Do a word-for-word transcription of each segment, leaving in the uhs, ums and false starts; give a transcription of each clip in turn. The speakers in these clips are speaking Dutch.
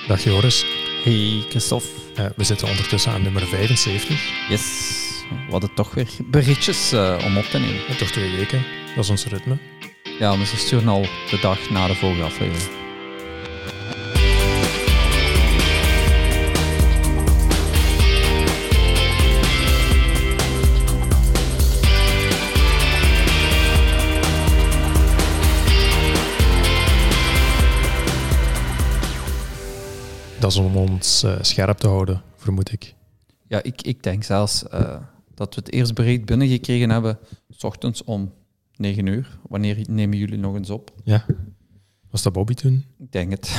Dag Joris. Hey Christophe. Uh, we zitten ondertussen aan nummer vijfenzeventig. Yes, we hadden toch weer berichtjes uh, om op te nemen. Ja, toch twee weken, dat is ons ritme. Ja, maar ze sturen al de dag na de vorige aflevering. Dat is om ons uh, scherp te houden, vermoed ik. Ja, ik, ik denk zelfs uh, dat we het eerst bericht binnengekregen hebben, 's ochtends om negen uur. Wanneer nemen jullie nog eens op? Ja. Was dat Bobby toen? Ik denk het.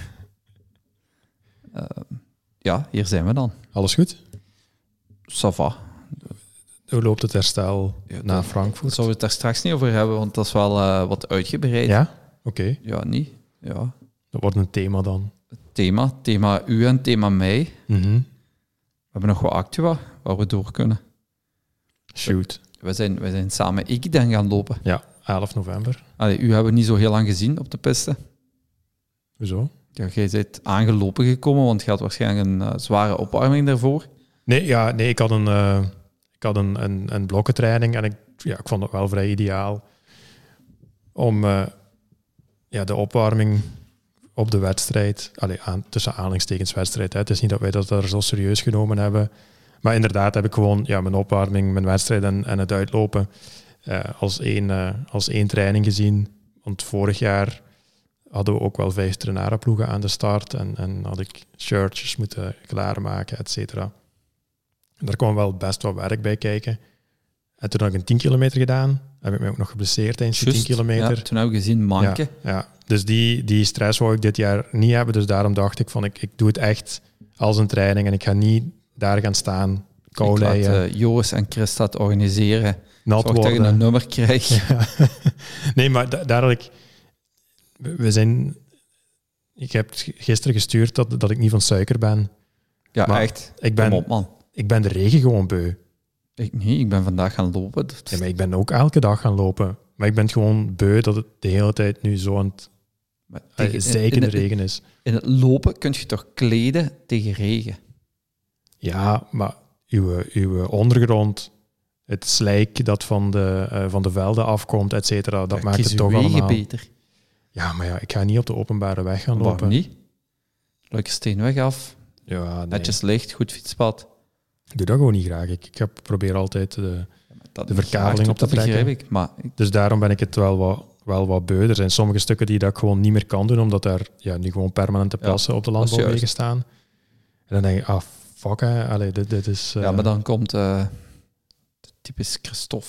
uh, ja, hier zijn we dan. Alles goed? Ça va. Hoe loopt het herstel ja, na dat, Frankfurt? Daar zouden we het daar straks niet over hebben, want dat is wel uh, wat uitgebreid. Ja? Oké. Okay. Ja, niet. Ja. Dat wordt een thema dan. Thema, thema u en thema mij. Mm-hmm. We hebben nog wat actua waar we door kunnen. Shoot. We zijn, we zijn samen ik denk gaan lopen. Ja, elf november. Allee, u hebben we niet zo heel lang gezien op de piste. Hoezo? Ja, jij bent aangelopen gekomen, want je had waarschijnlijk een uh, zware opwarming daarvoor. Nee, ja, nee ik had een, uh, ik had een, een, een blokkentraining en ik, ja, ik vond het wel vrij ideaal om uh, ja, de opwarming op de wedstrijd, allee, aan, tussen aanhalingstekens wedstrijd, hè. Het is niet dat wij dat daar zo serieus genomen hebben, maar inderdaad heb ik gewoon ja, mijn opwarming, mijn wedstrijd en, en het uitlopen uh, als, één, uh, als één training gezien. Want vorig jaar hadden we ook wel vijf trainarenploegen aan de start en, en had ik shirtjes moeten klaarmaken, et cetera. Daar kwam wel best wat werk bij kijken. En toen had ik een tien kilometer gedaan. Heb ik mij ook nog geblesseerd tijdens die tien kilometer. Ja, toen heb ik gezien manken. Ja, ja. Dus die, die stress wou ik dit jaar niet hebben. Dus daarom dacht ik van ik, ik doe het echt als een training. En ik ga niet daar gaan staan, kou leien. Ik laat uh, Joris en Chris dat organiseren. Nat Zorg worden. dat je een nummer krijgt. Ja. Nee, maar da- daar had ik... We zijn... Ik heb gisteren gestuurd dat, dat ik niet van suiker ben. Ja, maar echt. Ik ben, Kom op, man. Ik ben de regen gewoon beu. Ik niet, ik ben vandaag gaan lopen. Ja, maar ik ben ook elke dag gaan lopen. Maar ik ben gewoon beu dat het de hele tijd nu zo aan het tegen, zeikende regen is. In het lopen kun je toch kleden tegen regen? Ja, maar uw, uw ondergrond, het slijk dat van de, uh, van de velden afkomt, et cetera, dat ja, maakt het toch wegen allemaal... beter. Ja, maar ja, ik ga niet op de openbare weg gaan Waarom lopen. niet? Lekker steenweg af. Ja, nee. Netjes licht, goed fietspad. Ik doe dat gewoon niet graag. Ik, ik heb, probeer altijd de, ja, de verkaveling op te dat trekken. Ik, maar ik... Dus daarom ben ik het wel wat, wel wat beu. Er zijn sommige stukken die dat ik gewoon niet meer kan doen, omdat daar ja, nu gewoon permanente plassen ja, op de landbouwwegen staan. En dan denk ik, ah, fuck, hè. Allee, dit, dit is... Uh... Ja, maar dan komt uh, de typisch Christophe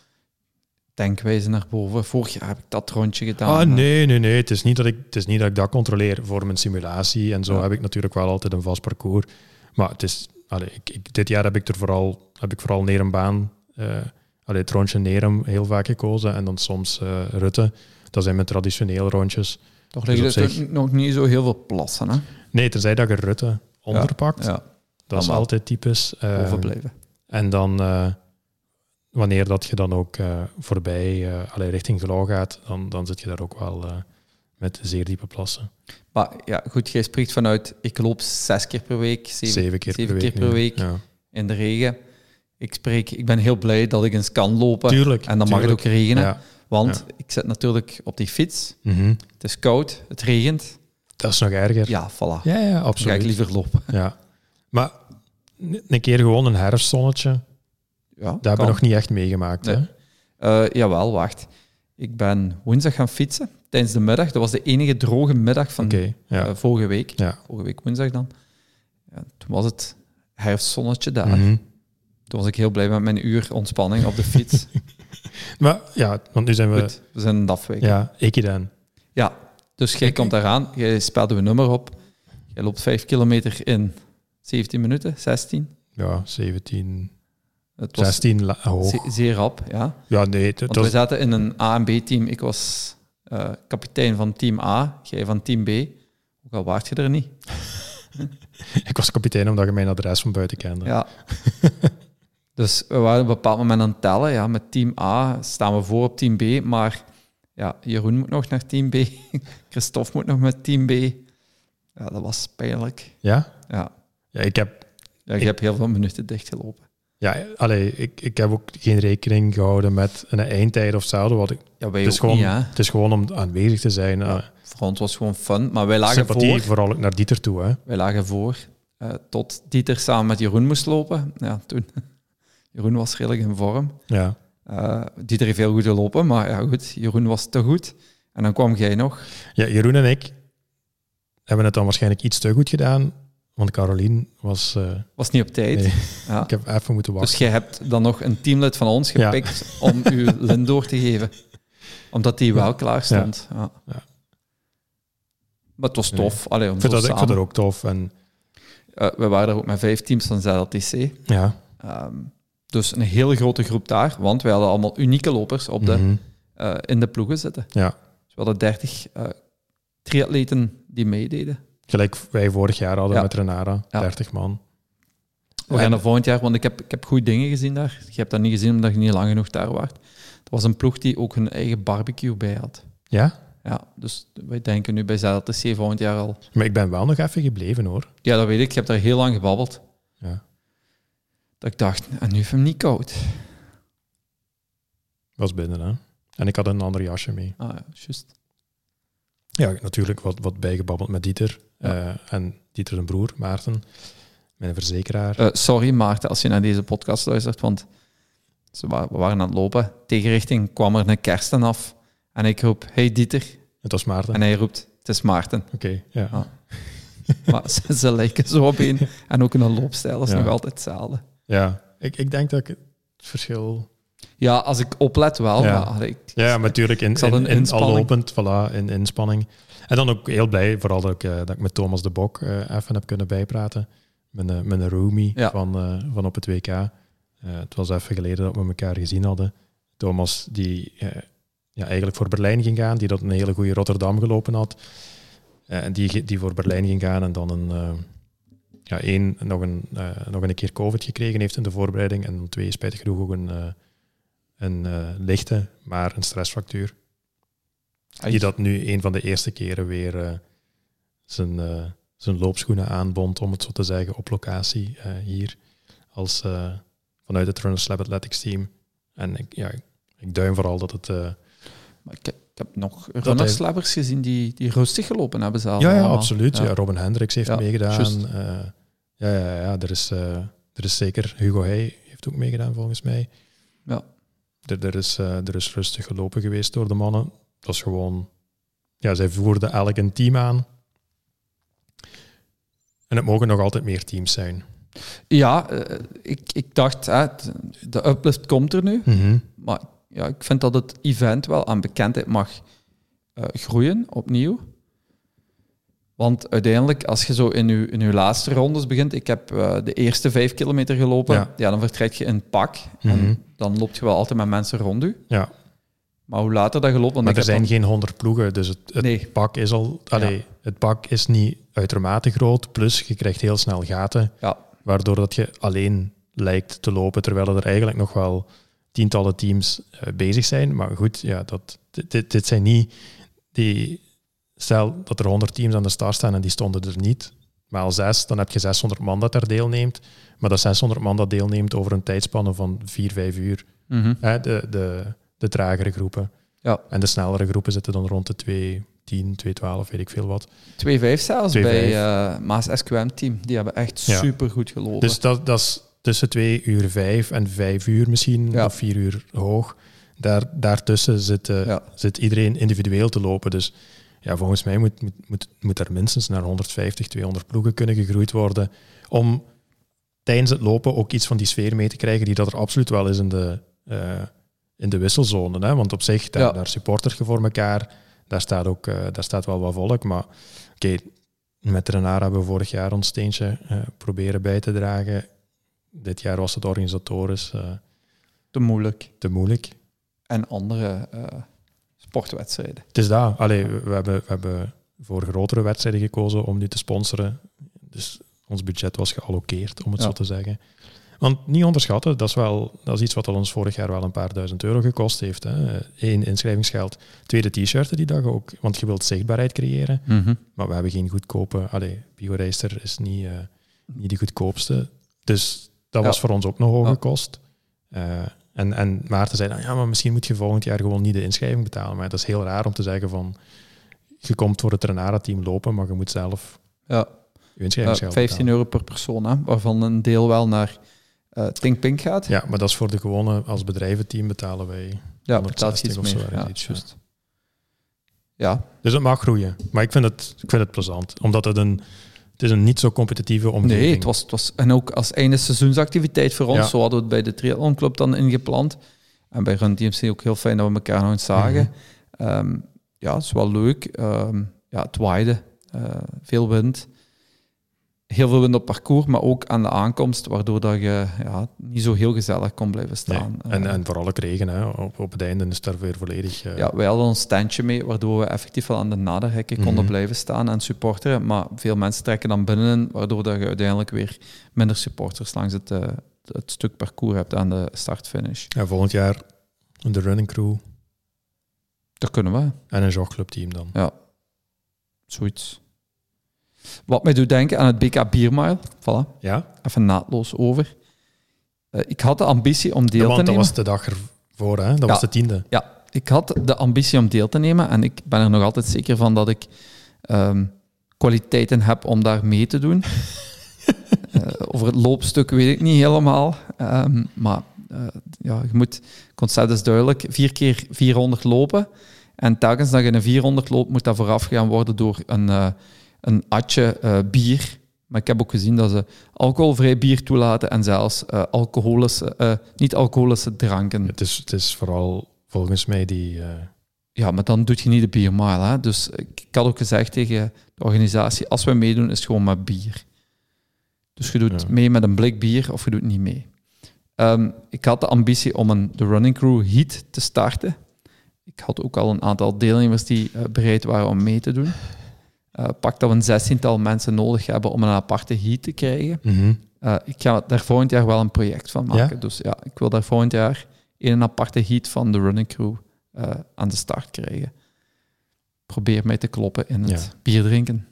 denkwijze naar boven. Vorig jaar heb ik dat rondje gedaan. Ah, nee, nee, nee. Het is niet dat ik, het is niet dat ik dat controleer voor mijn simulatie. En zo ja. heb ik natuurlijk wel altijd een vast parcours. Maar het is... Allee, ik, ik, dit jaar heb ik er vooral, heb ik vooral Nerembaan, uh, allee, het rondje Nerem heel vaak gekozen en dan soms uh, Rutte. Dat zijn mijn traditionele rondjes. Toch liggen dus er zich... nog niet zo heel veel plassen, hè? Nee, tenzij dat je Rutte onderpakt. Ja, ja. Dat is altijd typisch. Uh, overblijven. En dan, uh, wanneer dat je dan ook uh, voorbij, uh, allee, richting Gelauw gaat, dan, dan zit je daar ook wel uh, met zeer diepe plassen. Maar ja, goed, jij spreekt vanuit, ik loop zes keer per week, zeven, zeven keer zeven per week, keer per week ja. in de regen. Ik spreek, ik ben heel blij dat ik eens kan lopen. Tuurlijk, en dan tuurlijk. mag het ook regenen. Ja. Want ja. ik zit natuurlijk op die fiets. Mm-hmm. Het is koud, het regent. Dat is nog erger. Ja, voilà. Ja, ja, absoluut. Dan ga ik liever lopen. Ja. Maar een keer gewoon een herfstzonnetje, ja, dat hebben we nog niet echt meegemaakt. Nee. Hè? Uh, jawel, wacht. Ik ben woensdag gaan fietsen tijdens de middag. Dat was de enige droge middag van okay, ja. uh, vorige week. Ja. Vorige week woensdag dan. Ja, toen was het herfstzonnetje daar. Mm-hmm. Toen was ik heel blij met mijn uur ontspanning op de fiets. Maar ja, want nu zijn we... Goed, we zijn een afweek. Ja, ik dan. Ja, dus jij komt daaraan. Jij speelt uw nummer op. Jij loopt vijf kilometer in zeventien minuten, zestien. Ja, zeventien... Het was zestien la- hoog. Ze- zeer rap, ja. Ja, nee. Het, Want was... we zaten in een A- en B-team. Ik was uh, kapitein van team A, jij van team B. Ook al waart je er niet. ik was kapitein omdat je mijn adres van buiten kende. Ja. Dus we waren op een bepaald moment aan het tellen. Ja, met team A staan we voor op team B, maar ja, Jeroen moet nog naar team B. Christophe moet nog met team B. Ja, dat was pijnlijk. Ja? Ja, Ja, ik heb... ja je Ik- hebt heel veel minuten dichtgelopen. Ja, allee, ik, ik heb ook geen rekening gehouden met een eindtijd of hetzelfde. Wat ik, Ja, wij het, is ook gewoon, niet, hè. het is gewoon om aanwezig te zijn. Ja, eh, voor ons was het gewoon fun, maar wij lagen sympathie, voor. vooral ook naar Dieter toe. Hè. Wij lagen voor, uh, tot Dieter samen met Jeroen moest lopen. Ja, toen... Jeroen was redelijk in vorm. Ja. Uh, Dieter heeft heel goed gelopen, maar ja goed, Jeroen was te goed. En dan kwam jij nog. ja, Jeroen en ik hebben het dan waarschijnlijk iets te goed gedaan, want Caroline was... uh, Was niet op tijd. Nee. Ja. Ik heb even moeten wachten. Dus jij hebt dan nog een teamlid van ons gepikt ja. om uw lint door te geven. Omdat die wel klaar stond. Ja. Ja. Ja. Maar het was tof. Nee. Allee, om ik, vind dat, ik vind dat ook tof. En... Uh, we waren er ook met vijf teams van Z L T C. Ja. Um, dus een hele grote groep daar, want wij hadden allemaal unieke lopers op de, mm-hmm. uh, in de ploegen zitten. Ja. Dus we hadden dertig uh, triatleten die meededen. Gelijk wij vorig jaar hadden ja. met Renara, ja. dertig man. We gaan er volgend jaar, want ik heb, ik heb goede dingen gezien daar. Je hebt dat niet gezien omdat je niet lang genoeg daar was. Het was een ploeg die ook hun eigen barbecue bij had. Ja? Ja, dus wij denken nu bij Z L T C volgend jaar al... Maar ik ben wel nog even gebleven, hoor. Ja, dat weet ik. Je hebt daar heel lang gebabbeld. Ja. Dat ik dacht, en nu heeft hem niet koud. Was binnen, hè. En ik had een ander jasje mee. Ah ja, juist. Ja, natuurlijk wat, wat bijgebabbeld met Dieter. Ja. Uh, en Dieter zijn broer, Maarten, mijn verzekeraar. Uh, sorry Maarten, als je naar deze podcast luistert, want we waren aan het lopen. Tegenrichting kwam er een kersten af. En ik roep, hey Dieter. Het was Maarten. En hij roept, het is Maarten. Oké, okay, ja. Ah. Maar ze, ze lijken zo op een. En ook een loopstijl is ja. nog altijd hetzelfde. Ja, ik, ik denk dat ik het verschil... Ja, als ik oplet wel. Ja, maar ik, ja natuurlijk in, in, in, in al lopend, voilà, in inspanning. En dan ook heel blij, vooral dat ik, uh, dat ik met Thomas de Bok uh, even heb kunnen bijpraten. Mijn, uh, mijn roomie ja. van, uh, van op het W K. Uh, het was even geleden dat we elkaar gezien hadden. Thomas, die uh, ja, eigenlijk voor Berlijn ging gaan, die dat een hele goede Rotterdam gelopen had. Uh, en die, die voor Berlijn ging gaan en dan een... Uh, ja, één, nog een, uh, nog een keer COVID gekregen heeft in de voorbereiding. En twee, spijtig genoeg ook een... Uh, een uh, lichte, maar een stressfractuur. Die dat nu een van de eerste keren weer uh, zijn, uh, zijn loopschoenen aanbond, om het zo te zeggen, op locatie uh, hier. Als, uh, vanuit het Runners Lab Athletics team. En ik, ja, ik duim vooral dat het... Uh, maar ik, ik heb nog Runners Labbers gezien die, die rustig gelopen hebben zelf. Ja, ja absoluut. Ja. Ja, Robin Hendricks heeft ja, meegedaan. Uh, ja, ja, ja er, is, uh, er is zeker... Hugo Heij heeft ook meegedaan, volgens mij. Ja. Er, er, is, uh, er is rustig gelopen geweest door de mannen. Dat is gewoon... Ja, zij voerden elk een team aan. En het mogen nog altijd meer teams zijn. Ja, uh, ik, ik dacht, hè, de uplift komt er nu. Mm-hmm. Maar ja, ik vind dat het event wel aan bekendheid mag uh, groeien, opnieuw. Want uiteindelijk, als je zo in je, in je laatste rondes begint... Ik heb uh, de eerste vijf kilometer gelopen. Ja. Ja, dan vertrek je in het pak. Mm-hmm. En dan loop je wel altijd met mensen rond je. Ja. Maar hoe later dat je loopt... Maar er zijn dan... geen honderd ploegen, dus het, het nee. pak is al... Allee, ja. Het pak is niet uitermate groot, plus je krijgt heel snel gaten. Ja. Waardoor dat je alleen lijkt te lopen, terwijl er eigenlijk nog wel tientallen teams uh, bezig zijn. Maar goed, ja, dat, dit, dit zijn niet... die. Stel dat er honderd teams aan de start staan en die stonden er niet. Maar al zes, dan heb je zeshonderd man dat daar deelneemt. Maar dat zeshonderd man dat deelneemt over een tijdspanne van vier, vijf uur. Mm-hmm. Hè, de, de, de tragere groepen. Ja. En de snellere groepen zitten dan rond de twee tien, twee twaalf, weet ik veel wat. twee vijf zelfs twee vijf. bij uh, Maas S Q M-team. Die hebben echt ja. super goed gelopen. Dus dat, dat is tussen twee uur vijf en vijf uur misschien, ja. of vier uur hoog. Daar, daartussen zit, uh, ja. zit iedereen individueel te lopen. Dus ja, volgens mij moet, moet, moet, moet er minstens naar honderdvijftig, tweehonderd ploegen kunnen gegroeid worden om tijdens het lopen ook iets van die sfeer mee te krijgen die dat er absoluut wel is in de, uh, in de wisselzone. Hè? Want op zich, daar, ja. daar supportert je voor elkaar. Daar staat, ook, uh, daar staat wel wat volk. Maar oké, okay, met Renara hebben we vorig jaar ons steentje uh, proberen bij te dragen. Dit jaar was het organisatorisch uh, te moeilijk. Te moeilijk. En andere... Uh... sportwedstrijden. Het is dat. Allee, we, we, hebben, we hebben voor grotere wedstrijden gekozen om nu te sponsoren. Dus ons budget was gealloceerd, om het ja. zo te zeggen. Want niet onderschatten, dat is, wel, dat is iets wat ons vorig jaar wel een paar duizend euro gekost heeft. Hè. Eén, inschrijvingsgeld. Tweede, t-shirten die dag ook. Want je wilt zichtbaarheid creëren. Mm-hmm. Maar we hebben geen goedkope... Allee, BioRacer is niet, uh, niet de goedkoopste. Dus dat was ja. voor ons ook nog hoge ja. kost. Uh, en, en Maarten zei dan, ja, maar misschien moet je volgend jaar gewoon niet de inschrijving betalen. Maar dat is heel raar om te zeggen van... Je komt voor het Renara-team lopen, maar je moet zelf ja. je inschrijvingsgeld uh, vijftien euro per persoon, hè, waarvan een deel wel naar uh, Think Pink gaat. Ja, maar dat is voor de gewone... Als bedrijventeam betalen wij ja, betaalt je iets of zo. meer. Ja, iets, juist. Ja. Dus het mag groeien. Maar ik vind het, ik vind het plezant. Omdat het een... Het is een niet zo competitieve omgeving. Nee, het was, het was... En ook als einde seizoensactiviteit voor ons. Ja. Zo hadden we het bij de Triathlon Club dan ingepland. En bij Run T M C ook heel fijn dat we elkaar nog eens zagen. Mm-hmm. Um, ja, het is wel leuk. Um, ja, het waaide. Uh, veel wind. Heel veel wind op parcours, maar ook aan de aankomst, waardoor dat je ja, niet zo heel gezellig kon blijven staan. Nee. En, uh, en vooral ook regen. Hè. Op, op het einde is het daar weer volledig... Uh... Ja, wij hadden ons standje mee, waardoor we effectief wel aan de naderhekken mm-hmm. konden blijven staan en supporteren. Maar veel mensen trekken dan binnen, waardoor dat je uiteindelijk weer minder supporters langs het, uh, het stuk parcours hebt aan de start-finish. Ja, volgend jaar de running crew. Dat kunnen we. En een jogclubteam dan. Ja, zoiets. Wat mij doet denken aan het B K Biermile. Voilà. Ja? Even naadloos over. Uh, ik had de ambitie om deel ja, want te nemen. dat was de dag ervoor, hè? Dat ja, was de tiende. Ja, ik had de ambitie om deel te nemen en ik ben er nog altijd zeker van dat ik um, kwaliteiten heb om daar mee te doen. uh, over het loopstuk weet ik niet helemaal, um, maar uh, ja, je moet, het concept is duidelijk, vier keer vierhonderd lopen en telkens dat je een vierhonderd loopt, moet dat voorafgegaan worden door een... Uh, een atje uh, bier. Maar ik heb ook gezien dat ze alcoholvrij bier toelaten en zelfs uh, alcoholische, uh, niet-alcoholische dranken. Het is, het is vooral volgens mij die... Uh... Ja, maar dan doe je niet de biermile. Hè? Dus ik, ik had ook gezegd tegen de organisatie, als we meedoen, is het gewoon met bier. Dus je doet ja. mee met een blik bier of je doet niet mee. Um, ik had de ambitie om een, de Running Crew Heat te starten. Ik had ook al een aantal deelnemers die uh, bereid waren om mee te doen. Uh, pak dat we een zestiental mensen nodig hebben om een aparte heat te krijgen. Mm-hmm. Uh, ik ga daar volgend jaar wel een project van maken. Ja? Dus ja, ik wil daar volgend jaar een aparte heat van de running crew uh, aan de start krijgen. Probeer mij te kloppen in het ja. bier drinken.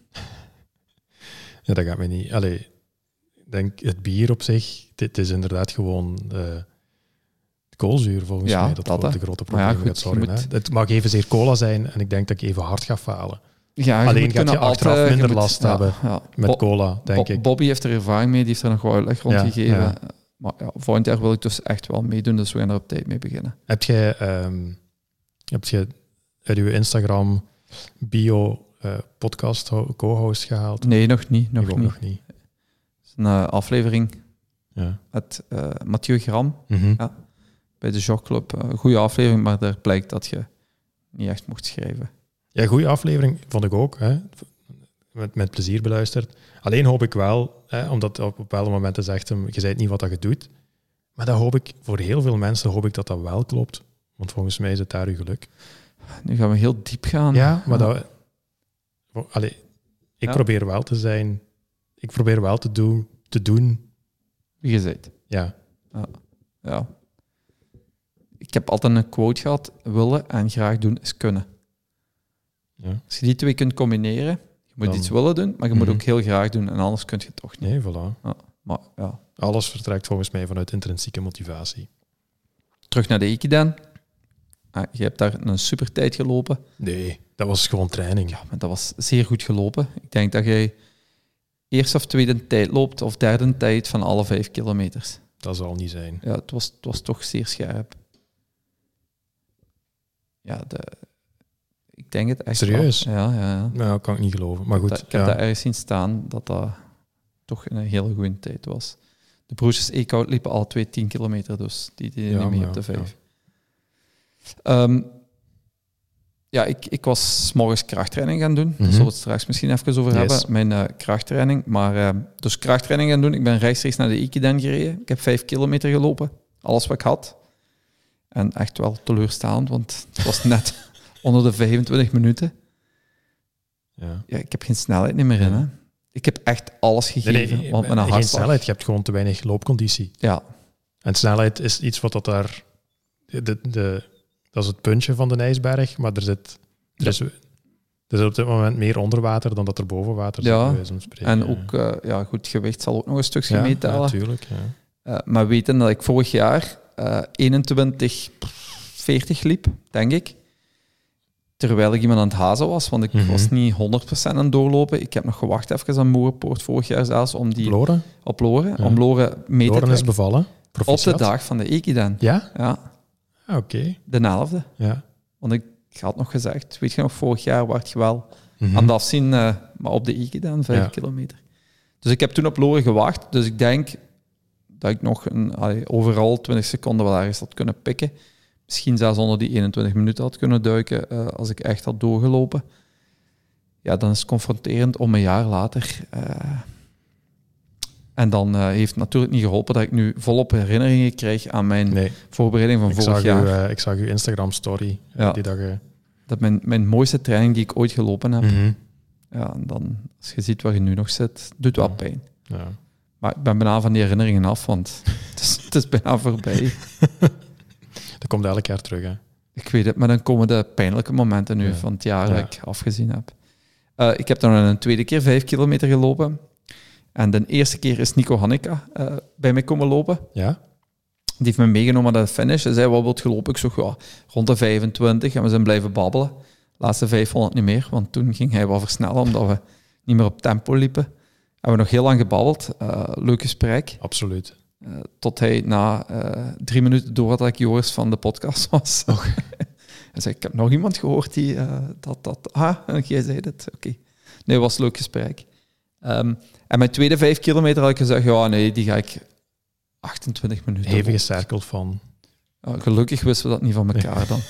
Ja, dat gaat mij niet... Allee, ik denk, het bier op zich, dit is inderdaad gewoon uh, koolzuur volgens ja, mij. Dat, dat de grote probleem ja, goed, gaat zorgen. Moet... Het mag evenzeer cola zijn en ik denk dat ik even hard ga falen. Ja, je alleen gaat je achteraf altijd, minder je moet, last ja, hebben ja. met Bo- cola, denk Bo- ik. Bobby heeft er ervaring mee, die heeft er nog wel uitleg rond ja, gegeven. Ja. Maar ja, volgend jaar wil ik dus echt wel meedoen, dus we gaan er op tijd mee beginnen. Heb jij, um, heb je uit uw Instagram bio uh, podcast co-host gehaald? Nee, nog niet. Nog, niet. nog niet. Het is een uh, aflevering ja. met uh, Mathieu Gram mm-hmm. ja, bij de Jogclub. Een uh, goede aflevering, maar daar blijkt dat je niet echt mocht schrijven. Ja, goede aflevering vond ik ook. Hè. Met, met plezier beluisterd. Alleen hoop ik wel, hè, omdat op bepaalde momenten zegt hem, je weet niet wat dat je doet. Maar dat hoop ik, voor heel veel mensen hoop ik dat dat wel klopt. Want volgens mij is het daar uw geluk. Nu gaan we heel diep gaan. Ja, maar ja. dat... Allee, ik ja. probeer wel te zijn... Ik probeer wel te, doen, te doen... Wie je bent. Ja. ja. Ja. Ik heb altijd een quote gehad, willen en graag doen is kunnen. Ja. Als je die twee kunt combineren, je moet Dan, iets willen doen, maar je moet mm-hmm. ook heel graag doen en anders kun je het toch niet. Nee, voilà. Ja, maar, ja. Alles vertrekt volgens mij vanuit intrinsieke motivatie. Terug naar de Ekiden. Ah, je hebt daar een super tijd gelopen. Nee, dat was gewoon training. Ja, maar dat was zeer goed gelopen. Ik denk dat jij eerst of tweede tijd loopt of derde tijd van alle vijf kilometers. Dat zal niet zijn. Ja, het was, het was toch zeer scherp. Ja, de... Ik denk het echt. Serieus? Wel. Ja, ja, ja. Nou, dat kan ik niet geloven. Maar goed. Ik heb ja. daar ergens zien staan dat dat toch een hele goede tijd was. De broertjes Eekhout liepen alle twee tien kilometer, dus die deden ja, niet mee ja, op de vijf. Ja, um, ja ik, ik was 's morgens krachttraining gaan doen. Mm-hmm. Daar zullen we het straks misschien even over yes. hebben. Mijn uh, krachttraining. Maar uh, dus krachttraining gaan doen. Ik ben rechtstreeks naar de Ekiden gereden. Ik heb vijf kilometer gelopen. Alles wat ik had. En echt wel teleurstaand, want het was net... onder de vijfentwintig minuten. Ja. Ja, ik heb geen snelheid meer in. Hè. ik heb echt alles gegeven. Nee, nee, want mijn geen hartslag... snelheid, je hebt gewoon te weinig loopconditie. Ja. En snelheid is iets wat dat daar... De, de, dat is het puntje van de ijsberg, maar er zit... Er is, er is op dit moment meer onder water dan dat er boven water zit. Ja, bij wijze van spreken. en ook uh, ja, goed, gewicht zal ook nog een stukje ja, meetellen. Ja, natuurlijk. Ja. Uh, maar weten dat ik vorig jaar uh, eenentwintig veertig liep, denk ik. Terwijl ik iemand aan het hazen was, want ik mm-hmm. was niet honderd procent aan het doorlopen. Ik heb nog gewacht even aan Moerenpoort vorig jaar zelfs om die... Op Loren? Op Loren, ja. om Loren mee te Loren is bevallen. Proficiat. Op de dag van de Ekiden. Ja? Ja. Ah, oké. Okay. De elfde. Ja. Want ik had nog gezegd, weet je nog, vorig jaar werd je wel mm-hmm. aan het afzien, uh, maar op de Ekiden, vijf ja. kilometer. Dus ik heb toen op Loren gewacht. Dus ik denk dat ik nog een, allee, overal twintig seconden wel ergens had kunnen pikken. Misschien zelfs onder die eenentwintig minuten had kunnen duiken uh, als ik echt had doorgelopen. Ja, dan is het confronterend om een jaar later. Uh, en dan uh, heeft het natuurlijk niet geholpen dat ik nu volop herinneringen krijg aan mijn nee. voorbereiding van ik vorig zag jaar. U, uh, ik zag uw Instagram-story ja. die dag. Uh... Dat mijn, mijn mooiste training die ik ooit gelopen heb. Mm-hmm. Ja, en dan, als je ziet waar je nu nog zit, doet wel ja. pijn. Ja. Maar ik ben bijna van die herinneringen af, want het is, het is bijna voorbij. Dat komt elk jaar terug, hè? Ik weet het, maar dan komen de pijnlijke momenten nu ja. van het jaar ja. dat ik afgezien heb. Uh, ik heb dan een tweede keer vijf kilometer gelopen. En de eerste keer is Nico Hanneka uh, bij mij komen lopen. Ja? Die heeft me meegenomen naar de finish. Hij zei, wat wilt gelopen? Ik zeg, ja, rond de vijfentwintig. En we zijn blijven babbelen. De laatste vijfhonderd niet meer, want toen ging hij wel versnellen, omdat we niet meer op tempo liepen. Hebben we nog heel lang gebabbeld. Uh, leuk gesprek. Absoluut. Uh, tot hij na uh, drie minuten door had dat ik Joris van de podcast was. Oh. Hij zei, ik heb nog iemand gehoord die uh, dat... dat ah, jij zei het. Oké. Okay. Nee, het was een leuk gesprek. Um, en mijn tweede vijf kilometer had ik gezegd, ja, nee, die ga ik achtentwintig minuten... Hevige cirkel van... Uh, gelukkig wisten we dat niet van elkaar dan.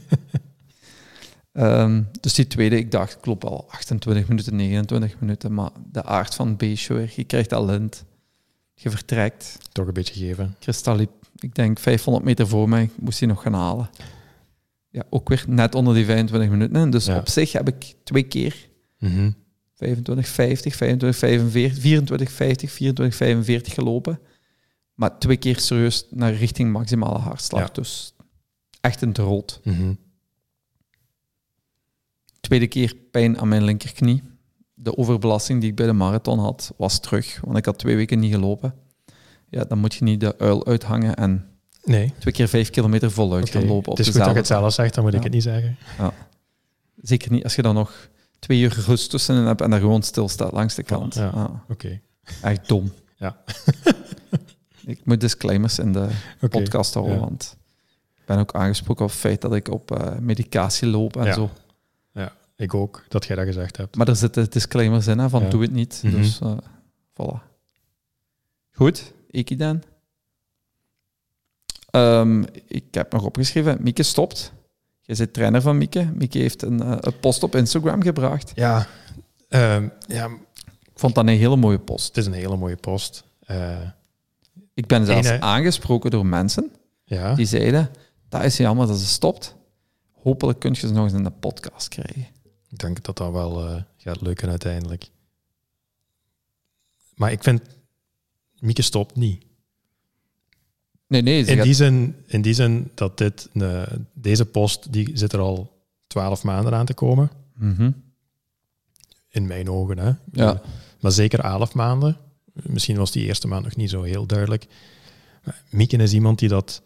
um, dus die tweede, ik dacht, ik loop al achtentwintig minuten, negenentwintig minuten, maar de aard van het beestje weer, je krijgt dat lint. Je vertrekt. Toch een beetje geven. Kristal liep, ik denk, vijfhonderd meter voor mij. Ik moest die nog gaan halen. Ja, ook weer net onder die vijfentwintig minuten. Dus ja. op zich heb ik twee keer mm-hmm. vijfentwintig vijftig, vijfentwintig vijfenveertig, vierentwintig vijftig, vierentwintig vijfenveertig gelopen. Maar twee keer serieus naar richting maximale hartslag. Ja. Dus echt een rood. Mm-hmm. Tweede keer pijn aan mijn linkerknie. De overbelasting die ik bij de marathon had, was terug. Want ik had twee weken niet gelopen. Ja, dan moet je niet de uil uithangen en nee. twee keer vijf kilometer voluit okay. gaan lopen. Op het is goed dat je het zelf zegt, dan moet ja. ik het niet zeggen. Ja. Zeker niet als je dan nog twee uur rust tussenin hebt en daar gewoon stilstaat langs de kant. Ja, ja. Ah. Oké. Okay. Echt dom. Ja. Ik moet disclaimers in de okay. podcast houden, ja. want ik ben ook aangesproken op het feit dat ik op uh, medicatie loop en ja. zo. Ja, ik ook, dat jij dat gezegd hebt. Maar er zitten disclaimers in, hè, van ja. doe het niet. Mm-hmm. Dus, uh, voilà. Goed, Ekiden. Um, ik heb nog opgeschreven, Mieke stopt. Je bent trainer van Mieke. Mieke heeft een, uh, een post op Instagram gebracht. Ja, uh, ja, ik vond dat een hele mooie post. Het is een hele mooie post. Uh, ik ben zelfs ene... aangesproken door mensen ja. die zeiden, dat is jammer dat ze stopt. Hopelijk kun je ze nog eens in de podcast krijgen. Ik denk dat dat wel uh, gaat lukken uiteindelijk. Maar ik vind, Mieke stopt niet. Nee, nee. In, gaat... die zin, in die zin dat dit, uh, deze post, die zit er al twaalf maanden aan te komen. Mm-hmm. In mijn ogen, hè. Ja. Maar zeker elf maanden. Misschien was die eerste maand nog niet zo heel duidelijk. Maar Mieke is iemand die dat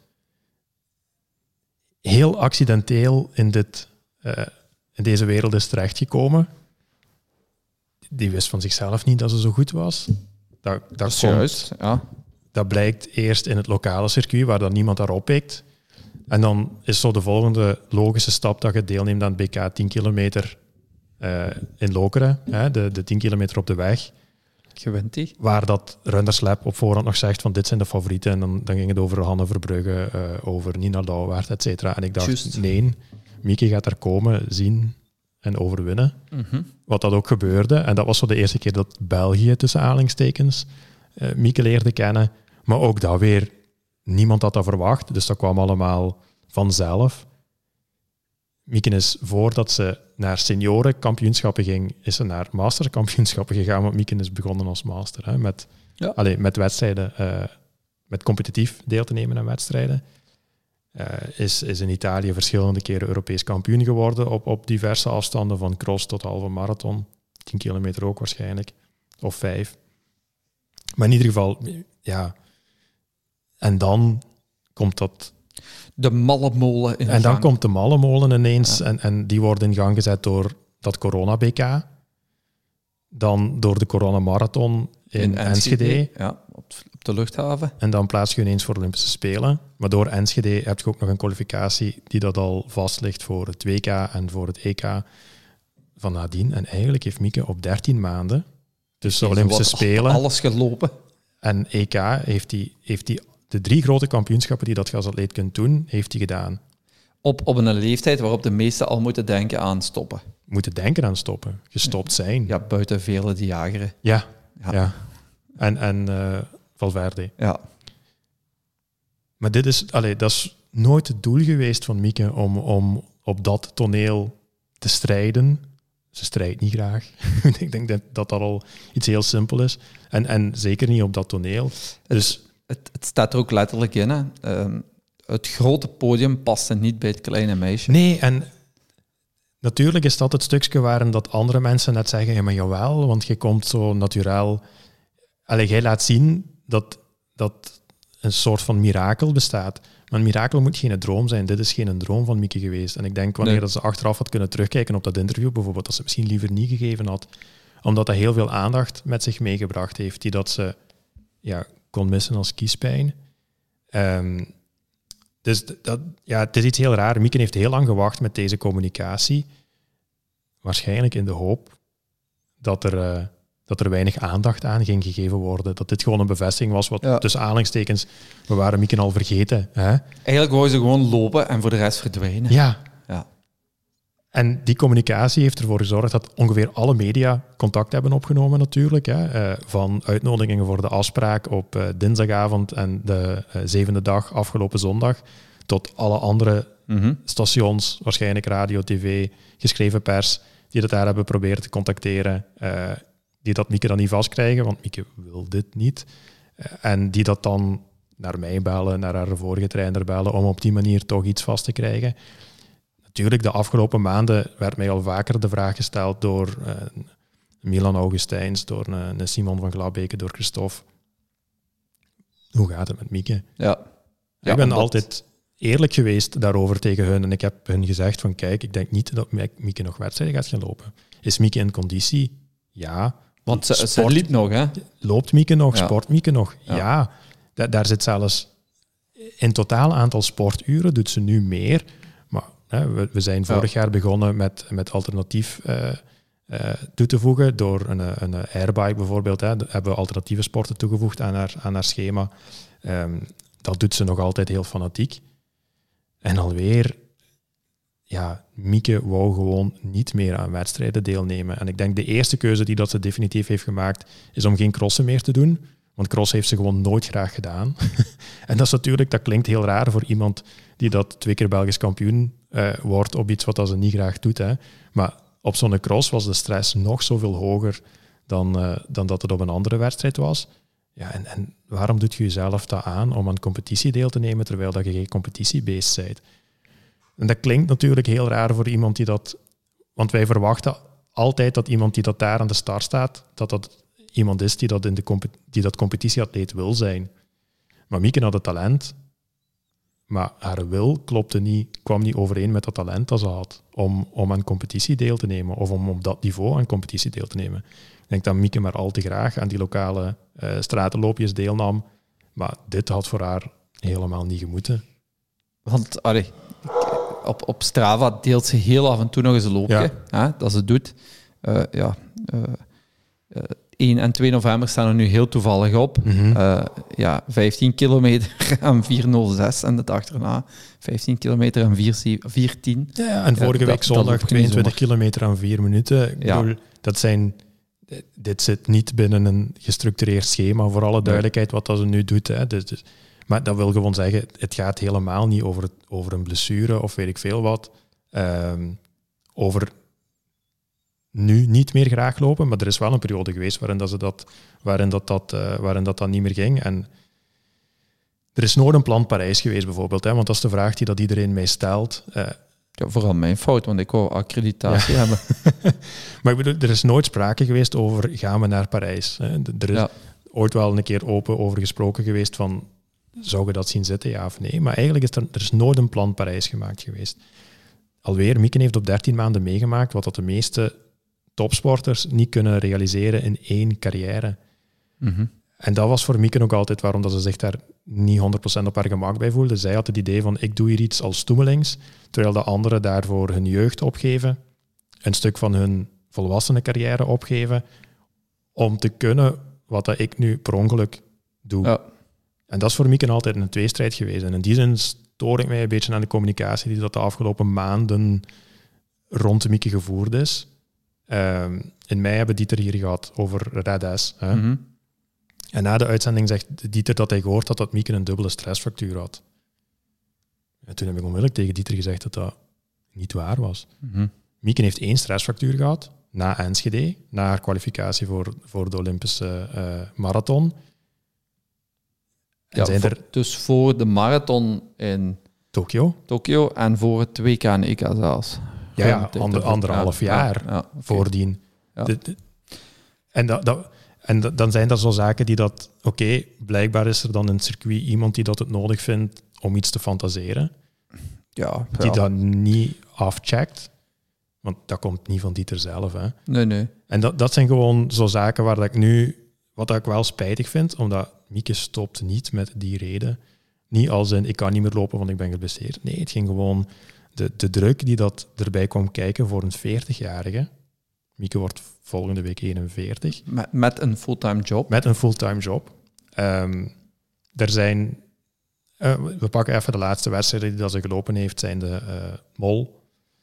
heel accidenteel in, dit, uh, in deze wereld is terechtgekomen. Die wist van zichzelf niet dat ze zo goed was. Dat, dat, dat is komt, juist, ja. Dat blijkt eerst in het lokale circuit, waar dan niemand daarop pikt. En dan is zo de volgende logische stap dat je deelneemt aan het B K tien kilometer uh, in Lokeren. Hè, de, de tien kilometer op de weg. Je wint die. Waar dat Runners Lab op voorhand nog zegt van dit zijn de favorieten. En dan, dan ging het over Hanne Verbrugge, uh, over Nina Lauwaard, et cetera. En ik dacht, Just. nee, Mieke gaat er komen, zien en overwinnen. Mm-hmm. Wat dat ook gebeurde. En dat was zo de eerste keer dat België, tussen aanhalingstekens, uh, Mieke leerde kennen. Maar ook dat weer, niemand had dat verwacht. Dus dat kwam allemaal vanzelf. Mieke is, voordat ze naar seniorenkampioenschappen ging, is ze naar masterkampioenschappen gegaan, want Mieke is begonnen als master. Hè, met, Ja. allee, met wedstrijden, uh, met competitief deel te nemen aan wedstrijden. Uh, is, is in Italië verschillende keren Europees kampioen geworden op, op diverse afstanden, van cross tot halve marathon. tien kilometer ook waarschijnlijk. Of vijf. Maar in ieder geval, ja. En dan komt dat... De malle molen in En dan gang. komt de malle molen ineens. Ja. En, en die wordt in gang gezet door dat corona-B K. Dan door de coronamarathon in, in Enschede. Enschede. Ja, op, op de luchthaven. En dan plaats je ineens voor de Olympische Spelen. Maar door Enschede heb je ook nog een kwalificatie die dat al vast ligt voor het W K en voor het E K van nadien. En eigenlijk heeft Mieke op dertien maanden, dus de Olympische Spelen... Alles gelopen. En E K heeft hij heeft die, de drie grote kampioenschappen die dat je als atleet kunt doen, heeft hij gedaan. Op, op een leeftijd waarop de meesten al moeten denken aan stoppen. Moeten denken aan stoppen. Gestopt zijn. Ja, buiten vele de jageren. Ja, ja. ja. En, en uh, Valverde. Ja. Maar dit is, allee, dat is nooit het doel geweest van Mieke om, om op dat toneel te strijden. Ze strijdt niet graag. Ik denk dat, dat dat al iets heel simpel is. En, en zeker niet op dat toneel. Dus... Het, het, het staat er ook letterlijk in. Hè. Um, het grote podium paste niet bij het kleine meisje. Nee, en natuurlijk is dat het stukje waarin dat andere mensen net zeggen, ja, maar jawel, want je komt zo naturel... Allee, jij laat zien dat, dat een soort van mirakel bestaat. Maar een mirakel moet geen droom zijn. Dit is geen droom van Mieke geweest. En ik denk, wanneer nee. dat ze achteraf had kunnen terugkijken op dat interview bijvoorbeeld, dat ze het misschien liever niet gegeven had. Omdat dat heel veel aandacht met zich meegebracht heeft, die dat ze ja, kon missen als kiespijn. Um, dus dat, ja, het is iets heel raar. Mieke heeft heel lang gewacht met deze communicatie. Waarschijnlijk in de hoop dat er... Uh, dat er weinig aandacht aan ging gegeven worden. Dat dit gewoon een bevestiging was, wat ja. tussen aanhalingstekens, we waren Mieke al vergeten. Hè? Eigenlijk wou ze gewoon lopen en voor de rest verdwijnen. Ja. ja. En die communicatie heeft ervoor gezorgd dat ongeveer alle media contact hebben opgenomen natuurlijk. Hè? Uh, van uitnodigingen voor de afspraak op uh, dinsdagavond en de uh, zevende dag afgelopen zondag, tot alle andere mm-hmm. stations, waarschijnlijk radio, tv, geschreven pers, die dat daar hebben proberen te contacteren. Uh, die dat Mieke dan niet vastkrijgen, want Mieke wil dit niet. En die dat dan naar mij bellen, naar haar vorige trainer bellen, om op die manier toch iets vast te krijgen. Natuurlijk, de afgelopen maanden werd mij al vaker de vraag gesteld door uh, Milan Augustijns, door uh, Simon van Glabeke, door Christophe. Hoe gaat het met Mieke? Ja. ja ik ben omdat... altijd eerlijk geweest daarover tegen hun. En ik heb hun gezegd van, kijk, ik denk niet dat Mieke nog wedstrijden gaat gaan lopen. Is Mieke in conditie? Ja. Want ze, sport, ze liep nog, hè? Loopt Mieke nog? Ja. Sport Mieke nog? Ja. ja. Da- daar zit zelfs... In totaal aantal sporturen doet ze nu meer. Maar hè, we, we zijn vorig ja. jaar begonnen met, met alternatief uh, uh, toe te voegen. Door een, een airbike bijvoorbeeld. Hè, hebben we alternatieve sporten toegevoegd aan haar, aan haar schema. Um, dat doet ze nog altijd heel fanatiek. En alweer... Ja, Mieke wou gewoon niet meer aan wedstrijden deelnemen. En ik denk de eerste keuze die dat ze definitief heeft gemaakt, is om geen crossen meer te doen. Want cross heeft ze gewoon nooit graag gedaan. En dat is natuurlijk, dat klinkt heel raar voor iemand die dat twee keer Belgisch kampioen uh, wordt op iets wat dat ze niet graag doet. Hè. Maar op zo'n cross was de stress nog zoveel hoger dan, uh, dan dat het op een andere wedstrijd was. Ja, en, en waarom doet je jezelf dat aan om aan competitie deel te nemen, terwijl dat je geen competitiebeest bent? En dat klinkt natuurlijk heel raar voor iemand die dat... Want wij verwachten altijd dat iemand die dat daar aan de start staat, dat dat iemand is die dat, in de comp- die dat competitieatleet wil zijn. Maar Mieke had het talent, maar haar wil klopte niet, kwam niet overeen met dat talent dat ze had om, om aan competitie deel te nemen of om op dat niveau aan competitie deel te nemen. Ik denk dat Mieke maar al te graag aan die lokale uh, stratenloopjes deelnam, maar dit had voor haar helemaal niet gemoeten. Want, allee... Op, op Strava deelt ze heel af en toe nog eens een loopje, ja. hè, dat ze doet. Uh, ja, uh, uh, één en twee november staan er nu heel toevallig op. Mm-hmm. Uh, ja, vijftien kilometer aan vier nul zes en de dag erna vijftien kilometer aan vier tien. Ja, ja, en vorige ja, week dat, zondag dat tweeëntwintig kilometer aan vier minuten. Ik bedoel, ja. dat zijn... Dit zit niet binnen een gestructureerd schema, voor alle duidelijkheid, wat dat ze nu doet. Hè. Dus, dus, maar dat wil gewoon zeggen, het gaat helemaal niet over, het, over een blessure of weet ik veel wat. Um, over nu niet meer graag lopen, maar er is wel een periode geweest waarin dat, ze dat, waarin dat, dat, uh, waarin dat, dat niet meer ging. En er is nooit een plan Parijs geweest bijvoorbeeld, hè, want dat is de vraag die dat iedereen mij stelt. Uh, ja, vooral mijn fout, want ik wou accreditatie ja. hebben. Maar ik bedoel, er is nooit sprake geweest over gaan we naar Parijs. Hè. Er is ja. ooit wel een keer open over gesproken geweest van zou je dat zien zitten, ja of nee? Maar eigenlijk is er, er is nooit een plan Parijs gemaakt geweest. Alweer, Mieke heeft op dertien maanden meegemaakt wat dat de meeste topsporters niet kunnen realiseren in één carrière. Mm-hmm. En dat was voor Mieke ook altijd waarom dat ze zich daar niet honderd procent op haar gemak bij voelde. Zij had het idee van, ik doe hier iets als stoemelings, terwijl de anderen daarvoor hun jeugd opgeven, een stuk van hun volwassene carrière opgeven, om te kunnen wat dat ik nu per ongeluk doe. Ja. En dat is voor Mieke altijd een tweestrijd geweest. En in die zin stoor ik mij een beetje aan de communicatie die dat de afgelopen maanden rond de Mieke gevoerd is. Um, in mei hebben Dieter hier gehad over Red S. Hè? Mm-hmm. En na de uitzending zegt Dieter dat hij gehoord had dat Mieke een dubbele stressfractuur had. En toen heb ik onmiddellijk tegen Dieter gezegd dat dat niet waar was. Mm-hmm. Mieke heeft één stressfractuur gehad, na Enschede, na haar kwalificatie voor, voor de Olympische uh, marathon. Ja, zijn voor, er dus voor de marathon in Tokio. Tokio en voor het W K en E K zelfs. Ja, ja ander, anderhalf ja, jaar ja, ja, okay. voordien. Ja. De, de, en dat, dat, en dat, dan zijn dat zo zaken die dat... Oké, okay, blijkbaar is er dan in het circuit iemand die dat het nodig vindt om iets te fantaseren. Ja, die ja. dat niet afcheckt. Want dat komt niet van Dieter zelf. Hè. Nee, nee. En dat, dat zijn gewoon zo zaken waar dat ik nu... Wat dat ik wel spijtig vind, omdat Mieke stopt niet met die reden. Niet als in, ik kan niet meer lopen, want ik ben geblesseerd. Nee, het ging gewoon... De, de druk die dat erbij kwam kijken voor een veertigjarige... Mieke wordt volgende week eenenveertig. Met, met een fulltime job. Met een fulltime job. Um, er zijn... Uh, we pakken even de laatste wedstrijden die dat ze gelopen heeft, zijn de uh, Mol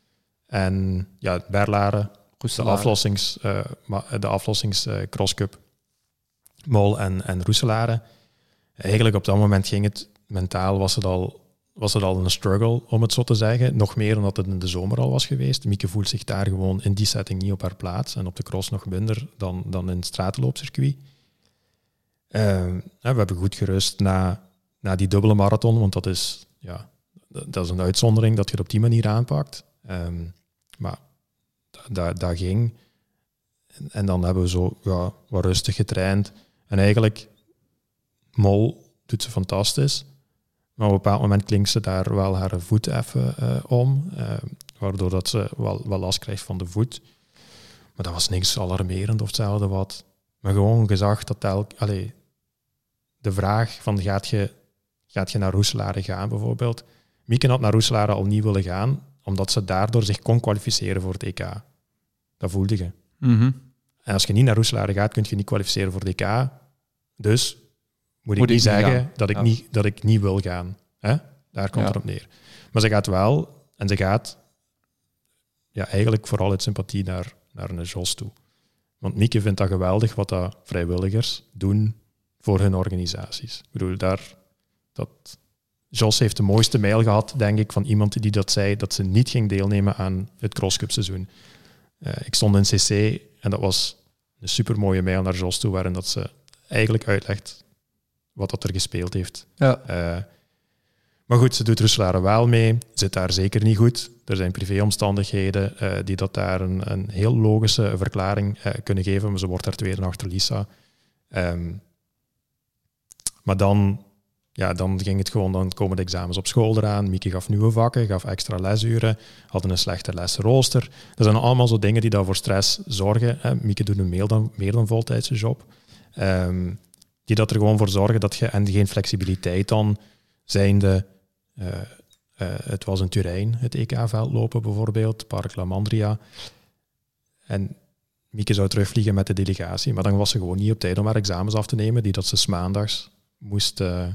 en ja, Berlaren, de aflossings, uh, de aflossings uh, crosscup. Mol en, en Roeselare. Eigenlijk op dat moment ging het mentaal, was het, al, was het al een struggle, om het zo te zeggen. Nog meer dan dat het in de zomer al was geweest. Mieke voelt zich daar gewoon in die setting niet op haar plaats. En op de cross nog minder dan, dan in het stratenloopcircuit. Uh, we hebben goed gerust na, na die dubbele marathon, want dat is, ja, dat is een uitzondering dat je het op die manier aanpakt. Um, maar dat, dat ging. En, en dan hebben we zo ja, wat rustig getraind. En eigenlijk, Mol doet ze fantastisch. Maar op een bepaald moment klinkt ze daar wel haar voet even uh, om. Uh, waardoor dat ze wel, wel last krijgt van de voet. Maar dat was niks alarmerend of hetzelfde wat. Maar gewoon gezag dat elk... Allee, de vraag van gaat je, gaat je naar Roeselare gaan bijvoorbeeld. Mieke had naar Roeselare al niet willen gaan, omdat ze daardoor zich kon kwalificeren voor het E K. Dat voelde je. Mm-hmm. En als je niet naar Roeselare gaat, kun je niet kwalificeren voor het E K. Dus moet, moet ik niet zeggen gaan. dat ik, ja. niet, dat ik niet wil gaan. Hè? Daar komt ja. het op neer. Maar ze gaat wel, en ze gaat ja, eigenlijk vooral uit sympathie naar, naar een Jos toe. Want Mieke vindt dat geweldig wat dat vrijwilligers doen voor hun organisaties. Ik bedoel, daar, dat, Jos heeft de mooiste mail gehad, denk ik, van iemand die dat zei, dat ze niet ging deelnemen aan het crosscup seizoen. Uh, ik stond in C C en dat was een supermooie mail naar Jos toe, waarin dat ze eigenlijk uitlegt wat dat er gespeeld heeft. Ja. Uh, maar goed, ze doet Roeselare wel mee, zit daar zeker niet goed. Er zijn privéomstandigheden uh, die dat daar een, een heel logische verklaring uh, kunnen geven, maar ze wordt daar tweede achter Lisa. Um, maar dan, ja, dan ging het gewoon, dan komen de examens op school eraan. Mieke gaf nieuwe vakken, gaf extra lesuren, hadden een slechte lesrooster. Dat zijn allemaal zo dingen die daar voor stress zorgen. Hè. Mieke doet nu meer dan, meer dan voltijdse job. Um, die dat er gewoon voor zorgen dat je, en geen flexibiliteit dan, zijnde, uh, uh, het was in Turijn, het E K-veldlopen bijvoorbeeld, Park La Mandria. En Mieke zou terugvliegen met de delegatie, maar dan was ze gewoon niet op tijd om haar examens af te nemen, die dat ze 's maandags moest, uh,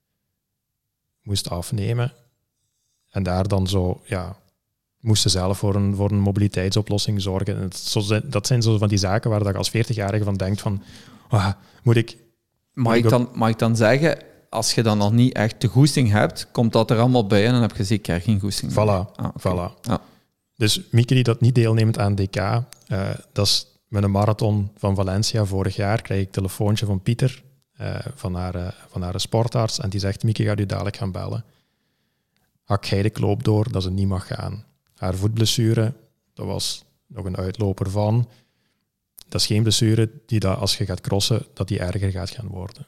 moest afnemen. En daar dan zo, ja, moest ze zelf voor een, voor een mobiliteitsoplossing zorgen. En het, zo, dat zijn zo van die zaken waar je als veertigjarige van denkt van, oh, moet ik... Mag ik, dan, mag ik dan zeggen, als je dan nog niet echt de goesting hebt, komt dat er allemaal bij en dan heb je zeker geen goesting. Voilà, ah, okay. voilà. Ja. Dus Mieke die dat niet deelneemt aan D K, uh, dat is met een marathon van Valencia vorig jaar, krijg ik een telefoontje van Pieter, uh, van, haar, uh, van haar sportarts, en die zegt, Mieke gaat u dadelijk gaan bellen. Hak jij de knoop door dat ze niet mag gaan. Haar voetblessure, dat was nog een uitloper van. Dat is geen blessure die dat, als je gaat crossen, dat die erger gaat gaan worden.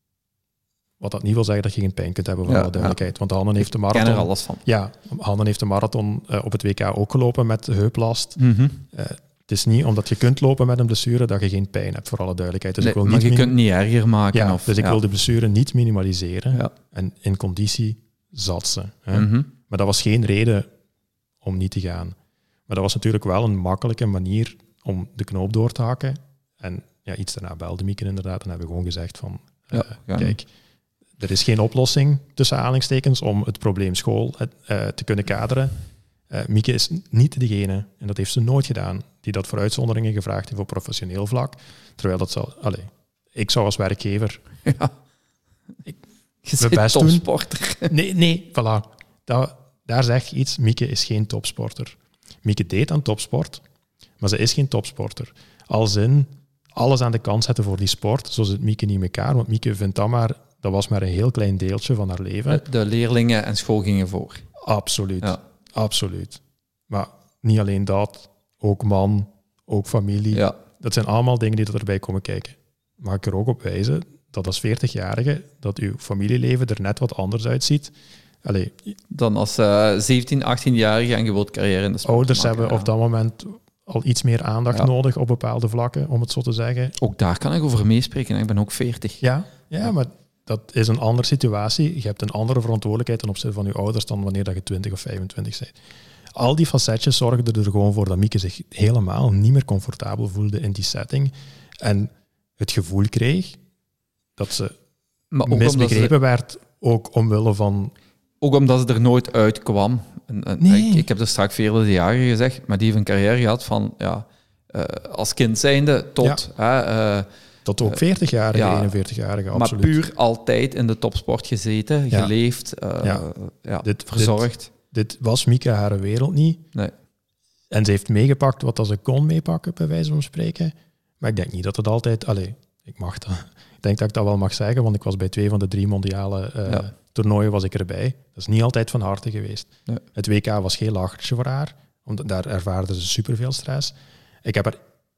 Wat dat niet wil zeggen dat je geen pijn kunt hebben, voor Ja, alle duidelijkheid. Want Hanne heeft de Ik ken marathon... er alles van. Ja, Hanne heeft de marathon uh, op het W K ook gelopen met heuplast. Mm-hmm. Uh, het is niet omdat je kunt lopen met een blessure dat je geen pijn hebt, voor alle duidelijkheid. Dus Nee, ik wil maar niet je minim- kunt niet erger maken. ja, of, dus ik ja. wil de blessure niet minimaliseren. Ja. En in conditie zat ze. Hè. Mm-hmm. Maar dat was geen reden om niet te gaan. Maar dat was natuurlijk wel een makkelijke manier om de knoop door te hakken. En ja, iets daarna belde Mieke inderdaad en hebben we gewoon gezegd van... Ja, uh, ja. Kijk, er is geen oplossing, tussen aanhalingstekens, om het probleem school uh, te kunnen kaderen. Uh, Mieke is niet degene, en dat heeft ze nooit gedaan, die dat voor uitzonderingen gevraagd heeft op professioneel vlak. Terwijl dat zal... Allez, ik zou als werkgever... Ja. Ik, Je mijn bent best doen. topsporter. Nee, nee, voilà. Dat, daar zeg je iets. Mieke is geen topsporter. Mieke deed aan topsport, maar ze is geen topsporter. Als in alles aan de kant zetten voor die sport, zo zit Mieke niet in elkaar. Want Mieke vindt dat maar, dat was maar een heel klein deeltje van haar leven. De leerlingen en school gingen voor. Absoluut, Ja. absoluut. Maar niet alleen dat, ook man, ook familie. Ja. Dat zijn allemaal dingen die erbij komen kijken. Mag ik er ook op wijzen dat als veertigjarige dat uw familieleven er net wat anders uitziet. Allee, Dan als uh, zeventien, achttienjarige en je wilt carrière in de sport ouders maken, hebben ja. op dat moment al iets meer aandacht Ja. nodig op bepaalde vlakken, om het zo te zeggen. Ook daar kan ik over meespreken. Ik ben ook veertig. Ja, ja, maar dat is een andere situatie. Je hebt een andere verantwoordelijkheid ten opzichte van je ouders dan wanneer dat je twintig of vijfentwintig bent. Al die facetjes zorgden er gewoon voor dat Mieke zich helemaal niet meer comfortabel voelde in die setting. En het gevoel kreeg dat ze Maar ook misbegrepen omdat ze, werd, ook omwille van... ook omdat ze er nooit uitkwam. En, en, Nee. ik, ik heb er straks veertig jaren gezegd, maar die heeft een carrière gehad van ja, uh, als kind zijnde tot... Hè, uh, Tot ook veertig-jarige, ja, eenenveertig-jarige, maar absoluut. puur altijd in de topsport gezeten, Ja. geleefd, uh, Ja. ja, Dit- verzorgd. Dit was Mieke haar wereld niet. Nee. En ze heeft meegepakt wat dat ze kon meepakken, bij wijze van spreken. Maar ik denk niet dat het altijd... Allee, ik mag dat. Ik denk dat ik dat wel mag zeggen, want ik was bij twee van de drie mondiale uh, Ja. toernooien was ik erbij. Dat is niet altijd van harte geweest. Nee. Het W K was geen lachertje voor haar, want daar ervaarde ze superveel stress. Ik heb er,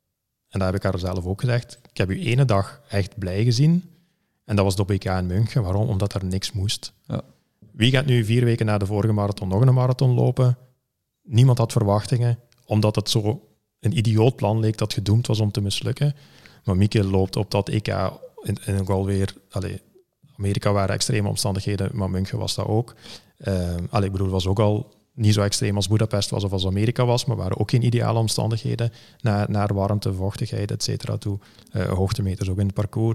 en dat heb ik haar zelf ook gezegd, ik heb u ene dag echt blij gezien. En dat was de W K in München. Waarom? Omdat er niks moest. Ja. Wie gaat nu vier weken na de vorige marathon nog een marathon lopen? Niemand had verwachtingen, omdat het zo een idioot plan leek dat gedoemd was om te mislukken. Maar Mieke loopt op dat E K in, in ook alweer... Allee, Amerika waren extreme omstandigheden, maar München was dat ook. Uh, allee, ik bedoel, het was ook al niet zo extreem als Budapest was of als Amerika was, maar waren ook geen ideale omstandigheden naar, naar warmte, vochtigheid, et cetera toe. Uh, hoogtemeters ook in het parcours.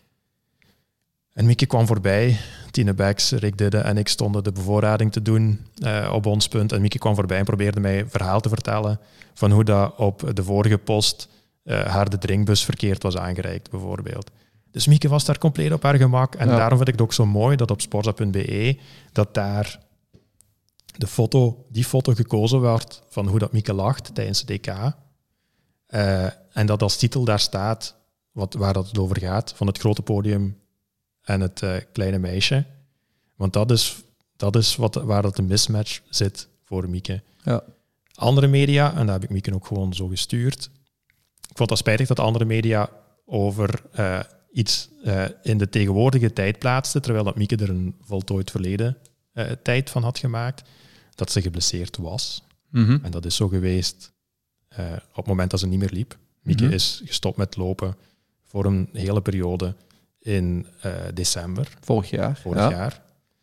En Mieke kwam voorbij, Tine Becks, Rick Didde en ik stonden de bevoorrading te doen uh, op ons punt. En Mieke kwam voorbij en probeerde mij een verhaal te vertellen van hoe dat op de vorige post uh, haar de drinkbus verkeerd was aangereikt, bijvoorbeeld. Dus Mieke was daar compleet op haar gemak. En ja. daarom vind ik het ook zo mooi dat op sporza punt b e dat daar de foto, die foto gekozen werd van hoe dat Mieke lacht tijdens het D K. Uh, en dat als titel daar staat, wat, waar dat het over gaat, van het grote podium en het uh, kleine meisje. Want dat is, dat is wat, waar dat de mismatch zit voor Mieke. Ja. Andere media, en daar heb ik Mieke ook gewoon zo gestuurd. Ik vond het spijtig dat andere media over uh, iets uh, in de tegenwoordige tijd plaatsten, terwijl dat Mieke er een voltooid verleden uh, tijd van had gemaakt, dat ze geblesseerd was. Mm-hmm. En dat is zo geweest uh, op het moment dat ze niet meer liep. Mieke Mm-hmm. is gestopt met lopen voor een hele periode in uh, december. Vorig jaar. Vorig ja. jaar.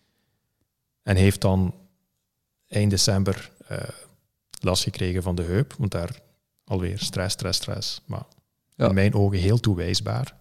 En heeft dan eind december uh, last gekregen van de heup. Want daar alweer stress, stress, stress. Maar Ja. in mijn ogen heel toewijsbaar.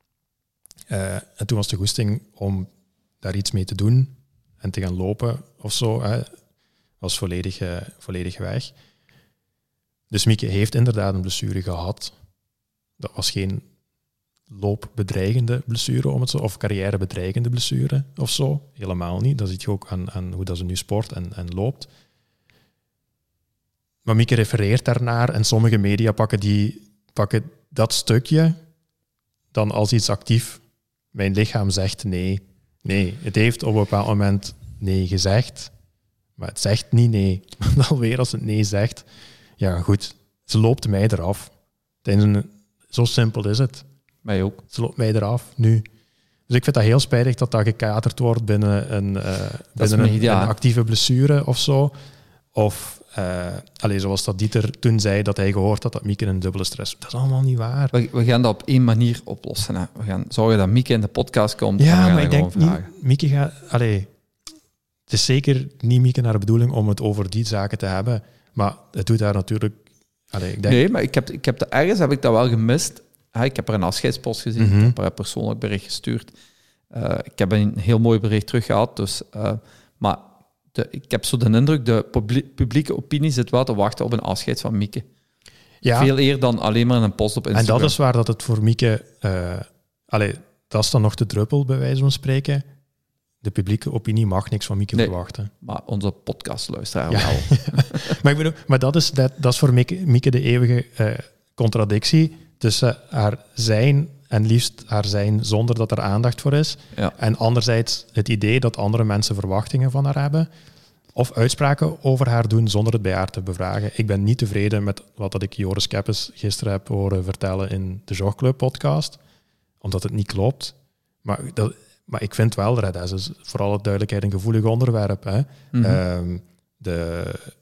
Uh, en toen was de goesting om daar iets mee te doen en te gaan lopen of zo, hè, was volledig, uh, volledig weg. Dus Mieke heeft inderdaad een blessure gehad. Dat was geen loopbedreigende blessure, om het zo, of carrièrebedreigende blessure of zo. Helemaal niet. Dat zie je ook aan, aan hoe dat ze nu sport en, en loopt. Maar Mieke refereert daarnaar en sommige media pakken, die, pakken dat stukje dan als iets actief. Mijn lichaam zegt nee. Nee, het heeft op een bepaald moment nee gezegd, maar het zegt niet nee. Dan weer als het nee zegt, ja goed, ze loopt mij eraf. Een, zo simpel is het. Mij ook. Ze loopt mij eraf, nu. Dus ik vind dat heel spijtig dat dat gekaterd wordt binnen een, uh, binnen een, een actieve blessure of zo. Of, uh, allez, zoals dat Dieter toen zei, dat hij gehoord had dat Mieke een dubbele stress... Dat is allemaal niet waar. We, we gaan dat op één manier oplossen. Hè. We gaan zorgen dat Mieke in de podcast komt. Ja, en we gaan maar ik denk vragen. niet... Mieke gaat... Allez, het is zeker niet Mieke naar de bedoeling om het over die zaken te hebben. Maar het doet daar natuurlijk... Allez, ik denk... Nee, maar ik heb, ik heb de, ergens heb ik dat wel gemist. Ha, ik heb er een afscheidspost gezien. Mm-hmm. Ik heb er een persoonlijk bericht gestuurd. Uh, ik heb een heel mooi bericht teruggehad. Dus, uh, maar de, ik heb zo de indruk, de publie- publieke opinie zit wel te wachten op een afscheid van Mieke. Ja. Veel eer dan alleen maar een post op Instagram. En dat is waar dat het voor Mieke... Uh, allez, dat is dan nog de druppel, bij wijze van spreken. De publieke opinie mag niks van Mieke nee, verwachten. Maar onze podcastluisteraar ja. wel. maar ik bedoel, maar dat is, dat, dat is voor Mieke, Mieke de eeuwige uh, contradictie tussen haar zijn en liefst haar zijn zonder dat er aandacht voor is. Ja. En anderzijds het idee dat andere mensen verwachtingen van haar hebben of uitspraken over haar doen zonder het bij haar te bevragen. Ik ben niet tevreden met wat dat ik Joris Keppes gisteren heb horen vertellen in de Zorgclub podcast, omdat het niet klopt. Maar, dat, maar ik vind wel, dat is voor alle duidelijkheid een gevoelig onderwerp. Hè. Mm-hmm. Um, de...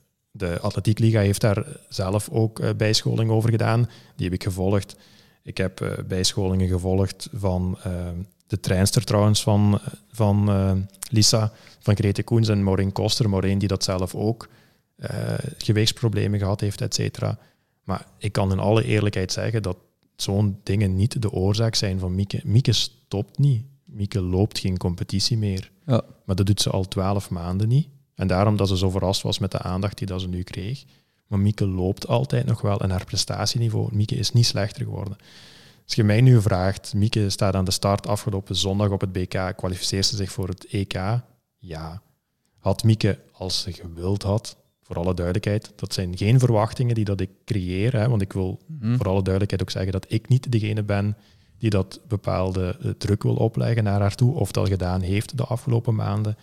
De Atletiekliga heeft daar zelf ook uh, bijscholing over gedaan. Die heb ik gevolgd. Ik heb uh, bijscholingen gevolgd van uh, de trainster trouwens van, van uh, Lisa, van Grete Koens en Maureen Koster. Maureen die dat zelf ook uh, gewichtsproblemen gehad heeft, et cetera. Maar ik kan in alle eerlijkheid zeggen dat zo'n dingen niet de oorzaak zijn van Mieke. Mieke stopt niet. Mieke loopt geen competitie meer. Ja. Maar dat doet ze al twaalf maanden niet. En daarom dat ze zo verrast was met de aandacht die dat ze nu kreeg. Maar Mieke loopt altijd nog wel en haar prestatieniveau, Mieke is niet slechter geworden. Als je mij nu vraagt, Mieke staat aan de start afgelopen zondag op het B K, kwalificeert ze zich voor het E K? Ja. Had Mieke, als ze gewild had, voor alle duidelijkheid, dat zijn geen verwachtingen die dat ik creëer, hè, want ik wil mm. voor alle duidelijkheid ook zeggen dat ik niet degene ben die dat bepaalde uh, druk wil opleggen naar haar toe, of dat gedaan heeft de afgelopen maanden.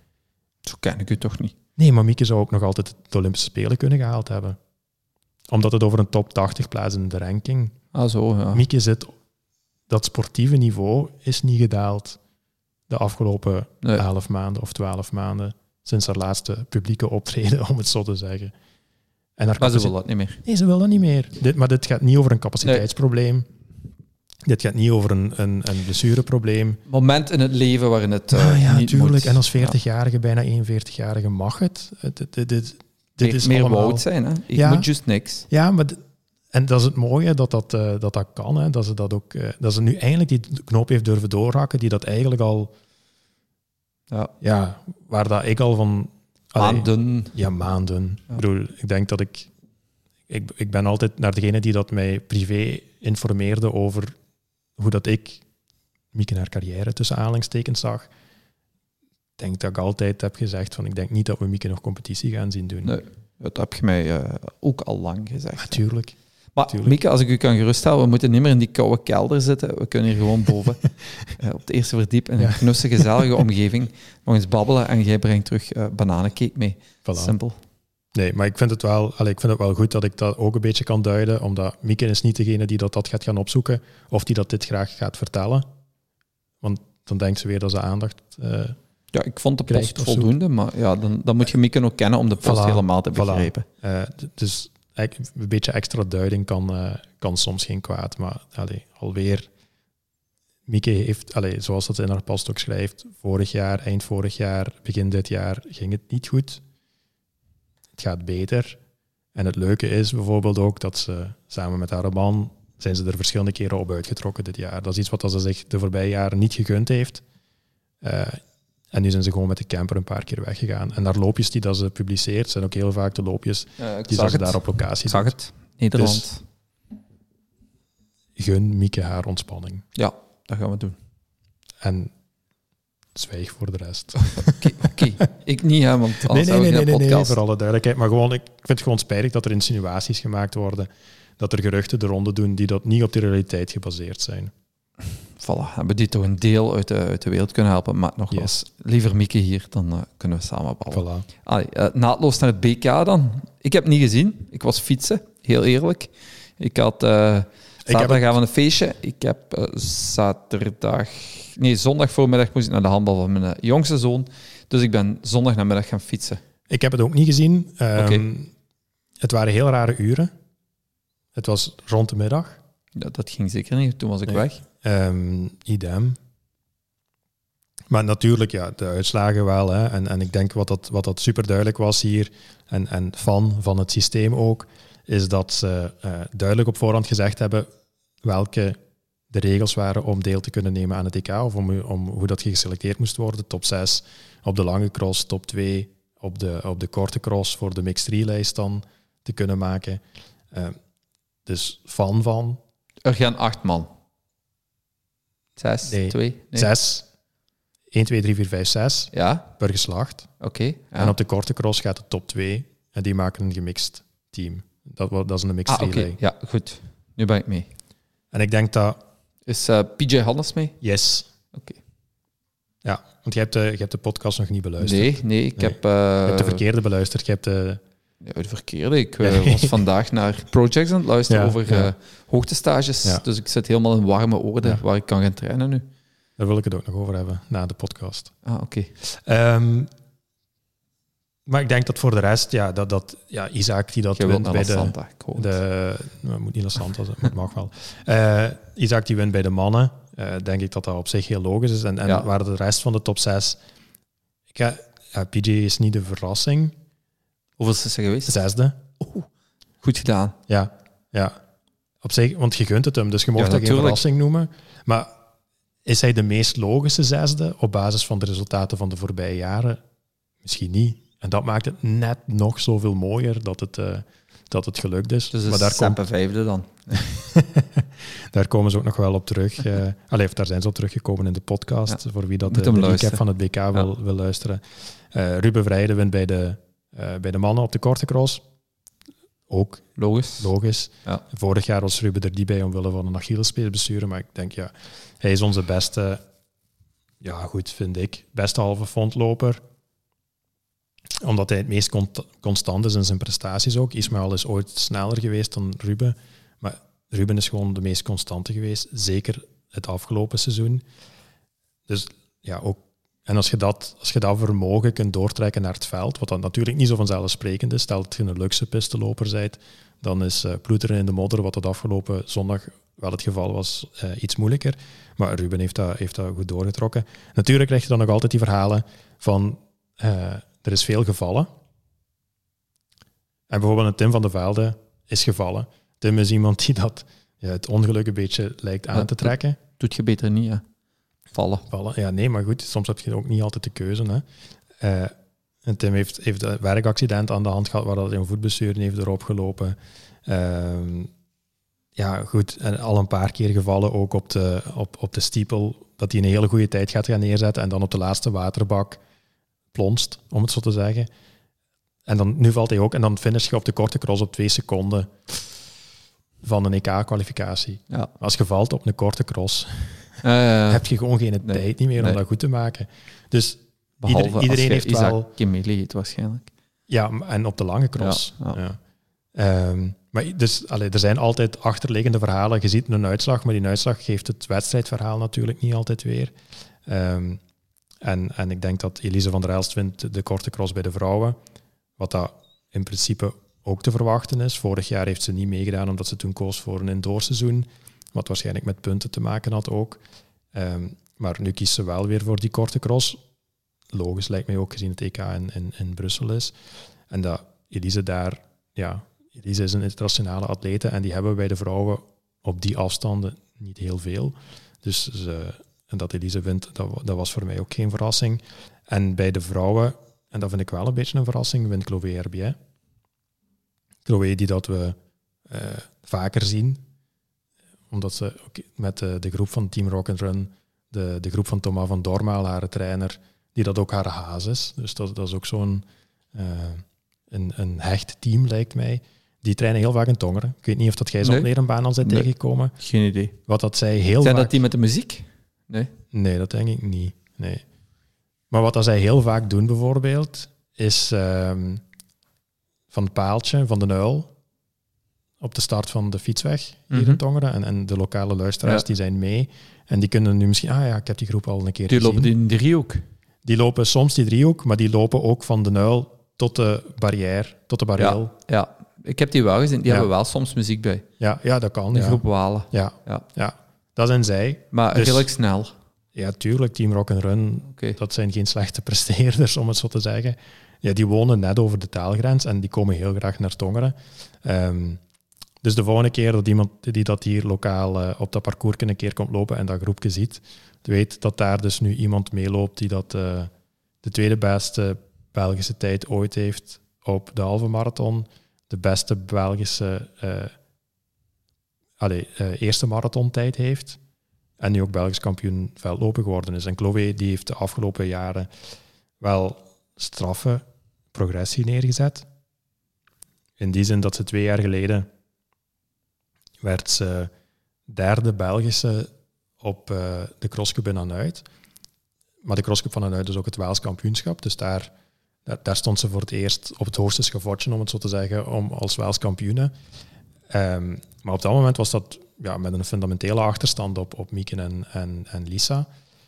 Zo ken ik u toch niet? Nee, maar Mieke zou ook nog altijd de Olympische Spelen kunnen gehaald hebben. Omdat het over een top tachtig plaats in de ranking. Ah, zo, ja. Mieke zit... Dat sportieve niveau is niet gedaald de afgelopen nee. elf maanden of twaalf maanden. Sinds haar laatste publieke optreden, om het zo te zeggen. En haar maar ze wil dat niet meer. Nee, ze wil dat niet meer. Dit, maar dit gaat niet over een capaciteitsprobleem. Nee. Dit gaat niet over een, een, een blessureprobleem. Moment in het leven waarin het uh, ah, ja, niet tuurlijk. moet. En als veertigjarige, ja. bijna eenenveertigjarige mag het. Dit, dit, dit, dit meer is meer allemaal... woud zijn, hè? Ik ja. moet just niks. Ja, maar... D- en dat is het mooie, dat dat, uh, dat, dat kan. Hè. Dat, ze dat, ook, uh, dat ze nu eindelijk die knoop heeft durven doorhakken, die dat eigenlijk al... Ja. Ja, waar dat ik al van... Maanden. Allee, ja, maanden. Ja. Ik bedoel, ik denk dat ik, ik... Ik ben altijd naar degene die dat mij privé informeerde over hoe dat ik Mieke haar carrière tussen aanhalingstekens zag. Ik denk dat ik altijd heb gezegd van ik denk niet dat we Mieke nog competitie gaan zien doen. Nee, dat heb je mij uh, ook al lang gezegd. Natuurlijk. Maar Tuurlijk. Mieke, als ik u kan geruststellen, we moeten niet meer in die koude kelder zitten. We kunnen hier gewoon boven uh, op het eerste verdiep in een ja. knusse, gezellige omgeving nog eens babbelen en jij brengt terug uh, bananencake mee. Voilà. Simpel. Nee, maar ik vind, het wel, allee, ik vind het wel goed dat ik dat ook een beetje kan duiden, omdat Mieke is niet degene die dat, dat gaat gaan opzoeken of die dat dit graag gaat vertellen. Want dan denkt ze weer dat ze aandacht uh, Ja, ik vond de post voldoende, maar ja, dan, dan moet je Mieke ook kennen om de post voilà, helemaal te begrijpen. Voilà. Uh, d- dus een beetje extra duiding kan, uh, kan soms geen kwaad, maar allee, alweer... Mieke heeft, allee, zoals dat in haar post ook schrijft, vorig jaar, eind vorig jaar, begin dit jaar ging het niet goed. Het gaat beter. En het leuke is bijvoorbeeld ook dat ze samen met haar man zijn ze er verschillende keren op uitgetrokken dit jaar. Dat is iets wat ze zich de voorbije jaren niet gegund heeft. Uh, en nu zijn ze gewoon met de camper een paar keer weggegaan. En haar loopjes die dat ze publiceert, zijn ook heel vaak de loopjes uh, die dat ze daar op locatie Ik zag het. Nederland. Dus gun Mieke haar ontspanning. Ja, dat gaan we doen. En Zwijg voor de rest. Oké, okay, okay. Ik niet, hè, want nee, anders nee, nee, nee, nee, nee, nee, voor alle duidelijkheid. Maar gewoon, ik vind het gewoon spijtig dat er insinuaties gemaakt worden, dat er geruchten de ronde doen die dat niet op de realiteit gebaseerd zijn. Voilà, hebben die toch een deel uit de, uit de wereld kunnen helpen. Maar nogmaals, yes. liever Mieke hier, dan uh, kunnen we samen ballen. Voilà. Allee, uh, naadloos naar het B K dan. Ik heb het niet gezien. Ik was fietsen, heel eerlijk. Ik had uh, zaterdagavond een feestje. Ik heb uh, zaterdag... Nee, zondag voormiddag moest ik naar de handbal van mijn uh, jongste zoon. Dus ik ben zondag namiddag gaan fietsen. Ik heb het ook niet gezien. Um, okay. Het waren heel rare uren. Het was rond de middag. Ja, dat ging zeker niet. Toen was ik nee. weg. Um, idem. Maar natuurlijk, ja, de uitslagen wel. Hè. En, en ik denk wat dat, wat dat super duidelijk was hier, en, en fan van het systeem ook, is dat ze uh, duidelijk op voorhand gezegd hebben welke de regels waren om deel te kunnen nemen aan het E K, of om, om hoe dat geselecteerd moest worden. Top zes op de lange cross, top twee op de, op de korte cross voor de mixed relay-lijst dan te kunnen maken. Uh, dus fan van. Er gaan acht man. Zes, nee, twee? Nee. Zes. één, twee, drie, vier, vijf, zes. Ja. Per geslacht. Oké. Okay, ja. En op de korte cross gaat de top twee. En die maken een gemixt team. Dat, dat is een mixed ah, relay. Okay. Ja, goed. Nu ben ik mee. En ik denk dat... Is uh, P J Hannes mee? Yes. Oké. Okay. Ja, want je hebt, de, je hebt de podcast nog niet beluisterd. Nee, nee. Ik nee. heb... Uh... Je hebt de verkeerde beluisterd. Je hebt de... Ja, de verkeerde. Ik uh, was vandaag naar projects aan het luisteren ja, over ja. uh, hoogtestages. Ja. Dus ik zit helemaal in warme orde ja. waar ik kan gaan trainen nu. Daar wil ik het ook nog over hebben, na de podcast. Ah, oké. Okay. Um, maar ik denk dat voor de rest, ja, dat, dat ja, Isaac die dat Je wint bij de... Santa, de nou, moet niet naar Santa, het mag wel. Uh, Isaac die wint bij de mannen. Uh, denk ik dat dat op zich heel logisch is. En, en ja. waar de rest van de top zes... Ik ga, ja, P J is niet de verrassing. Hoeveel is er geweest? Zesde. Oh, goed gedaan. Ja, ja. Op zich, want je gunt het hem, dus je mocht ja, dat geen verrassing noemen. Maar is hij de meest logische zesde op basis van de resultaten van de voorbije jaren? Misschien niet. En dat maakt het net nog zoveel mooier dat het, uh, dat het gelukt is. Dus maar daar komt vijfde dan. Daar komen ze ook nog wel op terug. Uh, allee, daar zijn ze op teruggekomen in de podcast, ja. voor wie dat de, de recap van het B K wil, ja. wil luisteren. Uh, Ruben Vrijden wint bij de, uh, bij de mannen op de korte cross. Ook logisch. logisch. Ja. Vorig jaar was Ruben er niet bij omwille van een Achillespeesblessure, maar ik denk, ja, hij is onze beste, ja goed, vind ik, beste halve frontloper. Omdat hij het meest cont- constant is in zijn prestaties ook. Ismaël is ooit sneller geweest dan Ruben, maar Ruben is gewoon de meest constante geweest, zeker het afgelopen seizoen. Dus ja, ook. En als je, dat, als je dat vermogen kunt doortrekken naar het veld, wat dan natuurlijk niet zo vanzelfsprekend is, stel dat je een luxe pisteloper bent, dan is uh, ploeteren in de modder, wat dat afgelopen zondag wel het geval was, uh, iets moeilijker. Maar Ruben heeft dat, heeft dat goed doorgetrokken. Natuurlijk krijg je dan nog altijd die verhalen van, uh, er is veel gevallen. En bijvoorbeeld een Tim van de Velde is gevallen. Tim is iemand die dat, ja, het ongeluk een beetje lijkt aan ja, te trekken. Dat doet je beter niet, hè? Vallen. Vallen. Ja, nee, maar goed, soms heb je ook niet altijd de keuze. Hè. Uh, en Tim heeft, heeft een werkaccident aan de hand gehad, waar hij een voetblessure heeft erop gelopen. Uh, ja, goed, en al een paar keer gevallen, ook op de, op, op de stiepel, dat hij een hele goede tijd gaat gaan neerzetten en dan op de laatste waterbak plonst, om het zo te zeggen. En dan, nu valt hij ook, en dan finish je op de korte cross op twee seconden van een E K-kwalificatie. Ja. Als je valt op een korte cross... Uh, uh, heb je gewoon geen nee, tijd niet meer om nee. dat goed te maken. Dus Behalve ieder, iedereen heeft Isaac wel... Kimeli heet waarschijnlijk. Ja, en op de lange cross. Ja, ja. Ja. Um, maar dus, allee, er zijn altijd achterliggende verhalen. Je ziet een uitslag, maar die uitslag geeft het wedstrijdverhaal natuurlijk niet altijd weer. Um, en, en ik denk dat Elise van der Elst wint de korte cross bij de vrouwen. Wat dat in principe ook te verwachten is. Vorig jaar heeft ze niet meegedaan omdat ze toen koos voor een indoorseizoen. Wat waarschijnlijk met punten te maken had ook. Um, maar nu kiest ze wel weer voor die korte cross. Logisch lijkt mij ook, gezien het E K in, in, in Brussel is. En dat Elise daar... Ja, Elise is een internationale atlete en die hebben bij de vrouwen op die afstanden niet heel veel. Dus ze, en dat Elise wint, dat, dat was voor mij ook geen verrassing. En bij de vrouwen, en dat vind ik wel een beetje een verrassing, wint Chloé Herbiet. Chloé die dat we uh, vaker zien... omdat ze met de, de groep van Team Rock and Run de, de groep van Thomas van Dormaal, haar trainer, die dat ook haar haas is. Dus dat, dat is ook zo'n uh, een, een hecht team, lijkt mij. Die trainen heel vaak in Tongeren. Ik weet niet of dat jij ze Nee. op Nerenbaan al zijn Nee. tegengekomen. Geen idee. Wat dat zij heel Zijn vaak... dat die met de muziek? Nee. Nee, dat denk ik niet. Nee. Maar wat dat zij heel vaak doen bijvoorbeeld, is um, van het paaltje, van de Nuil, op de start van de fietsweg hier Mm-hmm. in Tongeren. En, en de lokale luisteraars, Ja. die zijn mee. En die kunnen nu misschien... Ah ja, ik heb die groep al een keer Die gezien. lopen in de driehoek. Die lopen soms die driehoek, maar die lopen ook van de Nuil tot de barrière, tot de barrière. Ja, ja, ik heb die wel gezien. Die Ja. hebben wel soms muziek bij. Ja, ja, dat kan. De Ja. groep Walen. Ja. Ja. ja, dat zijn zij. Maar Dus- redelijk snel. Ja, tuurlijk, Team Rock and Run, Oké. dat zijn geen slechte presteerders, om het zo te zeggen. Ja, die wonen net over de taalgrens en die komen heel graag naar Tongeren. Um, dus de volgende keer dat iemand die dat hier lokaal uh, op dat parcours een keer komt lopen en dat groepje ziet, weet dat daar dus nu iemand meeloopt die dat uh, de tweede beste Belgische tijd ooit heeft op de halve marathon, de beste Belgische uh, allez, uh, eerste marathontijd heeft. En nu ook Belgisch kampioen veldlopen geworden is. En Chloé die heeft de afgelopen jaren wel straffe progressie neergezet. In die zin dat ze twee jaar geleden werd ze derde Belgische op uh, de crosscup in Hanuit. Maar de crosscup van Hanuit is ook het Waals kampioenschap. Dus daar, daar, daar stond ze voor het eerst op het hoogste schavotje, om het zo te zeggen, om als Waals kampioene. Um, maar op dat moment was dat ja, met een fundamentele achterstand op, op Mieke en, en, en Lisa.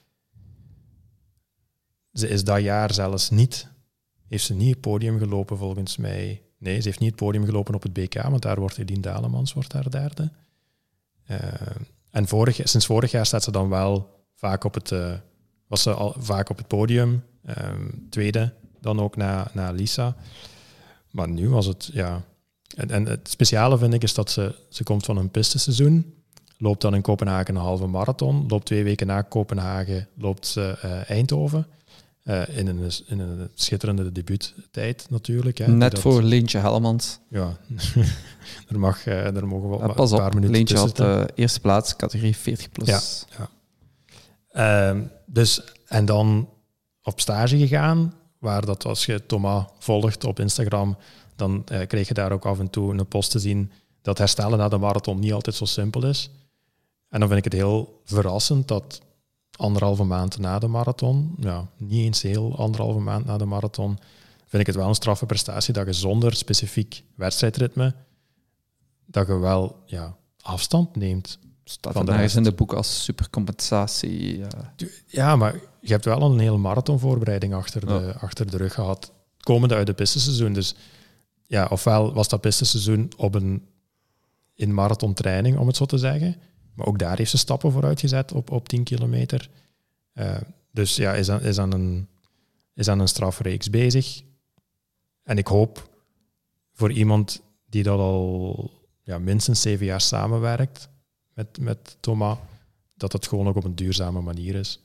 Ze is dat jaar zelfs niet, heeft ze niet het podium gelopen volgens mij. Nee, ze heeft niet het podium gelopen op het B K, want daar wordt Eline Dalemans wordt daar derde. Uh, en vorig, sinds vorig jaar staat ze dan wel vaak op het, uh, was ze al vaak op het podium, um, tweede dan ook na, na Lisa. Maar nu was het, ja... En, en het speciale vind ik is dat ze, ze komt van een pisteseizoen, loopt dan in Kopenhagen een halve marathon, loopt twee weken na Kopenhagen, loopt ze uh, Eindhoven, uh, in, een, in een schitterende debuuttijd natuurlijk. Hè, Net dat, voor Leentje Hellemans. Ja, er, mag, uh, er mogen wel Ja, een pas paar op, minuten Leentje tussen had zitten. uh, eerste plaats, categorie veertig plus. Ja, ja. Uh, dus, en dan op stage gegaan, waar dat als je Thomas volgt op Instagram, dan uh, kreeg je daar ook af en toe een post te zien dat herstellen na de marathon niet altijd zo simpel is. En dan vind ik het heel verrassend dat anderhalve maand na de marathon, ja, niet eens heel anderhalve maand na de marathon, vind ik het wel een straffe prestatie dat je zonder specifiek wedstrijdritme, dat je wel ja, afstand neemt. Staat van er de nergens rest. in de boek als supercompensatie. Uh. Ja, maar je hebt wel een hele marathonvoorbereiding achter de, Ja. achter de rug gehad, komende uit de pisteseizoen. Dus ja, ofwel was dat pisteseizoen op een in marathontraining, om het zo te zeggen. Maar ook daar heeft ze stappen vooruit gezet op, op tien kilometer. Uh, dus ja, is aan, is, aan een, is aan een strafreeks bezig. En ik hoop voor iemand die dat al ja, minstens zeven jaar samenwerkt met, met Thomas, dat het gewoon ook op een duurzame manier is.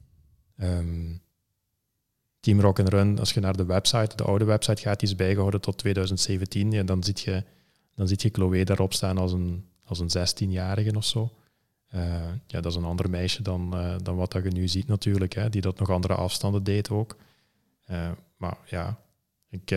Um, Team Rock and Run, als je naar de website, de oude website gaat, die is bijgehouden tot twintig zeventien. En dan zie je, dan zie je Chloé daarop staan als een, als een zestienjarige of zo. Uh, ja, dat is een ander meisje dan, uh, dan wat dat je nu ziet natuurlijk, hè, die dat nog andere afstanden deed ook. Uh, maar ja, ik, uh,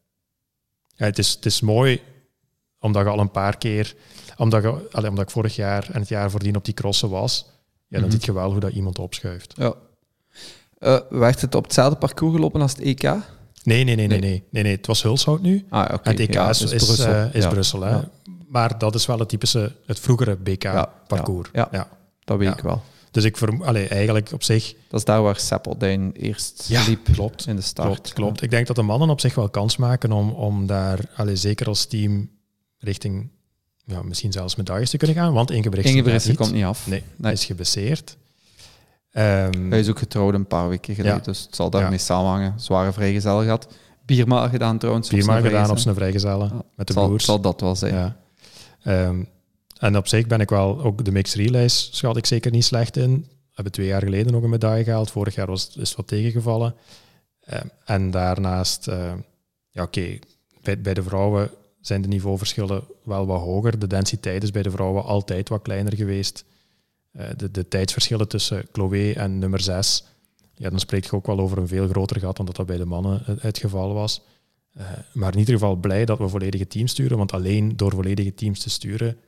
ja het, is, het is mooi omdat je al een paar keer, omdat, je, allee, omdat ik vorig jaar en het jaar voordien op die crossen was, ja, dan Mm-hmm. zie je wel hoe dat iemand opschuift. Ja. Uh, werd het op hetzelfde parcours gelopen als het E K? Nee, nee, nee, nee, Nee. nee, nee, nee. Het was Hulshout nu. Ah, oké. En het E K Ja, is, dus is, Brussel. uh, is Ja. Brussel. Hè? Ja. Maar dat is wel het typische, het vroegere B K-parcours. Ja, ja. Ja. Dat weet Ja. ik wel. Dus ik vermo- allee, eigenlijk op zich... Dat is daar waar Seppeldijn eerst Ja, liep klopt. in de start. Klopt, klopt. Ik denk dat de mannen op zich wel kans maken om, om daar, allee, zeker als team, richting ja, misschien zelfs medailles te kunnen gaan. Want Ingebrigtsen Ingebrigtsen niet. komt niet af. Nee, Nee. hij is geblesseerd. Um, Hij is ook getrouwd een paar weken geleden, Ja. dus het zal daarmee Ja. samenhangen. Zware vrijgezel gehad. Bierma gedaan trouwens. op Viermaal zijn gedaan op vrijgezel. zijn vrijgezellen, Ja, met de zal, broers. zal dat wel zijn. Ja. Um, en op zich ben ik wel, ook de mixed relays schat ik zeker niet slecht in. We hebben twee jaar geleden nog een medaille gehaald. Vorig jaar was, is het wat tegengevallen. Um, en daarnaast, uh, ja oké, okay, bij, bij de vrouwen zijn de niveauverschillen wel wat hoger. De densiteit is bij de vrouwen altijd wat kleiner geweest. uh, de, de tijdsverschillen tussen Chloé en nummer zes, ja, dan spreek je ook wel over een veel groter gat dan dat dat bij de mannen het, het geval was. Uh, maar in ieder geval blij dat we volledige teams sturen, want alleen door volledige teams te sturen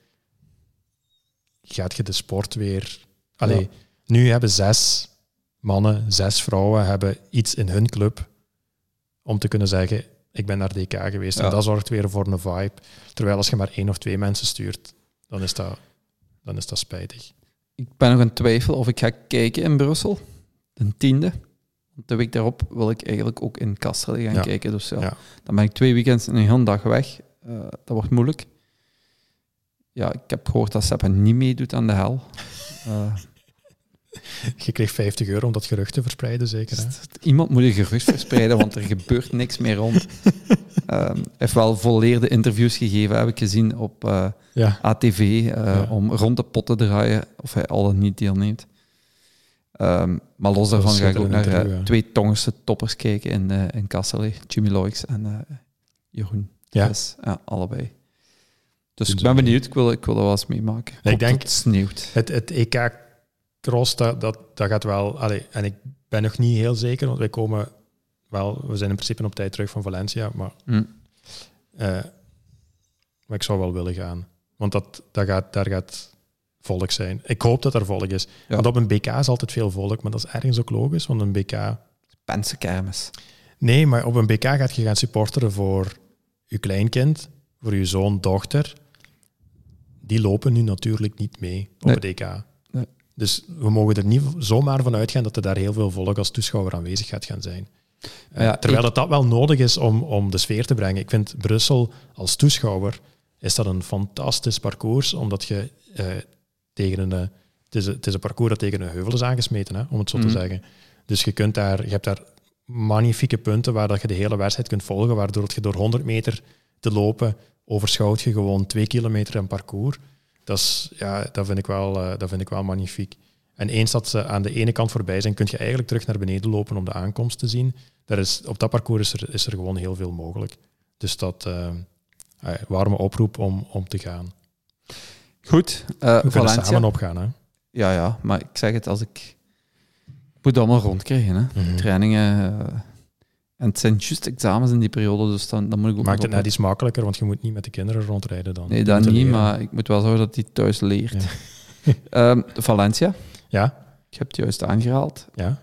gaat je de sport weer... Allee, ja. Nu hebben zes mannen, zes vrouwen hebben iets in hun club om te kunnen zeggen, ik ben naar D K geweest. Ja. En dat zorgt weer voor een vibe. Terwijl als je maar één of twee mensen stuurt, dan is dat, dan is dat spijtig. Ik ben nog in twijfel of ik ga kijken in Brussel, de tiende. De week daarop wil ik eigenlijk ook in Kasterlee gaan ja. kijken. Dus ja, ja, dan ben ik twee weekends en een hele dag weg. Uh, dat wordt moeilijk. Ja, ik heb gehoord dat Sepp niet meedoet aan de hel. Uh, Je kreeg vijftig euro om dat gerucht te verspreiden, zeker? Hè? Iemand moet een gerucht verspreiden, want er gebeurt niks meer rond. Hij um, heeft wel volleerde interviews gegeven, heb ik gezien op uh, ja. A T V, uh, ja. om rond de pot te draaien, of hij al dan niet deelneemt. Um, maar los daarvan ga ik ook naar uh, ja. twee Tongense toppers kijken in, uh, in Kasterlee. Jimmy Loix en uh, Jeroen. Ja. Yes, ja, allebei. Dus ik ben benieuwd, ik wil, ik wil dat wel eens meemaken. Ik, ik denk, het sneeuwt. Het, het E K Cross, dat, dat, dat gaat wel... Allee, en ik ben nog niet heel zeker, want wij komen wel... We zijn in principe op tijd terug van Valencia, maar... Mm. Uh, maar ik zou wel willen gaan. Want dat, dat gaat, daar gaat volk zijn. Ik hoop dat er volk is. Ja. Want op een B K is altijd veel volk, maar dat is ergens ook logisch, want een B K... Pensenkermis. Nee, maar op een B K gaat je gaan supporteren voor je kleinkind, voor je zoon, dochter. Die lopen nu natuurlijk niet mee op nee. het E K. Nee. Dus we mogen er niet zomaar van uitgaan dat er daar heel veel volk als toeschouwer aanwezig gaat gaan zijn. Uh, ja, terwijl ik... dat, dat wel nodig is om, om de sfeer te brengen. Ik vind Brussel als toeschouwer is dat een fantastisch parcours, omdat je uh, tegen een... Uh, het, is een het is een parcours dat tegen een heuvel is aangesmeten, hè, om het zo mm. te zeggen. Dus je, kunt daar, je hebt daar magnifieke punten waar dat je de hele wedstrijd kunt volgen, waardoor je door honderd meter te lopen overschouwt je gewoon twee kilometer een parcours. Dat, is, ja, dat, vind ik wel, uh, dat vind ik wel magnifiek. En eens dat ze aan de ene kant voorbij zijn, kun je eigenlijk terug naar beneden lopen om de aankomst te zien. Daar is, op dat parcours is er, is er gewoon heel veel mogelijk. Dus dat uh, uh, warme oproep om, om te gaan. Goed. Uh, We kunnen Valencia. samen opgaan. Hè? Ja, ja, maar ik zeg het als ik... Ik moet het allemaal rondkrijgen. Hè. Mm-hmm. Trainingen... Uh, en het zijn juist examens in die periode, dus dan, dan moet ik ook... Maakt het net iets makkelijker, want je moet niet met de kinderen rondrijden dan. Nee, dat niet, leren. Maar ik moet wel zorgen dat hij thuis leert. Ja. um, Valencia. Ja. Ik heb het juist aangehaald. Ja.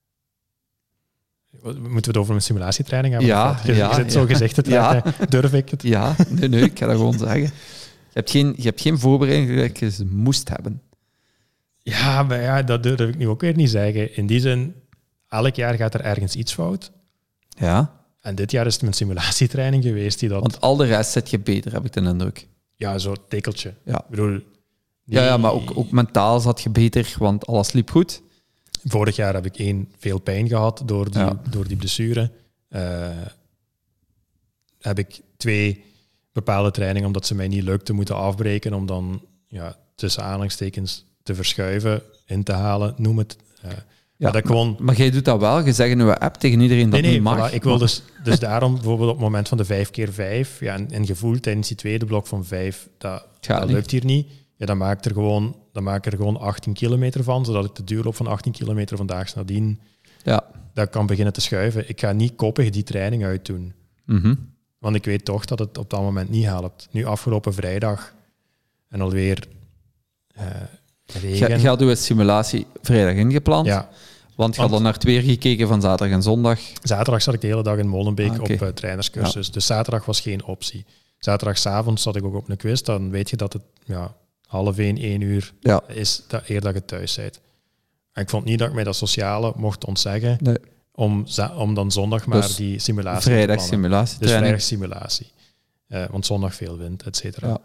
Moeten we het over een simulatietraining hebben? Ja. Je, ja je zit ja. zo gezegd te trekken. Ja. Durf ik het? Ja, nee, nee, ik ga dat gewoon zeggen. Je hebt geen, je hebt geen voorbereiding dat je moest hebben. Ja, maar ja, dat durf ik nu ook weer niet zeggen. In die zin, elk jaar gaat er ergens iets fout. Ja. En dit jaar is het mijn simulatietraining geweest die dat... Want al de rest zet je beter, heb ik de indruk. Ja, zo'n tekeltje. Ja. Ik bedoel... Die... Ja, ja, maar ook, ook mentaal zat je beter, want alles liep goed. Vorig jaar heb ik één, veel pijn gehad door die, ja. door die blessure. Uh, heb ik twee bepaalde trainingen, omdat ze mij niet lukte, moeten afbreken, om dan ja, tussen aanhalingstekens te verschuiven, in te halen, noem het... Uh, Ja, maar, dat gewoon... maar, maar jij doet dat wel. Je zegt in je app tegen iedereen dat nee, nee, niet mag. Voilà. Ik wil dus, dus daarom bijvoorbeeld op het moment van de vijf keer vijf, ja, en, en gevoel tijdens die tweede blok van vijf, dat, dat lukt hier niet. Ja, dan maak ik er gewoon, dan maak ik er gewoon achttien kilometer van, zodat ik de duurloop van achttien kilometer vandaag nadien ja. dat kan beginnen te schuiven. Ik ga niet koppig die training uitdoen. Mm-hmm. Want ik weet toch dat het op dat moment niet helpt. Nu afgelopen vrijdag en alweer uh, regen. Je had uw simulatie vrijdag ingepland. Ja. Want je had al naar het weer gekeken van zaterdag en zondag. Zaterdag zat ik de hele dag in Molenbeek ah, okay. op uh, trainerscursus. Ja. Dus zaterdag was geen optie. Zaterdagavond zat ik ook op een quiz. Dan weet je dat het ja, half één, één uur ja. is dat, eer dat je thuis bent. En ik vond niet dat ik mij dat sociale mocht ontzeggen. Nee. Om, om dan zondag maar dus die simulatie vrijdag te plannen. Simulatie dus vrijdag simulatie. Uh, want zondag veel wind, et cetera. Ja.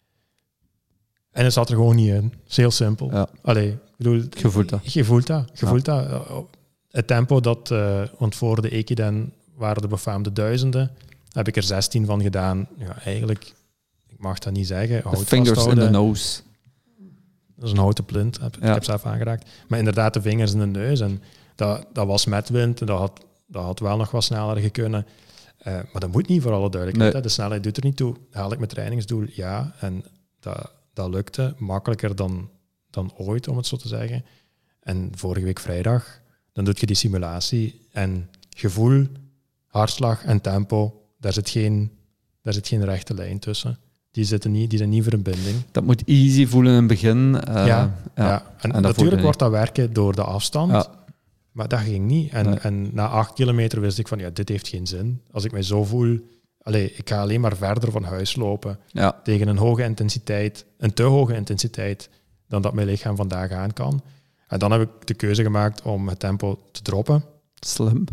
En het zat er gewoon niet in. Het is heel simpel. Ja. Allee, ik bedoel, je voelt dat. Je voelt dat. Je ja. voelt dat. Het tempo dat... Uh, want voor de Ekiden waren de befaamde duizenden. Heb ik er zestien van gedaan. Ja, eigenlijk... Ik mag dat niet zeggen. The fingers in the nose. Dat is een houten plint. Heb, ja. Ik heb zelf aangeraakt. Maar inderdaad, de vingers in de neus. En dat, dat was met wind. En dat had, dat had wel nog wat sneller gekunnen. Uh, maar dat moet niet, voor alle duidelijkheid. Nee. De snelheid doet er niet toe. Haal ik mijn trainingsdoel? Ja. En dat... Dat lukte makkelijker dan, dan ooit, om het zo te zeggen. En vorige week vrijdag, dan doe je die simulatie en gevoel, hartslag en tempo, daar zit geen, daar zit geen rechte lijn tussen. Die, zitten niet, die zijn niet voor een binding. Dat moet easy voelen in het begin. Uh, ja, ja. ja, en, en natuurlijk wordt dat werken door de afstand, ja. maar dat ging niet. En, nee. en na acht kilometer wist ik van, ja, dit heeft geen zin. Als ik mij zo voel, allee, ik ga alleen maar verder van huis lopen ja. tegen een hoge intensiteit, een te hoge intensiteit, dan dat mijn lichaam vandaag aan kan. En dan heb ik de keuze gemaakt om het tempo te droppen. Slim.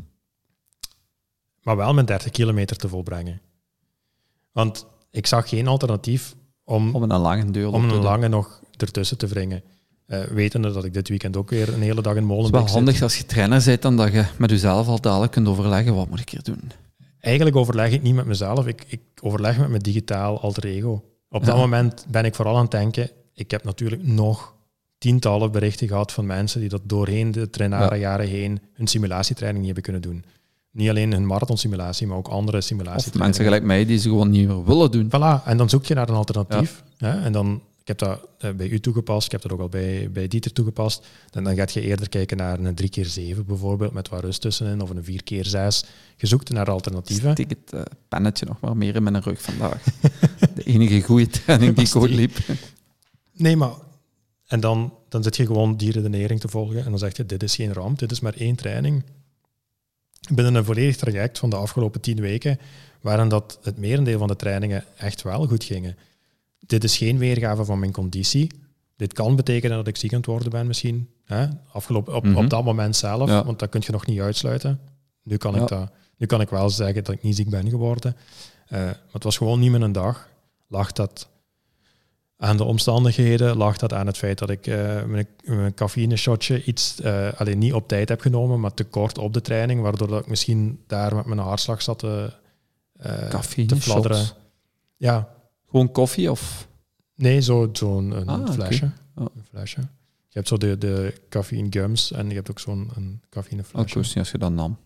Maar wel met dertig kilometer te volbrengen. Want ik zag geen alternatief om, om een lange deur om een lange nog ertussen te wringen. Uh, wetende dat ik dit weekend ook weer een hele dag in Molenbeek zit. Het is wel handig als je trainer bent, dan dat je met jezelf al dadelijk kunt overleggen, wat moet ik hier doen? Eigenlijk overleg ik niet met mezelf, ik, ik overleg met mijn digitaal alter ego. Op ja. dat moment ben ik vooral aan het denken, ik heb natuurlijk nog tientallen berichten gehad van mensen die dat doorheen de trainarenjaren ja. heen hun simulatietraining niet hebben kunnen doen. Niet alleen hun marathonsimulatie, maar ook andere simulaties. Of mensen gelijk mij die ze gewoon niet meer willen doen. Voilà, en dan zoek je naar een alternatief. Ja. Ja, en dan, ik heb dat bij u toegepast, ik heb dat ook al bij, bij Dieter toegepast. En dan ga je eerder kijken naar een drie keer zeven bijvoorbeeld, met wat rust tussenin, of een vier keer zes. Je zoekt naar alternatieven. Steek het uh, pennetje nog maar meer in mijn rug vandaag. De enige goede training die ik ooit liep. Nee, maar... En dan, dan zit je gewoon die redenering te volgen en dan zeg je, dit is geen ramp, dit is maar één training. Binnen een volledig traject van de afgelopen tien weken, waarin dat het merendeel van de trainingen echt wel goed gingen. Dit is geen weergave van mijn conditie. Dit kan betekenen dat ik ziek aan het worden ben misschien. Hè? Afgelopen, op, mm-hmm. op dat moment zelf, ja. want dat kun je nog niet uitsluiten. Nu kan, ja. ik dat, nu kan ik wel zeggen dat ik niet ziek ben geworden. Uh, maar het was gewoon niet meer een dag. Lag dat aan de omstandigheden, lag dat aan het feit dat ik uh, mijn, mijn cafeïne-shotje iets uh, alleen niet op tijd heb genomen, maar te kort op de training, waardoor dat ik misschien daar met mijn hartslag zat te, uh, te fladderen. Ja. Gewoon koffie of? Nee, zo, zo'n een, ah, een flesje. Okay. Oh. Een flesje. Je hebt zo de, de cafeïne gums en je hebt ook zo'n een cafeïne flesje. Ik wist niet als je dat nam.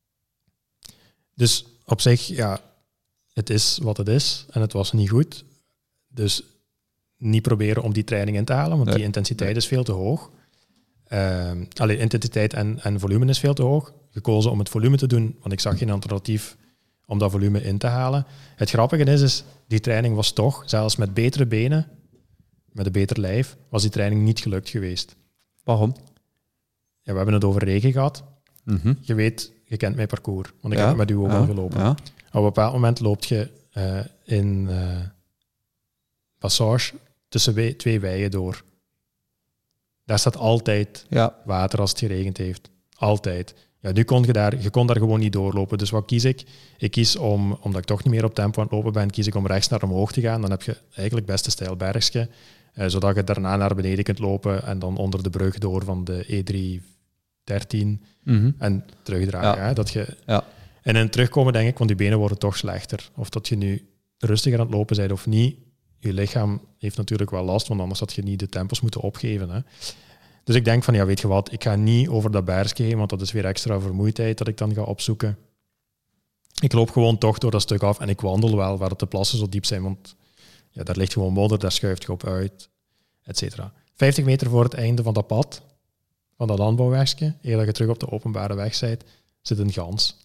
Dus op zich, ja, het is wat het is en het was niet goed. Dus niet proberen om die training in te halen, want nee. die intensiteit nee. is veel te hoog. Uh, alleen intensiteit en, en volume is veel te hoog. Gekozen om het volume te doen, want ik zag geen alternatief om dat volume in te halen. Het grappige is, is die training was toch, zelfs met betere benen, met een beter lijf, was die training niet gelukt geweest. Waarom? Ja, we hebben het over regen gehad. Mm-hmm. Je weet, je kent mijn parcours, want ik ja, heb het met u ook ja, al gelopen. Ja. Op een bepaald moment loopt je uh, in uh, passage tussen we- twee weien door. Daar staat altijd ja. water als het geregend heeft. Altijd. Ja, nu kon je daar, je kon daar gewoon niet doorlopen. Dus wat kies ik? Ik kies om, omdat ik toch niet meer op tempo aan het lopen ben, kies ik om rechts naar omhoog te gaan. Dan heb je eigenlijk best een steil bergje, eh, zodat je daarna naar beneden kunt lopen en dan onder de brug door van de E drie dertien mm-hmm. en terugdragen. Ja. Hè, dat je, ja. En in het terugkomen denk ik, want die benen worden toch slechter. Of dat je nu rustiger aan het lopen bent of niet, je lichaam heeft natuurlijk wel last, want anders had je niet de tempos moeten opgeven. Hè. Dus ik denk van, ja, weet je wat, ik ga niet over dat bergje heen, want dat is weer extra vermoeidheid dat ik dan ga opzoeken. Ik loop gewoon toch door dat stuk af en ik wandel wel waar de plassen zo diep zijn, want ja, daar ligt gewoon modder, daar schuift je op uit, et cetera. vijftig meter voor het einde van dat pad, van dat landbouwwegje, eer dat je terug op de openbare weg bent, zit een gans.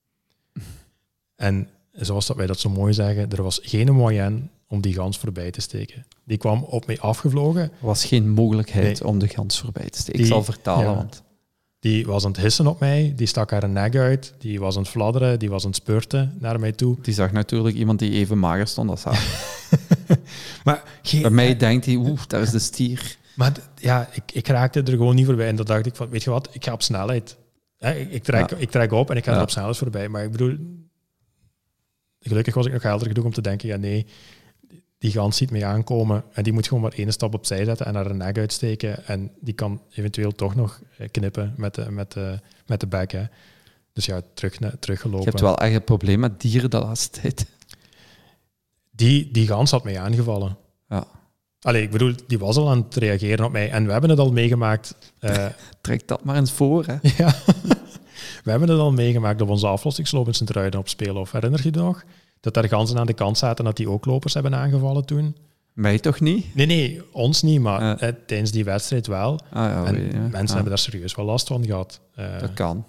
En zoals dat wij dat zo mooi zeggen, er was geen moyen om die gans voorbij te steken. Die kwam op mij afgevlogen. Er was geen mogelijkheid nee. om de gans voorbij te steken. Die, ik zal vertalen. Ja, want... Die was aan het hissen op mij, die stak haar nek uit, die was aan het fladderen, die was aan het spurten naar mij toe. Die zag natuurlijk iemand die even mager stond als haar. maar geen... Bij mij denkt hij, oeh, daar is de stier. Maar ja, ik, ik raakte er gewoon niet voorbij. En dan dacht ik van, weet je wat, ik ga op snelheid. He, ik, ik, trek, ja. ik trek op en ik ga ja. er op snelheid voorbij. Maar ik bedoel, gelukkig was ik nog helder genoeg om te denken, ja nee, die gans ziet mij aankomen en die moet gewoon maar één stap opzij zetten en haar een nek uitsteken en die kan eventueel toch nog knippen met de, met de, met de bek. Hè. Dus ja, terug, teruggelopen. Je hebt wel echt een probleem met dieren de laatste tijd. Die, die gans had mij aangevallen. Ja. Allee, ik bedoel, die was al aan het reageren op mij en we hebben het al meegemaakt. Uh, Trek dat maar eens voor, hè. Ja. We hebben het al meegemaakt op onze aflossingsloop in Sint-Truiden op Speelhof. Herinner je je nog? Dat daar ganzen aan de kant zaten en dat die ook lopers hebben aangevallen toen. Mij toch niet? Nee, nee, ons niet, maar Ja. eh, tijdens die wedstrijd wel. Ah, ja, En weet je, ja. mensen Ah, hebben daar serieus wel last van gehad. Eh, dat kan.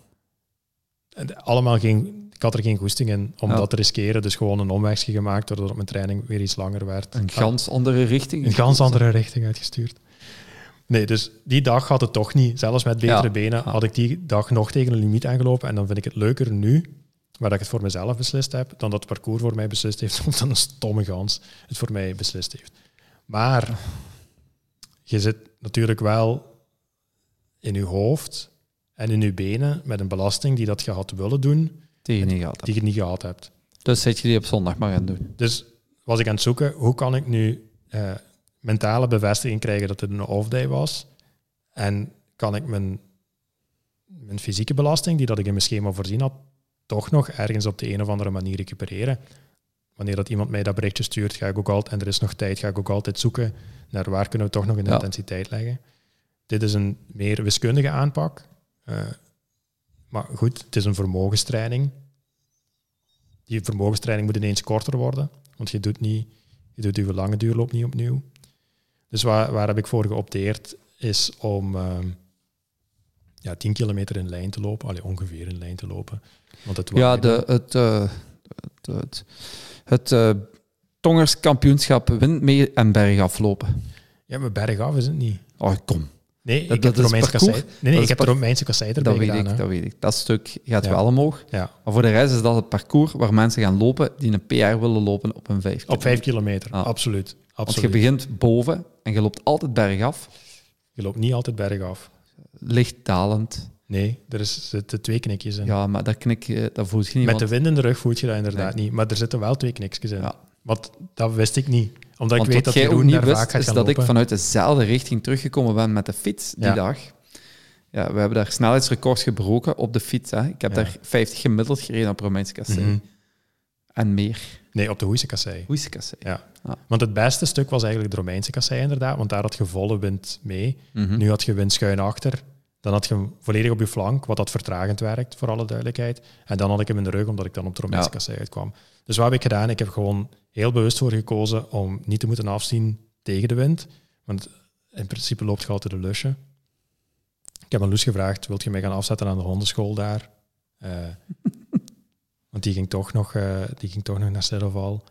en allemaal geen, ik had er geen goesting in om Ja. dat te riskeren. Dus gewoon een omwegje gemaakt, waardoor mijn training weer iets langer werd. Een gans andere richting. Een gans andere richting uitgestuurd. Nee, dus die dag had het toch niet. Zelfs met betere Ja. benen Ja. had ik die dag nog tegen een limiet aangelopen. En dan vind ik het leuker nu, waar ik het voor mezelf beslist heb, dan dat het parcours voor mij beslist heeft, of dan een stomme gans het voor mij beslist heeft. Maar je zit natuurlijk wel in je hoofd en in je benen met een belasting die dat je had willen doen, Die je niet gehad hebt. die je niet gehad hebt. Dus zit je die op zondag maar gaan doen. Dus was ik aan het zoeken, hoe kan ik nu eh, mentale bevestiging krijgen dat het een off-day was? En kan ik mijn, mijn fysieke belasting, die dat ik in mijn schema voorzien had, toch nog ergens op de een of andere manier recupereren? Wanneer dat iemand mij dat berichtje stuurt, ga ik ook altijd, en er is nog tijd, ga ik ook altijd zoeken naar waar kunnen we toch nog een Ja. intensiteit leggen. Dit is een meer wiskundige aanpak. Uh, maar goed, het is een vermogenstraining. Die vermogenstraining moet ineens korter worden, want je doet niet, je doet je lange duurloop niet opnieuw. Dus waar, waar heb ik voor geopteerd, is om uh, ja, tien kilometer in lijn te lopen, allee, ongeveer in lijn te lopen. Want het Ja, de, het, uh, het, het, het uh, Tongerskampioenschap windmee en bergaflopen. Ja, maar bergaf is het niet. Oh, kom. Nee, dat, ik heb dat de Romeinse kassei. Nee, nee ik heb de par- Romeinse kassei erbij dat weet gedaan. Ik, hè. dat weet ik. Dat stuk gaat Ja. wel omhoog. Ja. Maar voor de rest is dat het parcours waar mensen gaan lopen die een P R willen lopen op een vijf Op vijf kilometer, Ah. absoluut. Want absoluut. je begint boven en je loopt altijd bergaf. Je loopt niet altijd bergaf. Licht dalend. Nee, er is- zitten twee knikjes in. Ja, maar dat knik, eh, dat voelt je niet. Met want, de wind in de rug voelt je dat inderdaad Nee. niet. Maar er zitten wel twee knikjes in. Ja. Want dat wist ik niet. Omdat want ik weet wat dat jij ook Jeroen niet daar wist, vaak gaat is gaan dat lopen. ik vanuit dezelfde richting teruggekomen ben met de fiets die Ja. dag. Ja, we hebben daar snelheidsrecords gebroken op de fiets. Hè. Ik heb Ja. daar vijftig gemiddeld gereden op Romeinse kassei. Mhm. En meer. Nee, op de Hoeise kassei. Hoeise kassei. Ja. Ah. Want het beste stuk was eigenlijk de Romeinse kassei inderdaad, want daar had je volle wind mee. Mhm. Nu had je wind schuin achter. Dan had je hem volledig op je flank, wat dat vertragend werkt, voor alle duidelijkheid. En dan had ik hem in de rug, omdat ik dan op de Romeinse Ja. kassei uitkwam. Dus wat heb ik gedaan? Ik heb gewoon heel bewust voor gekozen om niet te moeten afzien tegen de wind. Want in principe loopt je altijd een lusje. Ik heb aan Loes gevraagd, wilt je mij gaan afzetten aan de hondenschool daar? Uh, want die ging toch nog, uh, die ging toch nog naar Sterreval.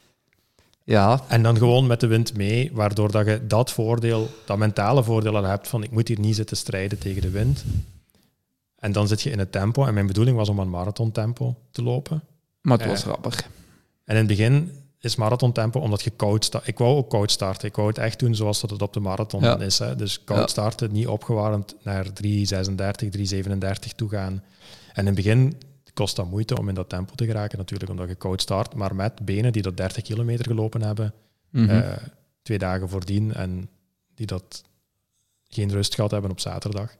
Ja. En dan gewoon met de wind mee, waardoor dat je dat voordeel, dat mentale voordeel al hebt van ik moet hier niet zitten strijden tegen de wind. En dan zit je in het tempo. En mijn bedoeling was om een marathontempo te lopen. Maar het was Uh, rapper. En in het begin is marathontempo omdat je koud start. Ik wou ook koud starten. Ik wou het echt doen zoals dat het op de marathon Ja. is. Hè. Dus koud Ja. starten, niet opgewarmd naar drie zesendertig, drie zevenendertig toe gaan. En in het begin kost dat moeite om in dat tempo te geraken natuurlijk, omdat je koud start. Maar met benen die dat dertig kilometer gelopen hebben, Mhm. uh, twee dagen voordien en die dat geen rust gehad hebben op zaterdag.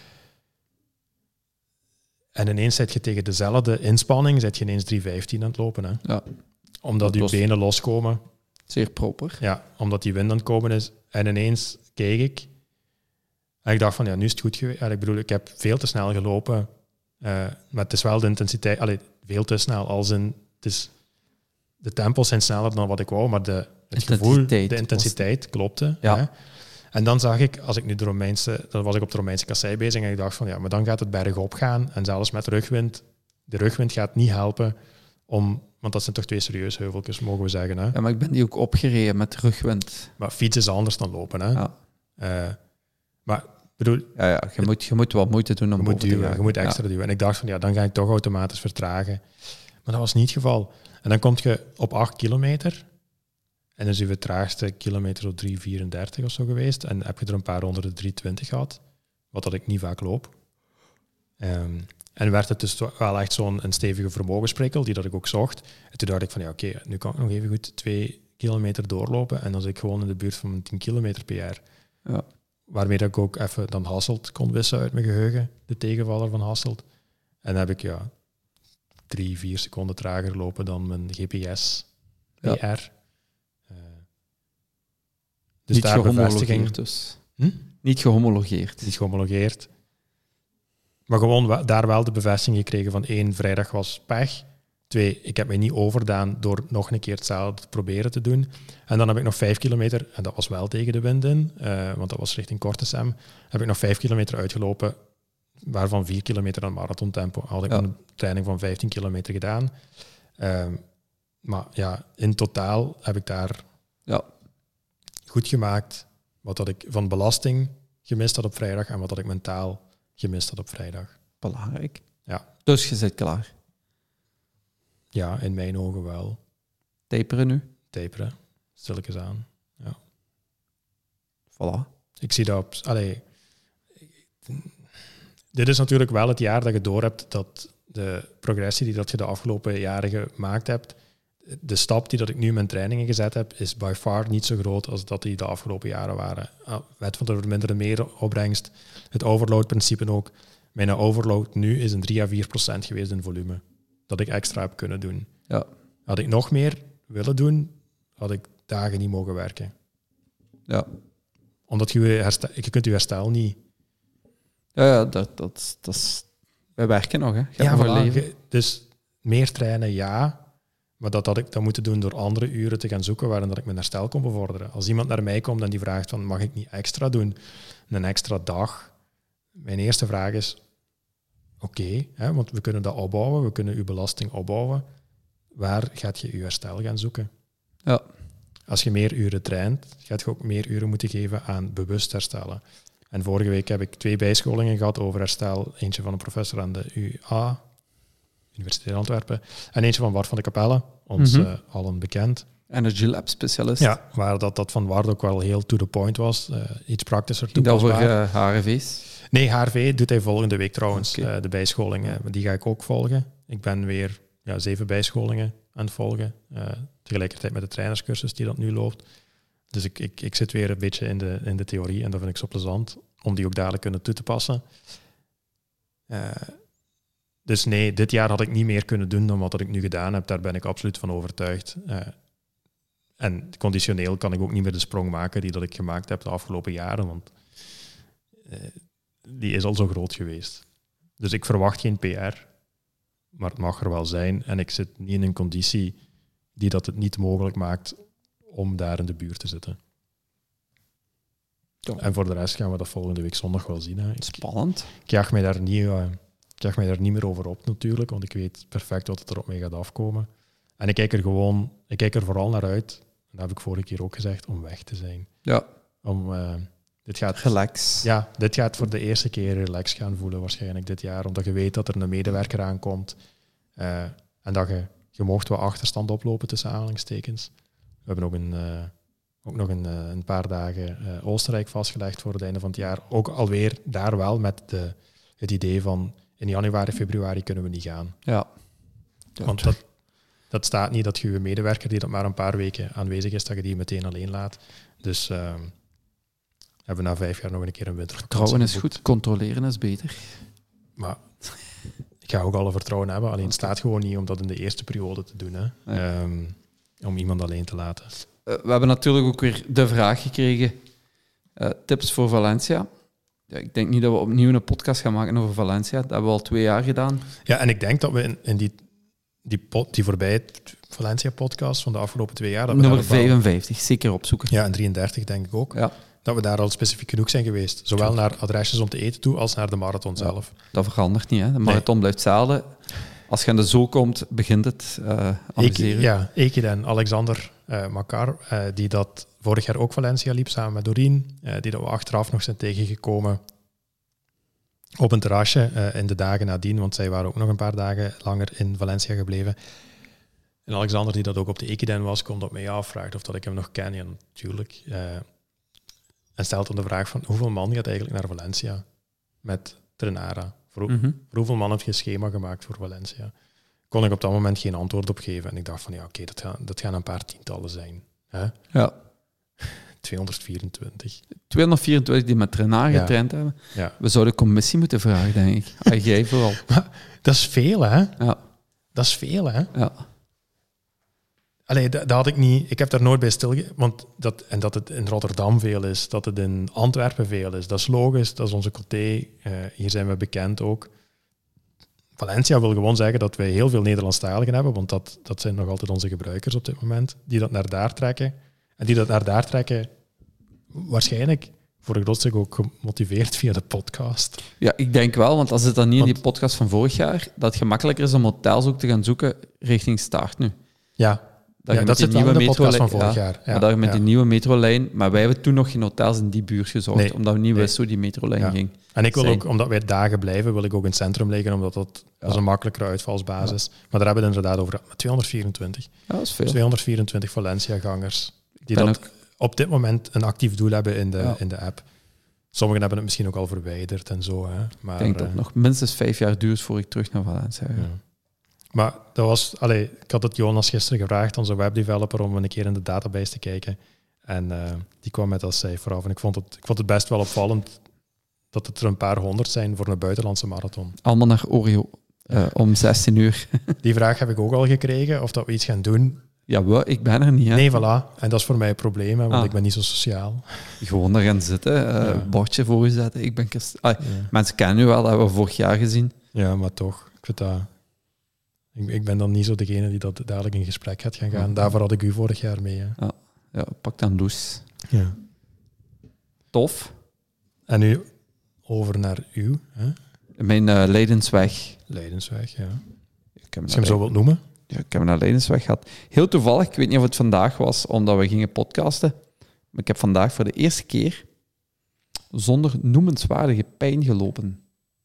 En ineens zit je tegen dezelfde inspanning, zit je ineens drie vijftien aan het lopen. Hè. Ja. Omdat Dat je was- benen loskomen. Zeer proper. Ja, omdat die wind aan het komen is. En ineens keek ik. En ik dacht van, ja, nu is het goed geweest. Ik bedoel, ik heb veel te snel gelopen. Uh, maar het is wel de intensiteit... Allee, veel te snel. Als in, het is, de tempos zijn sneller dan wat ik wou, maar de, het gevoel, Intensiteit de intensiteit klopte. Ja. Hè? En dan zag ik, als ik nu de Romeinse... Dan was ik op de Romeinse kassei bezig en ik dacht van, ja, maar dan gaat het bergop gaan. En zelfs met rugwind. De rugwind gaat niet helpen om... Want dat zijn toch twee serieuze heuveltjes, mogen we zeggen. Hè? Ja, maar ik ben die ook opgereden met rugwind. Maar fietsen is anders dan lopen. Hè? Ja. Uh, maar bedoel, Ja, ja je, moet, je moet wat moeite doen om je moet boven duwen, te gaan. je moet extra Ja. duwen. En ik dacht van, ja, dan ga ik toch automatisch vertragen. Maar dat was niet het geval. En dan kom je op acht kilometer. En dan is je traagste kilometer op drie vierendertig of zo geweest. En heb je er een paar onder de drie twintig gehad. Wat dat ik niet vaak loop. Um, en werd het dus wel echt zo'n een stevige vermogensprikkel, die dat ik ook zocht. En toen dacht ik van, ja, oké, okay, nu kan ik nog even goed twee kilometer doorlopen. En dan zit ik gewoon in de buurt van mijn tien kilometer per jaar. Ja. Waarmee dat ik ook even dan Hasselt kon wissen uit mijn geheugen. De tegenvaller van Hasselt. En dan heb ik, ja, drie, vier seconden trager lopen dan mijn G P S P R. Ja. Uh, dus Niet daar bevestiging. gehomologeerd dus. Hm? Niet gehomologeerd. Niet gehomologeerd. Maar gewoon wa- daar wel de bevestiging gekregen van één, vrijdag was pech. Twee, ik heb mij niet overdaan door nog een keer hetzelfde te proberen te doen. En dan heb ik nog vijf kilometer, en dat was wel tegen de wind in, uh, want dat was richting Kortesem, heb ik nog vijf kilometer uitgelopen, waarvan vier kilometer aan marathontempo. Had ik ja. een training van vijftien kilometer gedaan. Uh, maar ja, in totaal heb ik daar ja. goed gemaakt wat dat ik van belasting gemist had op vrijdag en wat dat ik mentaal gemist had op vrijdag. Belangrijk. Ja. Dus je zit klaar. Ja, in mijn ogen wel. Taperen nu? Taperen. Stilletjes aan. Ja. Voilà. Ik zie dat op... Allee, dit is natuurlijk wel het jaar dat je door hebt dat de progressie die dat je de afgelopen jaren gemaakt hebt, de stap die dat ik nu in mijn trainingen gezet heb, is by far niet zo groot als dat die de afgelopen jaren waren. Wet van de verminderde meer opbrengst, het overload-principe ook. Mijn overload nu is een drie à vier procent geweest in volume. Dat ik extra heb kunnen doen. Ja. Had ik nog meer willen doen, had ik dagen niet mogen werken. Ja. Omdat je, herstel, je kunt je herstel niet... Ja, ja dat, dat, dat is... Wij werken nog, hè. Je ja, nog voilà. leven. Dus meer trainen, ja. Maar dat had ik dan moeten doen door andere uren te gaan zoeken waarin dat ik mijn herstel kon bevorderen. Als iemand naar mij komt en die vraagt van, mag ik niet extra doen? Een extra dag? Mijn eerste vraag is... Oké, okay, want we kunnen dat opbouwen, we kunnen uw belasting opbouwen. Waar gaat je je herstel gaan zoeken? Ja. Als je meer uren traint, gaat je ook meer uren moeten geven aan bewust herstellen. En vorige week heb ik twee bijscholingen gehad over herstel. Eentje van een professor aan de U A, Universiteit Antwerpen, en eentje van Bart van de Capelle, ons mm-hmm. uh, allen bekend. Energy Lab specialist. Ja, waar dat, dat van Ward ook wel heel to the point was. Uh, iets praktischer toepasbaar. Dat over uh, H R V's? Nee, H R V doet hij volgende week trouwens. Okay. Uh, de bijscholingen, die ga ik ook volgen. Ik ben weer ja, zeven bijscholingen aan het volgen. Uh, tegelijkertijd met de trainerscursus die dat nu loopt. Dus ik, ik, ik zit weer een beetje in de, in de theorie en dat vind ik zo plezant. Om die ook dadelijk kunnen toe te passen. Uh, dus nee, dit jaar had ik niet meer kunnen doen dan wat ik nu gedaan heb. Daar ben ik absoluut van overtuigd. Uh, en conditioneel kan ik ook niet meer de sprong maken die dat ik gemaakt heb de afgelopen jaren. Want uh, die is al zo groot geweest. Dus ik verwacht geen P R. Maar het mag er wel zijn. En ik zit niet in een conditie die dat het niet mogelijk maakt om daar in de buurt te zitten. Ja. En voor de rest gaan we dat volgende week zondag wel zien. Hè. Ik, Spannend. Ik jaag mij daar niet, uh, ik jaag mij daar niet meer over op natuurlijk, want ik weet perfect wat het er op mij gaat afkomen. En ik kijk er gewoon, ik kijk er vooral naar uit, en dat heb ik vorige keer ook gezegd, om weg te zijn. Ja. Om, uh, dit gaat, relax. Ja, dit gaat voor de eerste keer relax gaan voelen waarschijnlijk dit jaar, omdat je weet dat er een medewerker aankomt uh, en dat je, je mocht wel achterstand oplopen tussen aanhalingstekens. We hebben ook, een, uh, ook nog een, uh, een paar dagen uh, Oostenrijk vastgelegd voor het einde van het jaar. Ook alweer daar wel met de, het idee van in januari, februari kunnen we niet gaan. Ja. Want dat, dat staat niet dat je je medewerker die dat maar een paar weken aanwezig is, dat je die meteen alleen laat. Dus uh, hebben we na vijf jaar nog een keer een wintervakantie. Vertrouwen is goed, controleren is beter. Maar ik ga ook alle vertrouwen hebben, alleen het staat gewoon niet om dat in de eerste periode te doen. Hè. Ja. Um, om iemand alleen te laten. Uh, we hebben natuurlijk ook weer de vraag gekregen. Uh, tips voor Valencia. Ja, ik denk niet dat we opnieuw een podcast gaan maken over Valencia. Dat hebben we al twee jaar gedaan. Ja, en ik denk dat we in, in die, die, pod, die voorbij Valencia-podcast van de afgelopen twee jaar... Dat we nummer vijfenvijftig, al, zeker opzoeken. Ja, en drieëndertig denk ik ook. Ja. Dat we daar al specifiek genoeg zijn geweest. Zowel naar adresjes om te eten toe, als naar de marathon ja, zelf. Dat verandert niet, hè. De marathon nee. blijft hetzelfde. Als je aan de zo komt, begint het uh, amuseren. Ja, Ekiden, Alexander uh, Makar, uh, die dat vorig jaar ook Valencia liep, samen met Doreen, uh, die dat we achteraf nog zijn tegengekomen op een terrasje uh, in de dagen nadien, want zij waren ook nog een paar dagen langer in Valencia gebleven. En Alexander, die dat ook op de Ekiden was, komt op mij afvraagt of dat ik hem nog ken. Ja, natuurlijk. Uh, en stelt dan de vraag van, hoeveel man gaat eigenlijk naar Valencia met Trenara? Voor, mm-hmm. voor hoeveel man heb je een schema gemaakt voor Valencia? Kon ik op dat moment geen antwoord op geven. En ik dacht van, ja, oké, okay, dat, gaan, dat gaan een paar tientallen zijn. Hè? Ja. tweehonderdvierentwintig. tweehonderdvierentwintig die met Trenara ja. getraind hebben. Ja. We zouden commissie moeten vragen, denk ik. Ah, jij vooral. Maar dat is veel, hè? Ja. Dat is veel, hè? Ja. Allee, dat, dat had ik niet... Ik heb daar nooit bij stilge... Want dat, en dat het in Rotterdam veel is, dat het in Antwerpen veel is, dat is logisch, dat is onze côté. Uh, hier zijn we bekend ook. Valencia wil gewoon zeggen dat wij heel veel Nederlandstaligen hebben, want dat, dat zijn nog altijd onze gebruikers op dit moment, die dat naar daar trekken. En die dat naar daar trekken, waarschijnlijk voor een groot stuk ook gemotiveerd via de podcast. Ja, ik denk wel, want als het dan niet Want, in die podcast van vorig jaar, dat het gemakkelijker is om hotels ook te gaan zoeken richting start nu. Ja, Dat, ja, je dat met zit die wel nieuwe in de podcast van metrolijn- vorig ja, jaar. Ja, maar dat je met ja. die nieuwe metrolijn, maar wij hebben toen nog geen hotels in die buurt gezocht, Nee, omdat we niet nee. wisten hoe die metrolijn Ja. ging. En ik wil zijn. ook, omdat wij dagen blijven, wil ik ook in het centrum liggen, omdat dat, dat is een makkelijkere uitvalsbasis. Maar daar hebben we het inderdaad over gehad. Met tweehonderdvierentwintig. Ja, dat is veel. tweehonderdvierentwintig Valencia-gangers. Die ben dat ook- op dit moment een actief doel hebben in de, Ja. in de app. Sommigen hebben het misschien ook al verwijderd en zo. Hè. Maar, Ik denk dat eh, het nog minstens vijf jaar duurt voor ik terug naar Valencia ga. ja. Maar dat was, allee, ik had het Jonas gisteren gevraagd, onze webdeveloper, om een keer in de database te kijken. En eh, die kwam met dat cijfer af. En ik vond, het, ik vond het best wel opvallend dat het er een paar honderd zijn voor een buitenlandse marathon. Allemaal naar Oreo eh, om zestien uur. Die vraag heb ik ook al gekregen, of dat we iets gaan doen. Ja, we, ik ben er niet. Hè. Nee, voilà. En dat is voor mij een probleem, hè, want Ah. ik ben niet zo sociaal. Gewoon daar gaan zitten, eh Ja. bordje voor je zetten. Ik ben Christ- ah, Ja, Mensen kennen u wel, dat hebben we vorig jaar gezien. ja maar toch. Ik, vind dat, ik, ik ben dan niet zo degene die dat dadelijk in gesprek gaat gaan gaan. Ja. Daarvoor had ik u vorig jaar mee. Hè. Ja, pak dan loes. Ja. Tof. En nu over naar u, hè? Mijn eh Leidensweg. Leidensweg, ja. Ik heb Als je hem zo wilt noemen. Ja, ik heb naar Leidensweg gehad. Heel toevallig, ik weet niet of het vandaag was, omdat we gingen podcasten. Maar ik heb vandaag voor de eerste keer zonder noemenswaardige pijn gelopen.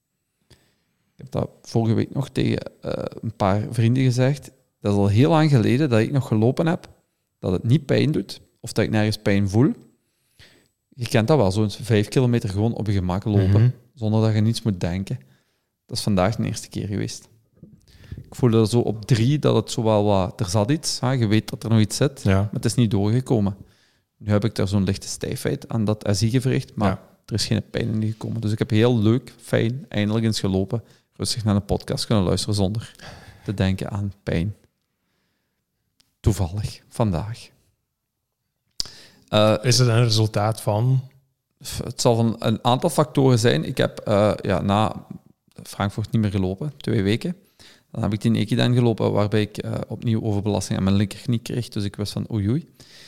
Ik heb dat vorige week nog tegen eh, een paar vrienden gezegd. Dat is al heel lang geleden dat ik nog gelopen heb, dat het niet pijn doet, of dat ik nergens pijn voel. Je kent dat wel, zo'n vijf kilometer gewoon op je gemak lopen, Mhm. zonder dat je niets moet denken. Dat is vandaag de eerste keer geweest. Ik voelde zo op drie dat het zo wel wat... Er zat iets, hè, je weet dat er nog iets zit, Ja. maar het is niet doorgekomen. Nu heb ik daar zo'n lichte stijfheid aan dat S I gewricht, maar Ja. er is geen pijn in gekomen. Dus ik heb heel leuk, fijn, eindelijk eens gelopen, rustig naar een podcast kunnen luisteren zonder te denken aan pijn. Toevallig, vandaag. Uh, Is het een resultaat van... het zal van een aantal factoren zijn. Ik heb uh, ja, na Frankfurt niet meer gelopen, twee weken. Dan heb ik die Ekidam gelopen, waarbij ik uh, opnieuw overbelasting aan mijn linkerknie kreeg. Dus ik wist van oei oei.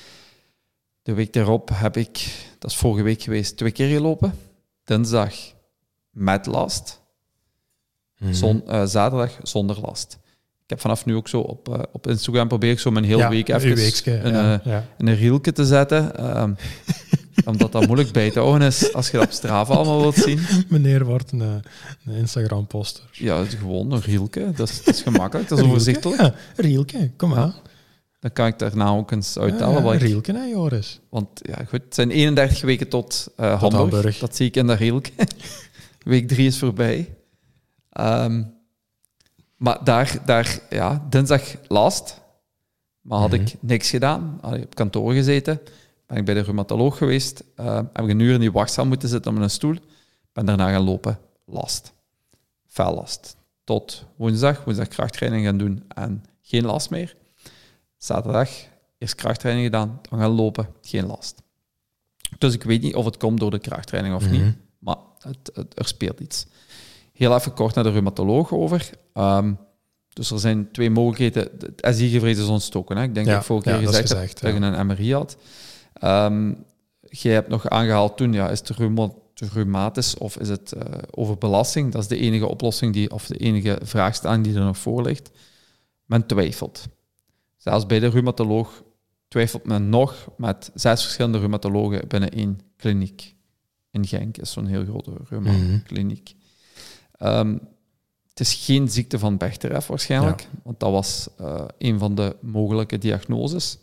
De week daarop heb ik, dat is vorige week geweest, twee keer gelopen. Dinsdag met last. Mm-hmm. Zon, uh, zaterdag zonder last. Ik heb vanaf nu ook zo op, uh, op Instagram probeer ik zo mijn hele ja, week uw even weekske, een, ja, uh, ja. een reeltje te zetten. Um, omdat dat moeilijk bij te houden is als je dat op Strava allemaal wilt zien. Meneer wordt een, een Instagram-poster. Ja, het is gewoon een reeltje. Dat is, dat is gemakkelijk, dat is Rielke? overzichtelijk. Ja, Rielke, kom aan. Dan kan ik daarna ook eens uittellen. Ja, ja, wat ik, Rielke, hè, Joris. want ja, goed, het zijn eenendertig weken tot, uh, Tot Hamburg. Hamburg. Dat zie ik in dat reeltje. Week drie is voorbij. Um, maar daar, daar, ja, dinsdag last. Maar had Mhm. ik niks gedaan. Had ik op kantoor gezeten. Ben ik bij de rheumatoloog geweest. Uh, heb ik een uur in die wachtzaal moeten zitten op een stoel. Ben daarna gaan lopen. Last. Fel last. Tot woensdag. Woensdag krachttraining gaan doen en geen last meer. Zaterdag eerst krachttraining gedaan. Dan gaan lopen. Geen last. Dus ik weet niet of het komt door de krachttraining of Mhm. niet. Maar het, het, er speelt iets. Heel even kort naar de rheumatoloog over. Um, dus er zijn twee mogelijkheden. Het S I-gewricht is ontstoken. Hè? Ik denk Ja, dat ik vorige ja, keer dat is gezegd, gezegd, heb ja. dat je een M R I had. Um, jij hebt nog aangehaald toen, ja, is het reuma- reumatisch of is het uh, overbelasting? Dat is de enige oplossing, die, of de enige vraagstelling die er nog voor ligt. Men twijfelt. Zelfs bij de rheumatoloog twijfelt men nog met zes verschillende rheumatologen binnen één kliniek. In Genk is zo'n heel grote reuma-kliniek. Um, het is geen ziekte van Bechterew waarschijnlijk, ja. want dat was uh, een van de mogelijke diagnoses.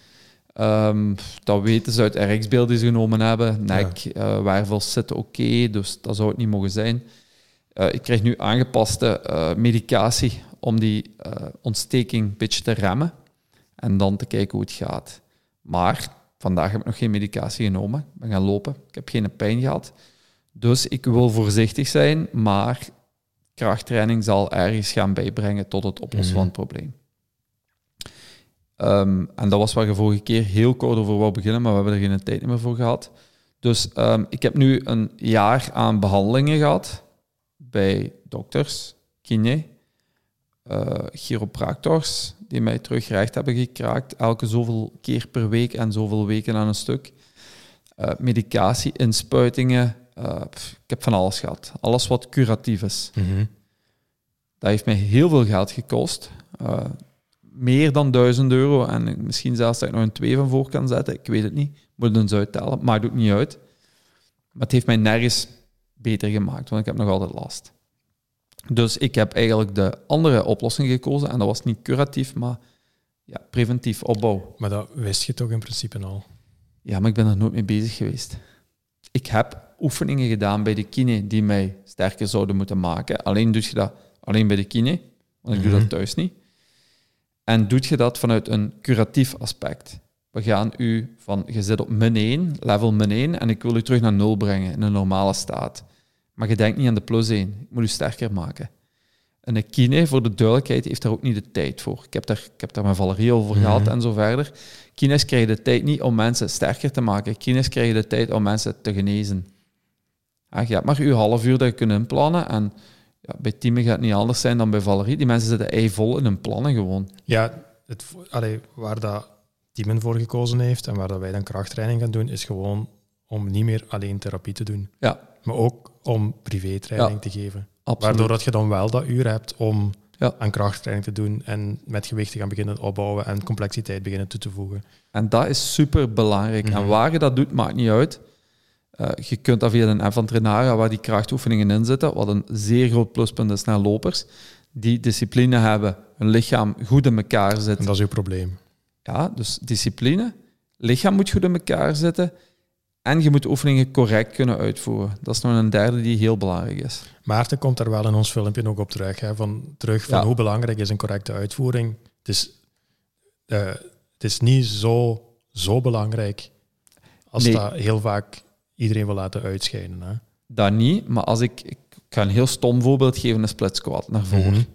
Um, dat weten ze uit R X-beelden die ze genomen hebben. Nek, ja. uh, wervels zitten oké, okay, dus dat zou het niet mogen zijn. Uh, ik krijg nu aangepaste uh, medicatie om die uh, ontsteking een beetje te remmen en dan te kijken hoe het gaat. Maar vandaag heb ik nog geen medicatie genomen. Ik ben gaan lopen. Ik heb geen pijn gehad. Dus ik wil voorzichtig zijn, maar krachttraining zal ergens gaan bijbrengen tot het oplossen mm-hmm. van het probleem. Um, en dat was waar je vorige keer heel kort over wou beginnen, maar we hebben er geen tijd meer voor gehad. Dus um, ik heb nu een jaar aan behandelingen gehad bij dokters, kine, uh, chiropractors die mij terug recht hebben gekraakt, elke zoveel keer per week en zoveel weken aan een stuk. Uh, medicatie, inspuitingen, uh, pff, ik heb van alles gehad. Alles wat curatief is. Mm-hmm. Dat heeft mij heel veel geld gekost. Uh, meer dan duizend euro. En misschien zelfs dat ik nog een twee van voor kan zetten. Ik weet het niet. Moet het eens uittellen. Maakt ook niet uit. Maar het heeft mij nergens beter gemaakt. Want ik heb nog altijd last. Dus ik heb eigenlijk de andere oplossing gekozen. En dat was niet curatief, maar ja, preventief opbouw. Maar dat wist je toch in principe al? Ja, maar ik ben er nooit mee bezig geweest. Ik heb oefeningen gedaan bij de kine die mij sterker zouden moeten maken. Alleen doe je dat alleen bij de kine, want ik doe Mm-hmm. dat thuis niet. En doe je dat vanuit een curatief aspect. We gaan u van, je zit op min één, level min één, en ik wil u terug naar nul brengen in een normale staat. Maar je denkt niet aan de plus één. Ik moet u sterker maken. En de kine, voor de duidelijkheid, heeft daar ook niet de tijd voor. Ik heb daar, ik heb daar met Valerie over Mm-hmm. gehad en zo verder. Kines krijgen de tijd niet om mensen sterker te maken. Kines krijgen de tijd om mensen te genezen. Ja, je hebt maar je half uur dat je kunt inplannen. En ja, bij Tieme gaat het niet anders zijn dan bij Valerie. Die mensen zitten eivol in hun plannen gewoon. Ja, het, allee, waar dat Timen voor gekozen heeft en waar dat wij dan krachttraining gaan doen, is gewoon om niet meer alleen therapie te doen. Ja, Maar ook om privétraining Ja, te geven. absoluut. Waardoor dat je dan wel dat uur hebt om Ja. aan krachttraining te doen en met gewicht te gaan beginnen opbouwen en complexiteit beginnen toe te voegen. En dat is super belangrijk. Mhm. En waar je dat doet, maakt niet uit. Uh, je kunt dat via een app van Trainara, waar die krachtoefeningen in zitten, wat een zeer groot pluspunt is naar lopers, die discipline hebben, hun lichaam goed in elkaar zit. En dat is uw probleem. Ja, dus discipline, lichaam moet goed in elkaar zitten en je moet oefeningen correct kunnen uitvoeren. Dat is nog een derde die heel belangrijk is. Maarten komt daar wel in ons filmpje ook op terug. Hè, van, terug van Ja. hoe belangrijk is een correcte uitvoering. Het is, uh, het is niet zo, zo belangrijk als Nee. dat heel vaak iedereen wil laten uitschijnen. Hè. Dat niet, maar als ik, ik ga een heel stom voorbeeld geven, een split squat naar voren. Mhm.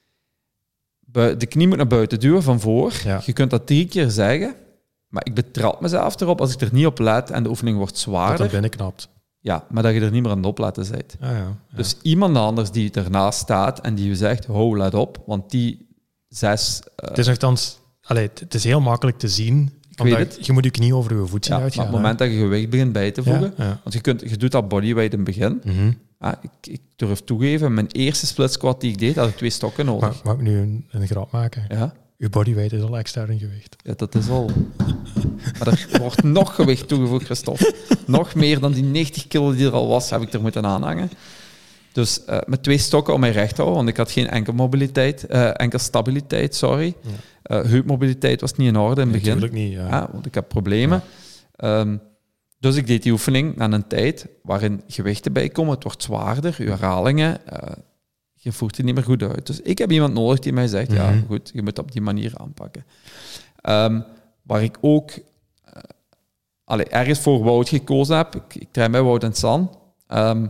Bui- De knie moet naar buiten duwen van voor. Ja. Je kunt dat drie keer zeggen, maar ik betrap mezelf erop als ik er niet op let en de oefening wordt Dat zwaarder. dat binnenknapt. Ja, maar dat je er niet meer aan het opletten bent. Ah, ja, ja. Dus iemand anders die ernaast staat en die je zegt, ho, let op, want die zes... uh, Het is nogthans... Allee, het is heel makkelijk te zien. Omdat weet het. Je moet je knie over je voet zien ja, maar uitgaan. op het moment dat je gewicht begint bij te hè. voegen, Ja, ja. want je, kunt, je doet dat bodyweight in het begin. Mhm. Ja, ik, ik durf toegeven, mijn eerste split squat die ik deed, had ik twee stokken nodig. Mag, mag ik nu een, een grap maken? Ja, Uw bodyweight is al extern gewicht. ja, dat is al... Maar er wordt nog gewicht toegevoegd, Christophe. Nog meer dan die negentig kilo die er al was, heb ik er moeten aanhangen. Dus uh, met twee stokken om mij recht te houden, want ik had geen enkel mobiliteit, uh, enkel stabiliteit, sorry. Ja. Uh, heupmobiliteit was niet in orde in het begin. Natuurlijk niet, ja. Ja, want ik heb problemen. Um, dus ik deed die oefening na een tijd waarin gewichten bijkomen. Het wordt zwaarder, je herhalingen. Uh, je voert het niet meer goed uit. Dus ik heb iemand nodig die mij zegt, ja, Mhm. goed, je moet het op die manier aanpakken. Um, waar ik ook uh, allee, ergens voor Wout gekozen heb, ik, ik train bij Wout en San, um,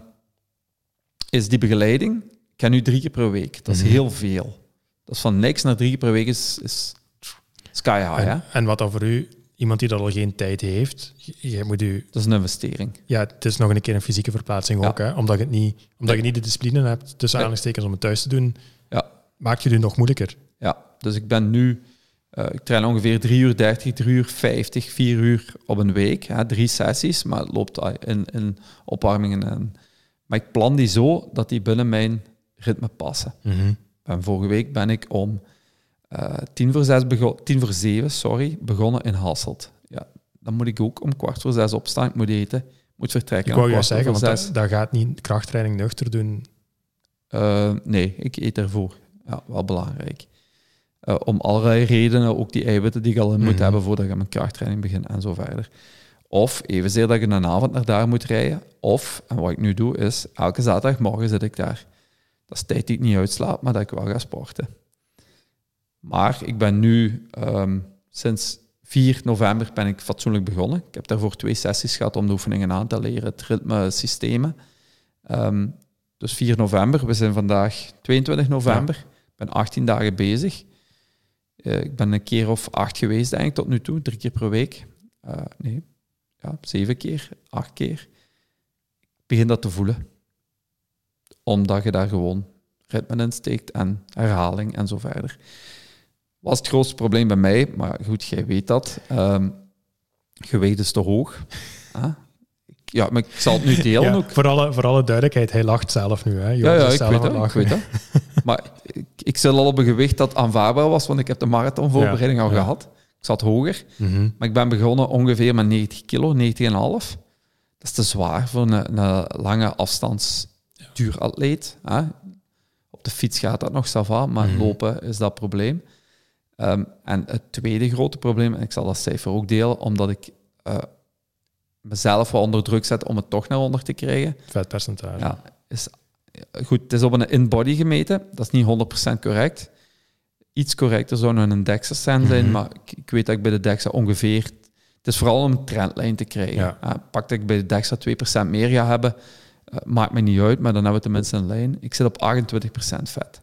is die begeleiding. Ik ga nu drie keer per week. Dat is Mhm. heel veel. Dat is van niks naar drie keer per week is, is sky high, hè? En, en wat dan voor u, iemand die dat al geen tijd heeft, je, je moet u... Dat is een investering. Ja, het is nog een keer een fysieke verplaatsing Ja. ook, hè, omdat, je het niet, omdat je niet de discipline hebt, tussen Nee. aanhalingstekens, om het thuis te doen, Ja. maakt je het nog moeilijker. Ja, dus ik ben nu... Uh, ik train ongeveer drie uur dertig, drie uur vijftig, vier uur op een week. Hè, drie sessies, maar het loopt uh, in, in opwarmingen. En, maar ik plan die zo dat die binnen mijn ritme passen. Mm-hmm. En vorige week ben ik om uh, tien voor zes begon, tien voor zeven, sorry, begonnen in Hasselt. Ja, dan moet ik ook om kwart voor zes opstaan. Ik moet eten, ik moet vertrekken. Ik wou om juist kwart zeggen, voor want zes. dat, dat gaat niet krachttraining nuchter doen. Uh, nee, ik eet ervoor. Ja, wel belangrijk. Uh, om allerlei redenen, ook die eiwitten die ik al in moet Mhm. hebben voordat ik aan mijn krachttraining begin en zo verder. Of evenzeer dat ik een avond naar daar moet rijden. Of, en wat ik nu doe, is elke zaterdagmorgen zit ik daar. Dat is tijd die ik niet uitslaap, maar dat ik wel ga sporten. Maar ik ben nu, um, sinds vier november ben ik fatsoenlijk begonnen. Ik heb daarvoor twee sessies gehad om de oefeningen aan te leren, het ritme, systemen. Um, dus vier november, we zijn vandaag tweeëntwintig november. Ja. Ik ben achttien dagen bezig. Uh, ik ben een keer of acht geweest, denk ik, tot nu toe. Drie keer per week. Uh, nee, ja, zeven keer, acht keer. Ik begin dat te voelen. Omdat je daar gewoon ritme insteekt en herhaling en zo verder. Was het grootste probleem bij mij, maar goed, jij weet dat. Um, gewicht is te hoog. Huh? Ja, maar ik zal het nu delen ja, ook. Voor alle, voor alle duidelijkheid, hij lacht zelf nu. Hè? Ja, ja, ik weet, dat, ik weet dat. Maar ik, ik zit al op een gewicht dat aanvaardbaar was, want ik heb de marathonvoorbereiding ja, al ja. gehad. Ik zat hoger, mm-hmm. maar ik ben begonnen ongeveer met negentig kilo, negentig komma vijf. Dat is te zwaar voor een, een lange afstandsduuratleet. Hè? Op de fiets gaat dat nog ça va, maar mm-hmm. lopen is dat probleem. Um, en het tweede grote probleem, en ik zal dat cijfer ook delen, omdat ik uh, mezelf wel onder druk zet om het toch naar onder te krijgen. Vetpercentage. Ja, is, goed, het is op een in-body gemeten, dat is niet honderd procent correct. Iets correcter zou een DEXA-scan zijn, mm-hmm. maar ik, ik weet dat ik bij de DEXA ongeveer... Het is vooral om een trendlijn te krijgen. Ja. Uh, pak dat ik bij de DEXA twee procent meer ga hebben, uh, maakt me niet uit, maar dan hebben we tenminste een lijn. Ik zit op achtentwintig procent vet.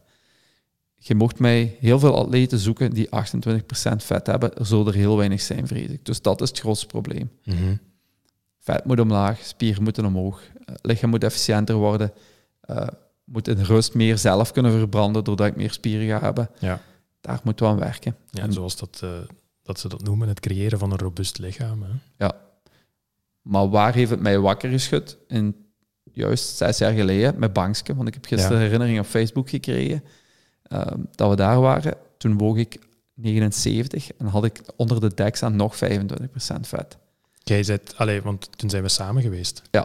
Je mocht mij heel veel atleten zoeken die achtentwintig procent vet hebben. Er zullen er heel weinig zijn, vrees ik. Dus dat is het grootste probleem. Mm-hmm. Vet moet omlaag, spieren moeten omhoog, uh, lichaam moet efficiënter worden, uh, moet in rust meer zelf kunnen verbranden doordat ik meer spieren ga hebben. Ja. Daar moeten we aan werken. Ja, en zoals dat, uh, dat ze dat noemen, het creëren van een robuust lichaam. Hè? Ja. Maar waar heeft het mij wakker geschud? In juist zes jaar geleden, met Bankske, want ik heb gisteren ja. herinnering op Facebook gekregen, uh, dat we daar waren. Toen woog ik negenenzeventig en had ik onder de DEXA nog vijfentwintig procent vet. Jij zit, allee, want toen zijn we samen geweest. Ja.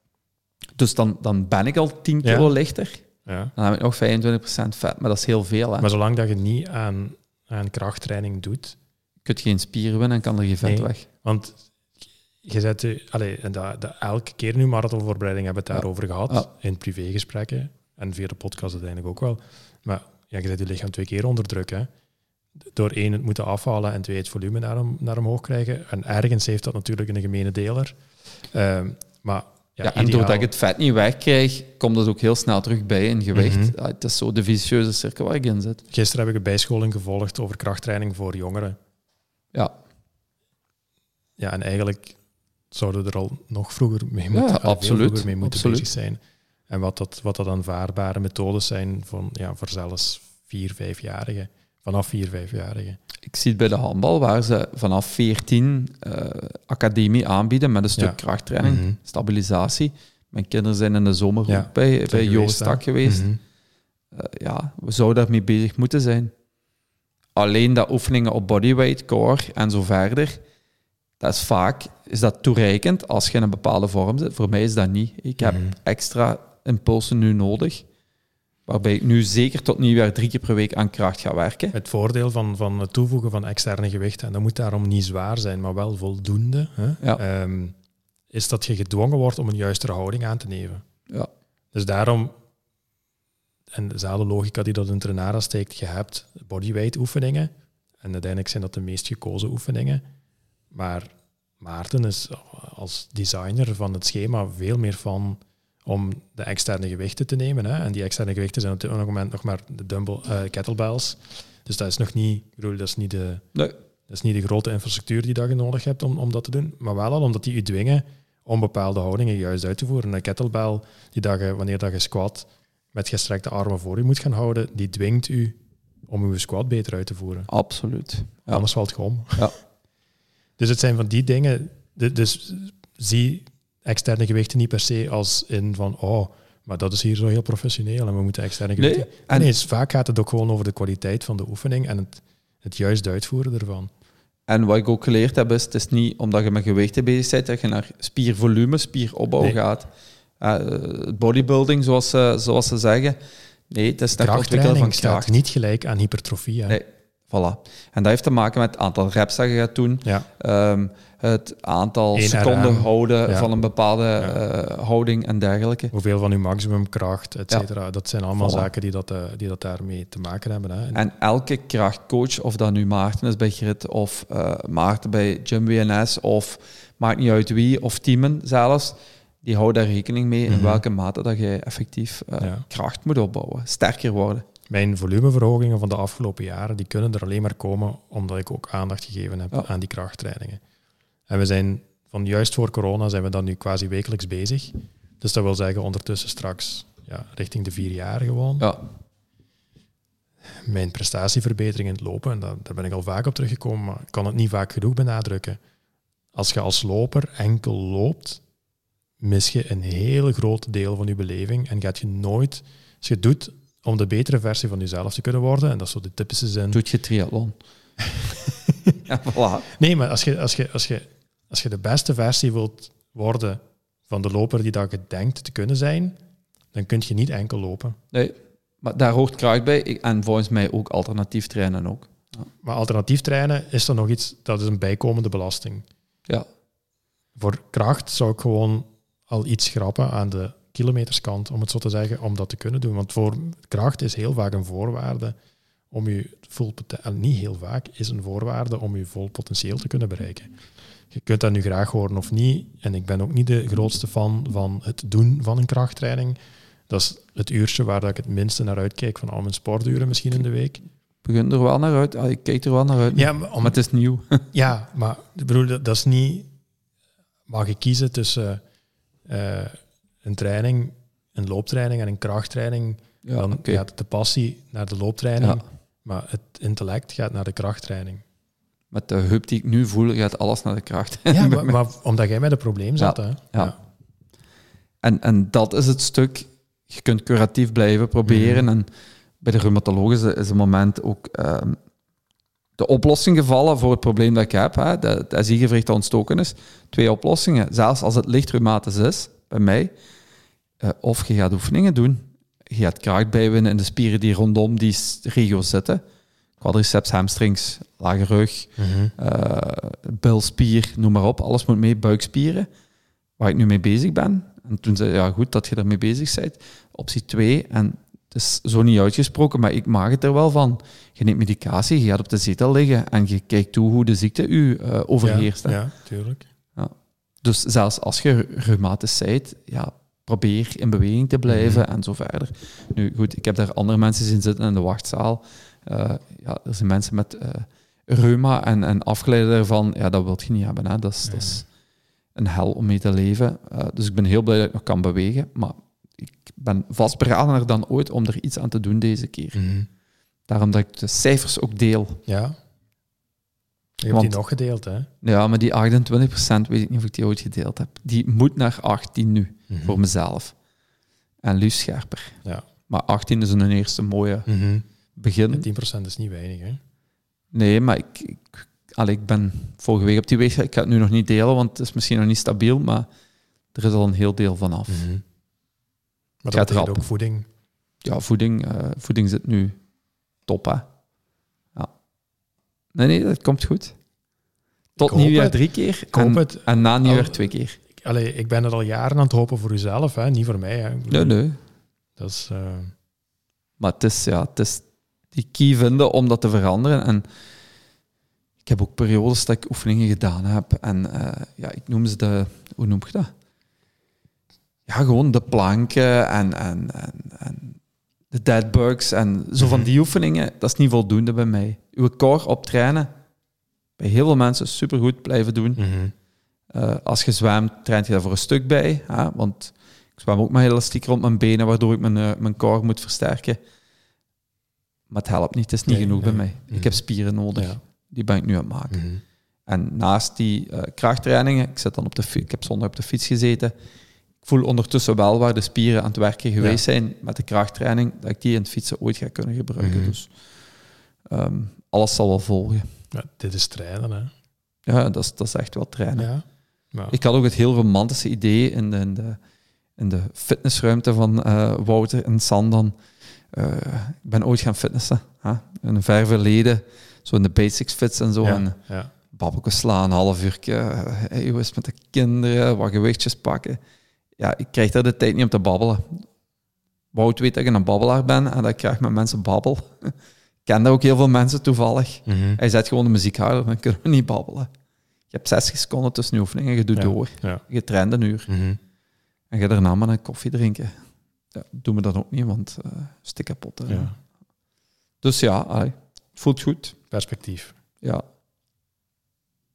Dus dan, dan ben ik al tien kilo ja. lichter. Ja. Dan heb ik nog vijfentwintig procent vet, maar dat is heel veel. Hè? Maar zolang dat je niet aan, aan krachttraining doet... Je kunt geen spieren winnen en kan er geen vet nee, weg. Want je zet je... Allee, en dat, dat, elke keer nu marathonvoorbereiding hebben we het daarover ja. gehad, ja. in privégesprekken, en via de podcast uiteindelijk ook wel. Maar ja, je zet je lichaam twee keer onder druk, hè. Door één het moeten afhalen en twee het volume naar, om, naar omhoog krijgen. En ergens heeft dat natuurlijk een gemene deler. Um, maar... Ja, ja, en doordat ik het vet niet wegkrijg, komt het ook heel snel terug bij in gewicht. Mm-hmm. Ja, het is zo de vicieuze cirkel waar ik in zit. Gisteren heb ik een bijscholing gevolgd over krachttraining voor jongeren. Ja. Ja, en eigenlijk zouden we er al nog vroeger mee moeten, ja, absoluut, vroeger mee moeten absoluut. bezig zijn. En wat dat, wat dat aanvaardbare methodes zijn van, ja, voor zelfs vier, vijfjarigen. Vanaf vier, vijfjarigen. Ik zie het bij de handbal, waar ze vanaf veertien uh, academie aanbieden met een stuk ja. krachttraining, mm-hmm. stabilisatie. Mijn kinderen zijn in de zomer ja. ook bij, bij Joris Tak geweest. Mm-hmm. Uh, ja, we zouden daarmee bezig moeten zijn. Alleen dat oefeningen op bodyweight, core en zo verder, dat is vaak is dat toereikend als je in een bepaalde vorm zit. Voor mij is dat niet. Ik heb mm-hmm. extra impulsen nu nodig, waarbij ik nu zeker tot nieuwjaar drie keer per week aan kracht ga werken. Het voordeel van, van het toevoegen van externe gewichten, en dat moet daarom niet zwaar zijn, maar wel voldoende, hè, ja. um, is dat je gedwongen wordt om een juistere houding aan te nemen. Ja. Dus daarom, en dezelfde logica die dat in Trenara steekt, je hebt bodyweight oefeningen, en uiteindelijk zijn dat de meest gekozen oefeningen, maar Maarten is als designer van het schema veel meer van om de externe gewichten te nemen. Hè. En die externe gewichten zijn op dit moment nog maar de dumbbell, uh, kettlebells. Dus dat is nog niet, ik bedoel, dat is niet de, nee. dat is niet de grote infrastructuur die dat je nodig hebt om, om dat te doen. Maar wel al omdat die je dwingen om bepaalde houdingen juist uit te voeren. Een kettlebell, die dat je, wanneer dat je squat met gestrekte armen voor je moet gaan houden, die dwingt u om je squat beter uit te voeren. Absoluut. Ja. Anders valt het gewoon. Ja. Dus het zijn van die dingen. Dus zie externe gewichten niet per se als in van, oh, maar dat is hier zo heel professioneel en we moeten externe gewichten. Nee, en nee, vaak gaat het ook gewoon over de kwaliteit van de oefening en het, het juist uitvoeren ervan. En wat ik ook geleerd heb, is het is niet omdat je met gewichten bezig bent, dat je naar spiervolume, spieropbouw nee. gaat. Uh, bodybuilding, zoals, uh, zoals ze zeggen. Nee, het is naar ontwikkelen van kracht. Staat niet gelijk aan hypertrofie. Hè? Nee, voilà. En dat heeft te maken met het aantal reps dat je gaat doen. Ja. Um, het aantal seconden houden ja. van een bepaalde ja. uh, houding en dergelijke. Hoeveel van uw maximumkracht, et cetera. Ja. Dat zijn allemaal voilà. zaken die dat, uh, die dat daarmee te maken hebben. Hè. En elke krachtcoach, of dat nu Maarten is bij Grit, of uh, Maarten bij Gym W N S, of maakt niet uit wie, of teamen zelfs, die houden daar rekening mee mm-hmm. in welke mate dat je effectief uh, ja. kracht moet opbouwen, sterker worden. Mijn volumeverhogingen van de afgelopen jaren, die kunnen er alleen maar komen omdat ik ook aandacht gegeven heb ja. aan die krachttrainingen. En we zijn, van juist voor corona, zijn we dan nu quasi wekelijks bezig. Dus dat wil zeggen ondertussen straks ja, richting de vier jaar gewoon. Ja. mijn prestatieverbetering in het lopen, en daar, daar ben ik al vaak op teruggekomen, maar ik kan het niet vaak genoeg benadrukken. Als je als loper enkel loopt, mis je een heel groot deel van je beleving en gaat je nooit, als je het doet om de betere versie van jezelf te kunnen worden, en dat is zo de typische zin. Doet je triathlon. Ja, voilà. Nee, maar als je, als, je, als, je, als je de beste versie wilt worden van de loper die dat je denkt te kunnen zijn, dan kun je niet enkel lopen. Nee, maar daar hoort kracht bij. Ik, en volgens mij ook alternatief trainen ook. Ja. Maar alternatief trainen is er nog iets, dat is een bijkomende belasting. Ja. Voor kracht zou ik gewoon al iets schrappen aan de kilometerskant, om het zo te zeggen, om dat te kunnen doen. Want voor kracht is heel vaak een voorwaarde om je vol potentieel, niet heel vaak, is een voorwaarde om je vol potentieel te kunnen bereiken. Je kunt dat nu graag horen of niet, en ik ben ook niet de grootste fan van het doen van een krachttraining. Dat is het uurtje waar dat ik het minste naar uitkijk van al mijn sporturen misschien in de week. Ik begin er wel naar uit. Ah, ik kijk er wel naar uit. Ja, maar, om, maar het is nieuw. Ja, maar ik bedoel, dat, dat is niet... Mag je kiezen tussen uh, een training, een looptraining en een krachttraining, Ja, dan okay. gaat de passie naar de looptraining, Ja. maar het intellect gaat naar de krachttraining. Met de heup die ik nu voel, gaat alles naar de kracht. Ja, maar, maar omdat jij met een probleem zat. Ja, Hè? ja. Ja. En, en dat is het stuk. Je kunt curatief blijven proberen. Mm-hmm. En bij de reumatoloog is, is een moment ook um, de oplossing gevallen voor het probleem dat ik heb. Hè, dat het S I-gewricht ontstoken is. Twee oplossingen. Zelfs als het licht reumatisch is, bij mij. Uh, of je gaat oefeningen doen. Je gaat kracht bijwinnen in de spieren die rondom die regio's zitten. Quadriceps, hamstrings, lage rug, Mm-hmm. uh, bilspier, noem maar op. Alles moet mee, buikspieren. Waar ik nu mee bezig ben. En toen zei ja goed dat je ermee bezig bent. Optie twee, en het is zo niet uitgesproken, maar ik mag het er wel van. Je neemt medicatie, je gaat op de zetel liggen en je kijkt toe hoe de ziekte u uh, overheerst. Ja, ja, tuurlijk. Ja. Dus zelfs als je reumatisch bent, ja, probeer in beweging te blijven mm-hmm. en zo verder. Nu goed, ik heb daar andere mensen zien zitten in de wachtzaal. Uh, ja, er zijn mensen met uh, reuma en, en afgeleiden daarvan. Ja, dat wil je niet hebben. Hè. Dat is, ja. dat is een hel om mee te leven. Uh, dus ik ben heel blij dat ik nog kan bewegen. Maar ik ben vastberadener dan ooit om er iets aan te doen deze keer. Mm-hmm. Daarom dat ik de cijfers ook deel. Ja. Je hebt Want, die nog gedeeld, hè? Ja, maar die achtentwintig procent weet ik niet of ik die ooit gedeeld heb. Die moet naar achttien nu, mm-hmm. voor mezelf. En liefst scherper. Ja. Maar achttien is een eerste mooie mm-hmm. begin. En tien procent is niet weinig, hè? Nee, maar ik, ik, allee, ik ben vorige week op die weg. Ik ga het nu nog niet delen, want het is misschien nog niet stabiel, maar er is al een heel deel van af. Mm-hmm. Maar het dat betekent ook voeding. Ja, voeding, uh, voeding zit nu top, hè. Ja. Nee, nee, dat komt goed. Tot nieuwjaar het. drie keer ik hoop en, het. en na nieuwjaar al, twee keer. Allee, ik ben er al jaren aan het hopen voor uzelf, hè? Niet voor mij. Hè? Ik bedoel, nee, nee. Dat is... Uh... Maar het is, ja, het is die key vinden om dat te veranderen. En ik heb ook periodes dat ik oefeningen gedaan heb. En uh, ja, ik noem ze de... Hoe noem je dat? Ja, gewoon de planken en, en, en, en de deadbugs en zo mm-hmm. van die oefeningen. Dat is niet voldoende bij mij. Uw core op trainen, bij heel veel mensen supergoed blijven doen. Mm-hmm. Uh, als je zwemt, traint je daar voor een stuk bij. Hè? Want ik zwem ook met elastiek rond mijn benen, waardoor ik mijn, uh, mijn core moet versterken. Maar het helpt niet, het is niet nee, genoeg nee. bij mij. Mm-hmm. Ik heb spieren nodig. Ja. Die ben ik nu aan het maken. Mm-hmm. En naast die uh, krachttrainingen, ik, zit dan op de fi- ik heb zondag op de fiets gezeten, ik voel ondertussen wel waar de spieren aan het werken geweest ja. zijn met de krachttraining, dat ik die in het fietsen ooit ga kunnen gebruiken. Mm-hmm. Dus um, alles zal wel volgen. Ja, dit is trainen, hè? Ja, dat is, dat is echt wel trainen. Ja. Ja. Ik had ook het heel romantische idee in de, in de, in de fitnessruimte van uh, Wouter in Sandan. Uh, ik ben ooit gaan fitnessen. Hè? In een ver verleden. Zo in de basics fits en zo. Ja, en ja. babbeltjes slaan, een half uurtje. Hey, hoe is het met de kinderen? Wat gewichtjes pakken. Ja, ik krijg daar de tijd niet om te babbelen. Wout weet dat ik een babbelaar ben en dat ik graag met mensen babbel. Ik ken daar ook heel veel mensen toevallig. Mm-hmm. Hij zet gewoon de muziek harder, dan kunnen we niet babbelen. Je hebt zestig seconden tussen de oefeningen, je doet ja, door. Ja. Je traint een uur. Mm-hmm. En je daarna maar een koffie drinken. Ja, doen we dat ook niet, want uh, stik kapot. Ja. Dus ja, allee, het voelt goed. Perspectief. Ja.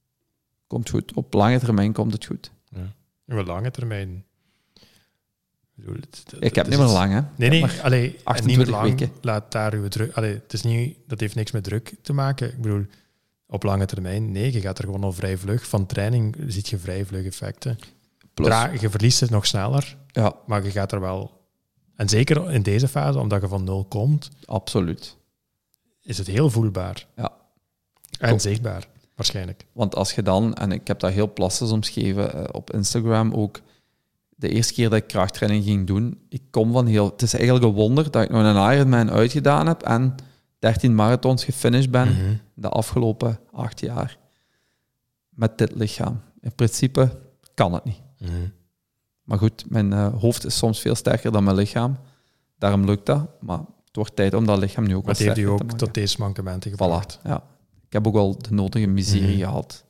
Komt goed. Op lange termijn komt het goed. Ja. Op lange termijn Ik, bedoel, het, het, Ik heb het niet meer is- lang, hè. Nee, nee, Maar allee, en niet meer achtentwintig lang. weken. Laat daar uw druk... Allee, het is niet, dat heeft niks met druk te maken. Ik bedoel, op lange termijn, nee, je gaat er gewoon al vrij vlug. Van training zie je vrij vlug effecten. Plus, Dra- je verliest het nog sneller, ja, maar je gaat er wel... En zeker in deze fase, omdat je van nul komt, absoluut. is het heel voelbaar. Ja. En Klopt. zichtbaar, waarschijnlijk. Want als je dan, en ik heb dat heel plastisch omschreven uh, op Instagram ook, de eerste keer dat ik krachttraining ging doen, ik kom van heel... Het is eigenlijk een wonder dat ik nog een Ironman uitgedaan heb en dertien marathons gefinished ben Mhm. de afgelopen acht jaar. Met dit lichaam. In principe kan het niet. Mhm. Maar goed, mijn uh, hoofd is soms veel sterker dan mijn lichaam. Daarom lukt dat. Maar het wordt tijd om dat lichaam nu ook Maar wat het heeft u sterker te ook maken. tot deze mankementen gebracht. Voilà, ja. Ik heb ook al de nodige miserie Mhm. gehad.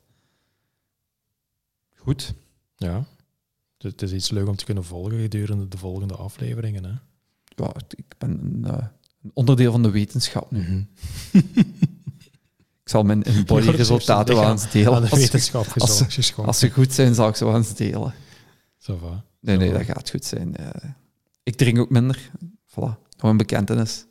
Goed. Ja. Dus het is iets leuk om te kunnen volgen gedurende de volgende afleveringen. Hè? Ja, ik ben een, uh, een onderdeel van de wetenschap nu. Mhm. Ik zal mijn embody-resultaten wel eens delen. Aan de Als, wetenschap als- gezond- geschonken. als ze goed zijn, zal ik ze wel eens delen. Ça va. Nee, nee, Ja. dat gaat goed zijn. Uh, ik drink ook minder. Voilà, nog een bekentenis.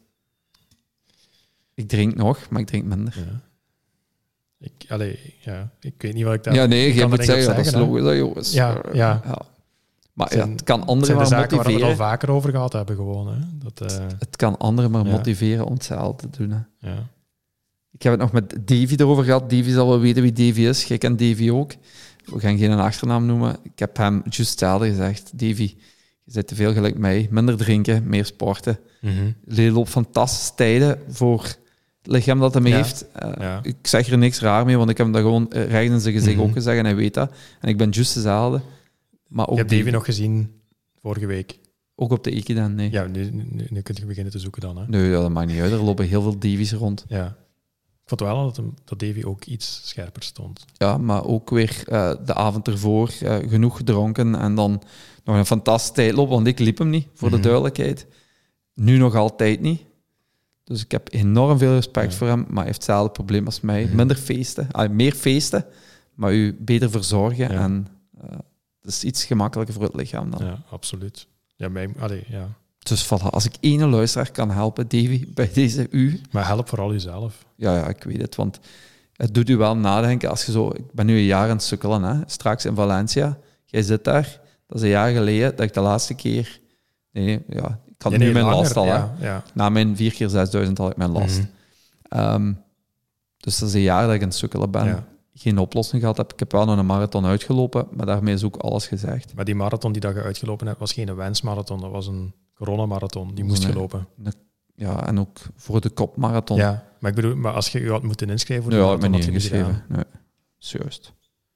Ik drink nog, maar ik drink minder. Ja. Ik, allee, ja, ik weet niet wat ik daar... Ja, nee, ik je kan moet er niks op zeggen, dat is hè. logisch, hè, jongens. Ja, Uh, ja. Maar Het ja, zijn- het kan Het anderen zijn de maar zaken waar we het al motiveren. vaker over gehad hebben gewoon. Hè? Dat, eh, Het kan anderen maar Ja. motiveren om hetzelfde te doen. Hè. ja. Ik heb het nog met Davy erover gehad. Davy zal wel weten wie Davy is. Jij kent Davy ook. We gaan geen achternaam noemen. Ik heb hem juist hetzelfde gezegd. Davy, je zit te veel gelijk mij. Minder drinken, meer sporten. Mhm. Jullie loopt fantastische tijden voor het lichaam dat hem Ja. heeft. Uh, Ja. Ik zeg er niks raar mee, want ik heb hem dat gewoon uh, recht in zijn gezicht Mhm. ook gezegd en hij weet dat. En ik ben juist dezelfde. Maar ook, Ik heb Davy Davy- nog gezien vorige week. ook op de Ekiden, nee. Ja, nu, nu, nu kun je beginnen te zoeken dan. Hè? Nee, ja, dat maakt niet uit. Er lopen heel veel Davies rond. Ja. Ik vond wel dat, hem, dat Davy ook iets scherper stond. Ja, maar ook weer uh, de avond ervoor uh, genoeg gedronken en dan nog een fantastische tijd lopen, want ik liep hem niet, voor Mhm. de duidelijkheid. Nu nog altijd niet. Dus ik heb enorm veel respect Ja. voor hem, maar hij heeft hetzelfde probleem als mij. Mhm. Minder feesten, ah, meer feesten, maar u beter verzorgen. Ja. En uh, dat is iets gemakkelijker voor het lichaam dan. Ja, absoluut. Ja, mij, allee, ja. Dus voilà, als ik ene luisteraar kan helpen, Davy, bij deze u... Maar help vooral jezelf. Ja, ja, ik weet het, want het doet u wel nadenken als je zo... Ik ben nu een jaar aan het sukkelen, hè. Straks in Valencia. Jij zit daar. Dat is een jaar geleden dat ik de laatste keer... Nee, nee, ja, ik had Nee, nu nee, mijn langer, last al, hè. ja, ja. Na mijn vier keer zesduizend had ik mijn last. Mhm. Ehm, dus dat is een jaar dat ik aan het sukkelen ben. Ja. Geen oplossing gehad heb. Ik heb wel nog een marathon uitgelopen, maar daarmee is ook alles gezegd. Maar die marathon die dat je uitgelopen hebt, was geen wensmarathon. Dat was een coronamarathon. Die moest Nee. je lopen. Ja, en ook voor de kopmarathon. Ja, maar ik bedoel, maar als je je had moeten inschrijven voor de Ja, ik ben marathon, niet had je niet ingeschreven. gedaan. Nee, is juist.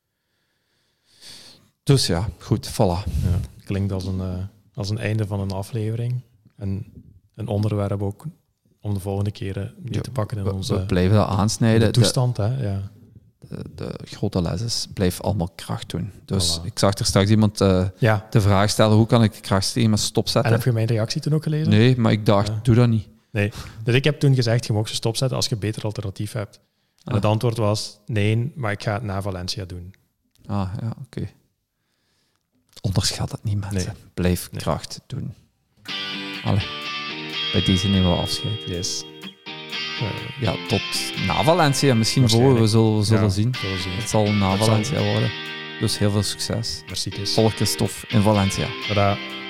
Dus ja, goed, voilà. Ja, klinkt als een, uh, als een einde van een aflevering. En een onderwerp ook om de volgende keren mee Ja, te pakken in We, onze we blijven dat aansnijden. de De, toestand. Hè? Ja. de, de grote les is, blijf allemaal kracht doen. Dus Voilà. ik zag er straks iemand uh, ja. de vraag stellen, hoe kan ik krachtstreamen En stopzetten? heb je mijn reactie toen ook gelezen? Nee, maar ik dacht, Ja. doe dat niet. Nee. Dus ik heb toen gezegd, je mag ze stopzetten als je een beter alternatief hebt. En Ah. het antwoord was, nee, maar ik ga het na Valencia doen. Ah, ja, oké. Okay. Onderschat het niet, mensen. Nee. Blijf Nee. kracht doen. Allee, bij deze nemen we afscheid. Yes. Uh, Ja, tot na Valencia. Misschien voor, we zullen, we zullen ja, zien. zullen zien. Het zal na Het zal- Valencia worden. Dus heel veel succes. Merci. Volg Christophe in Valencia. Tada.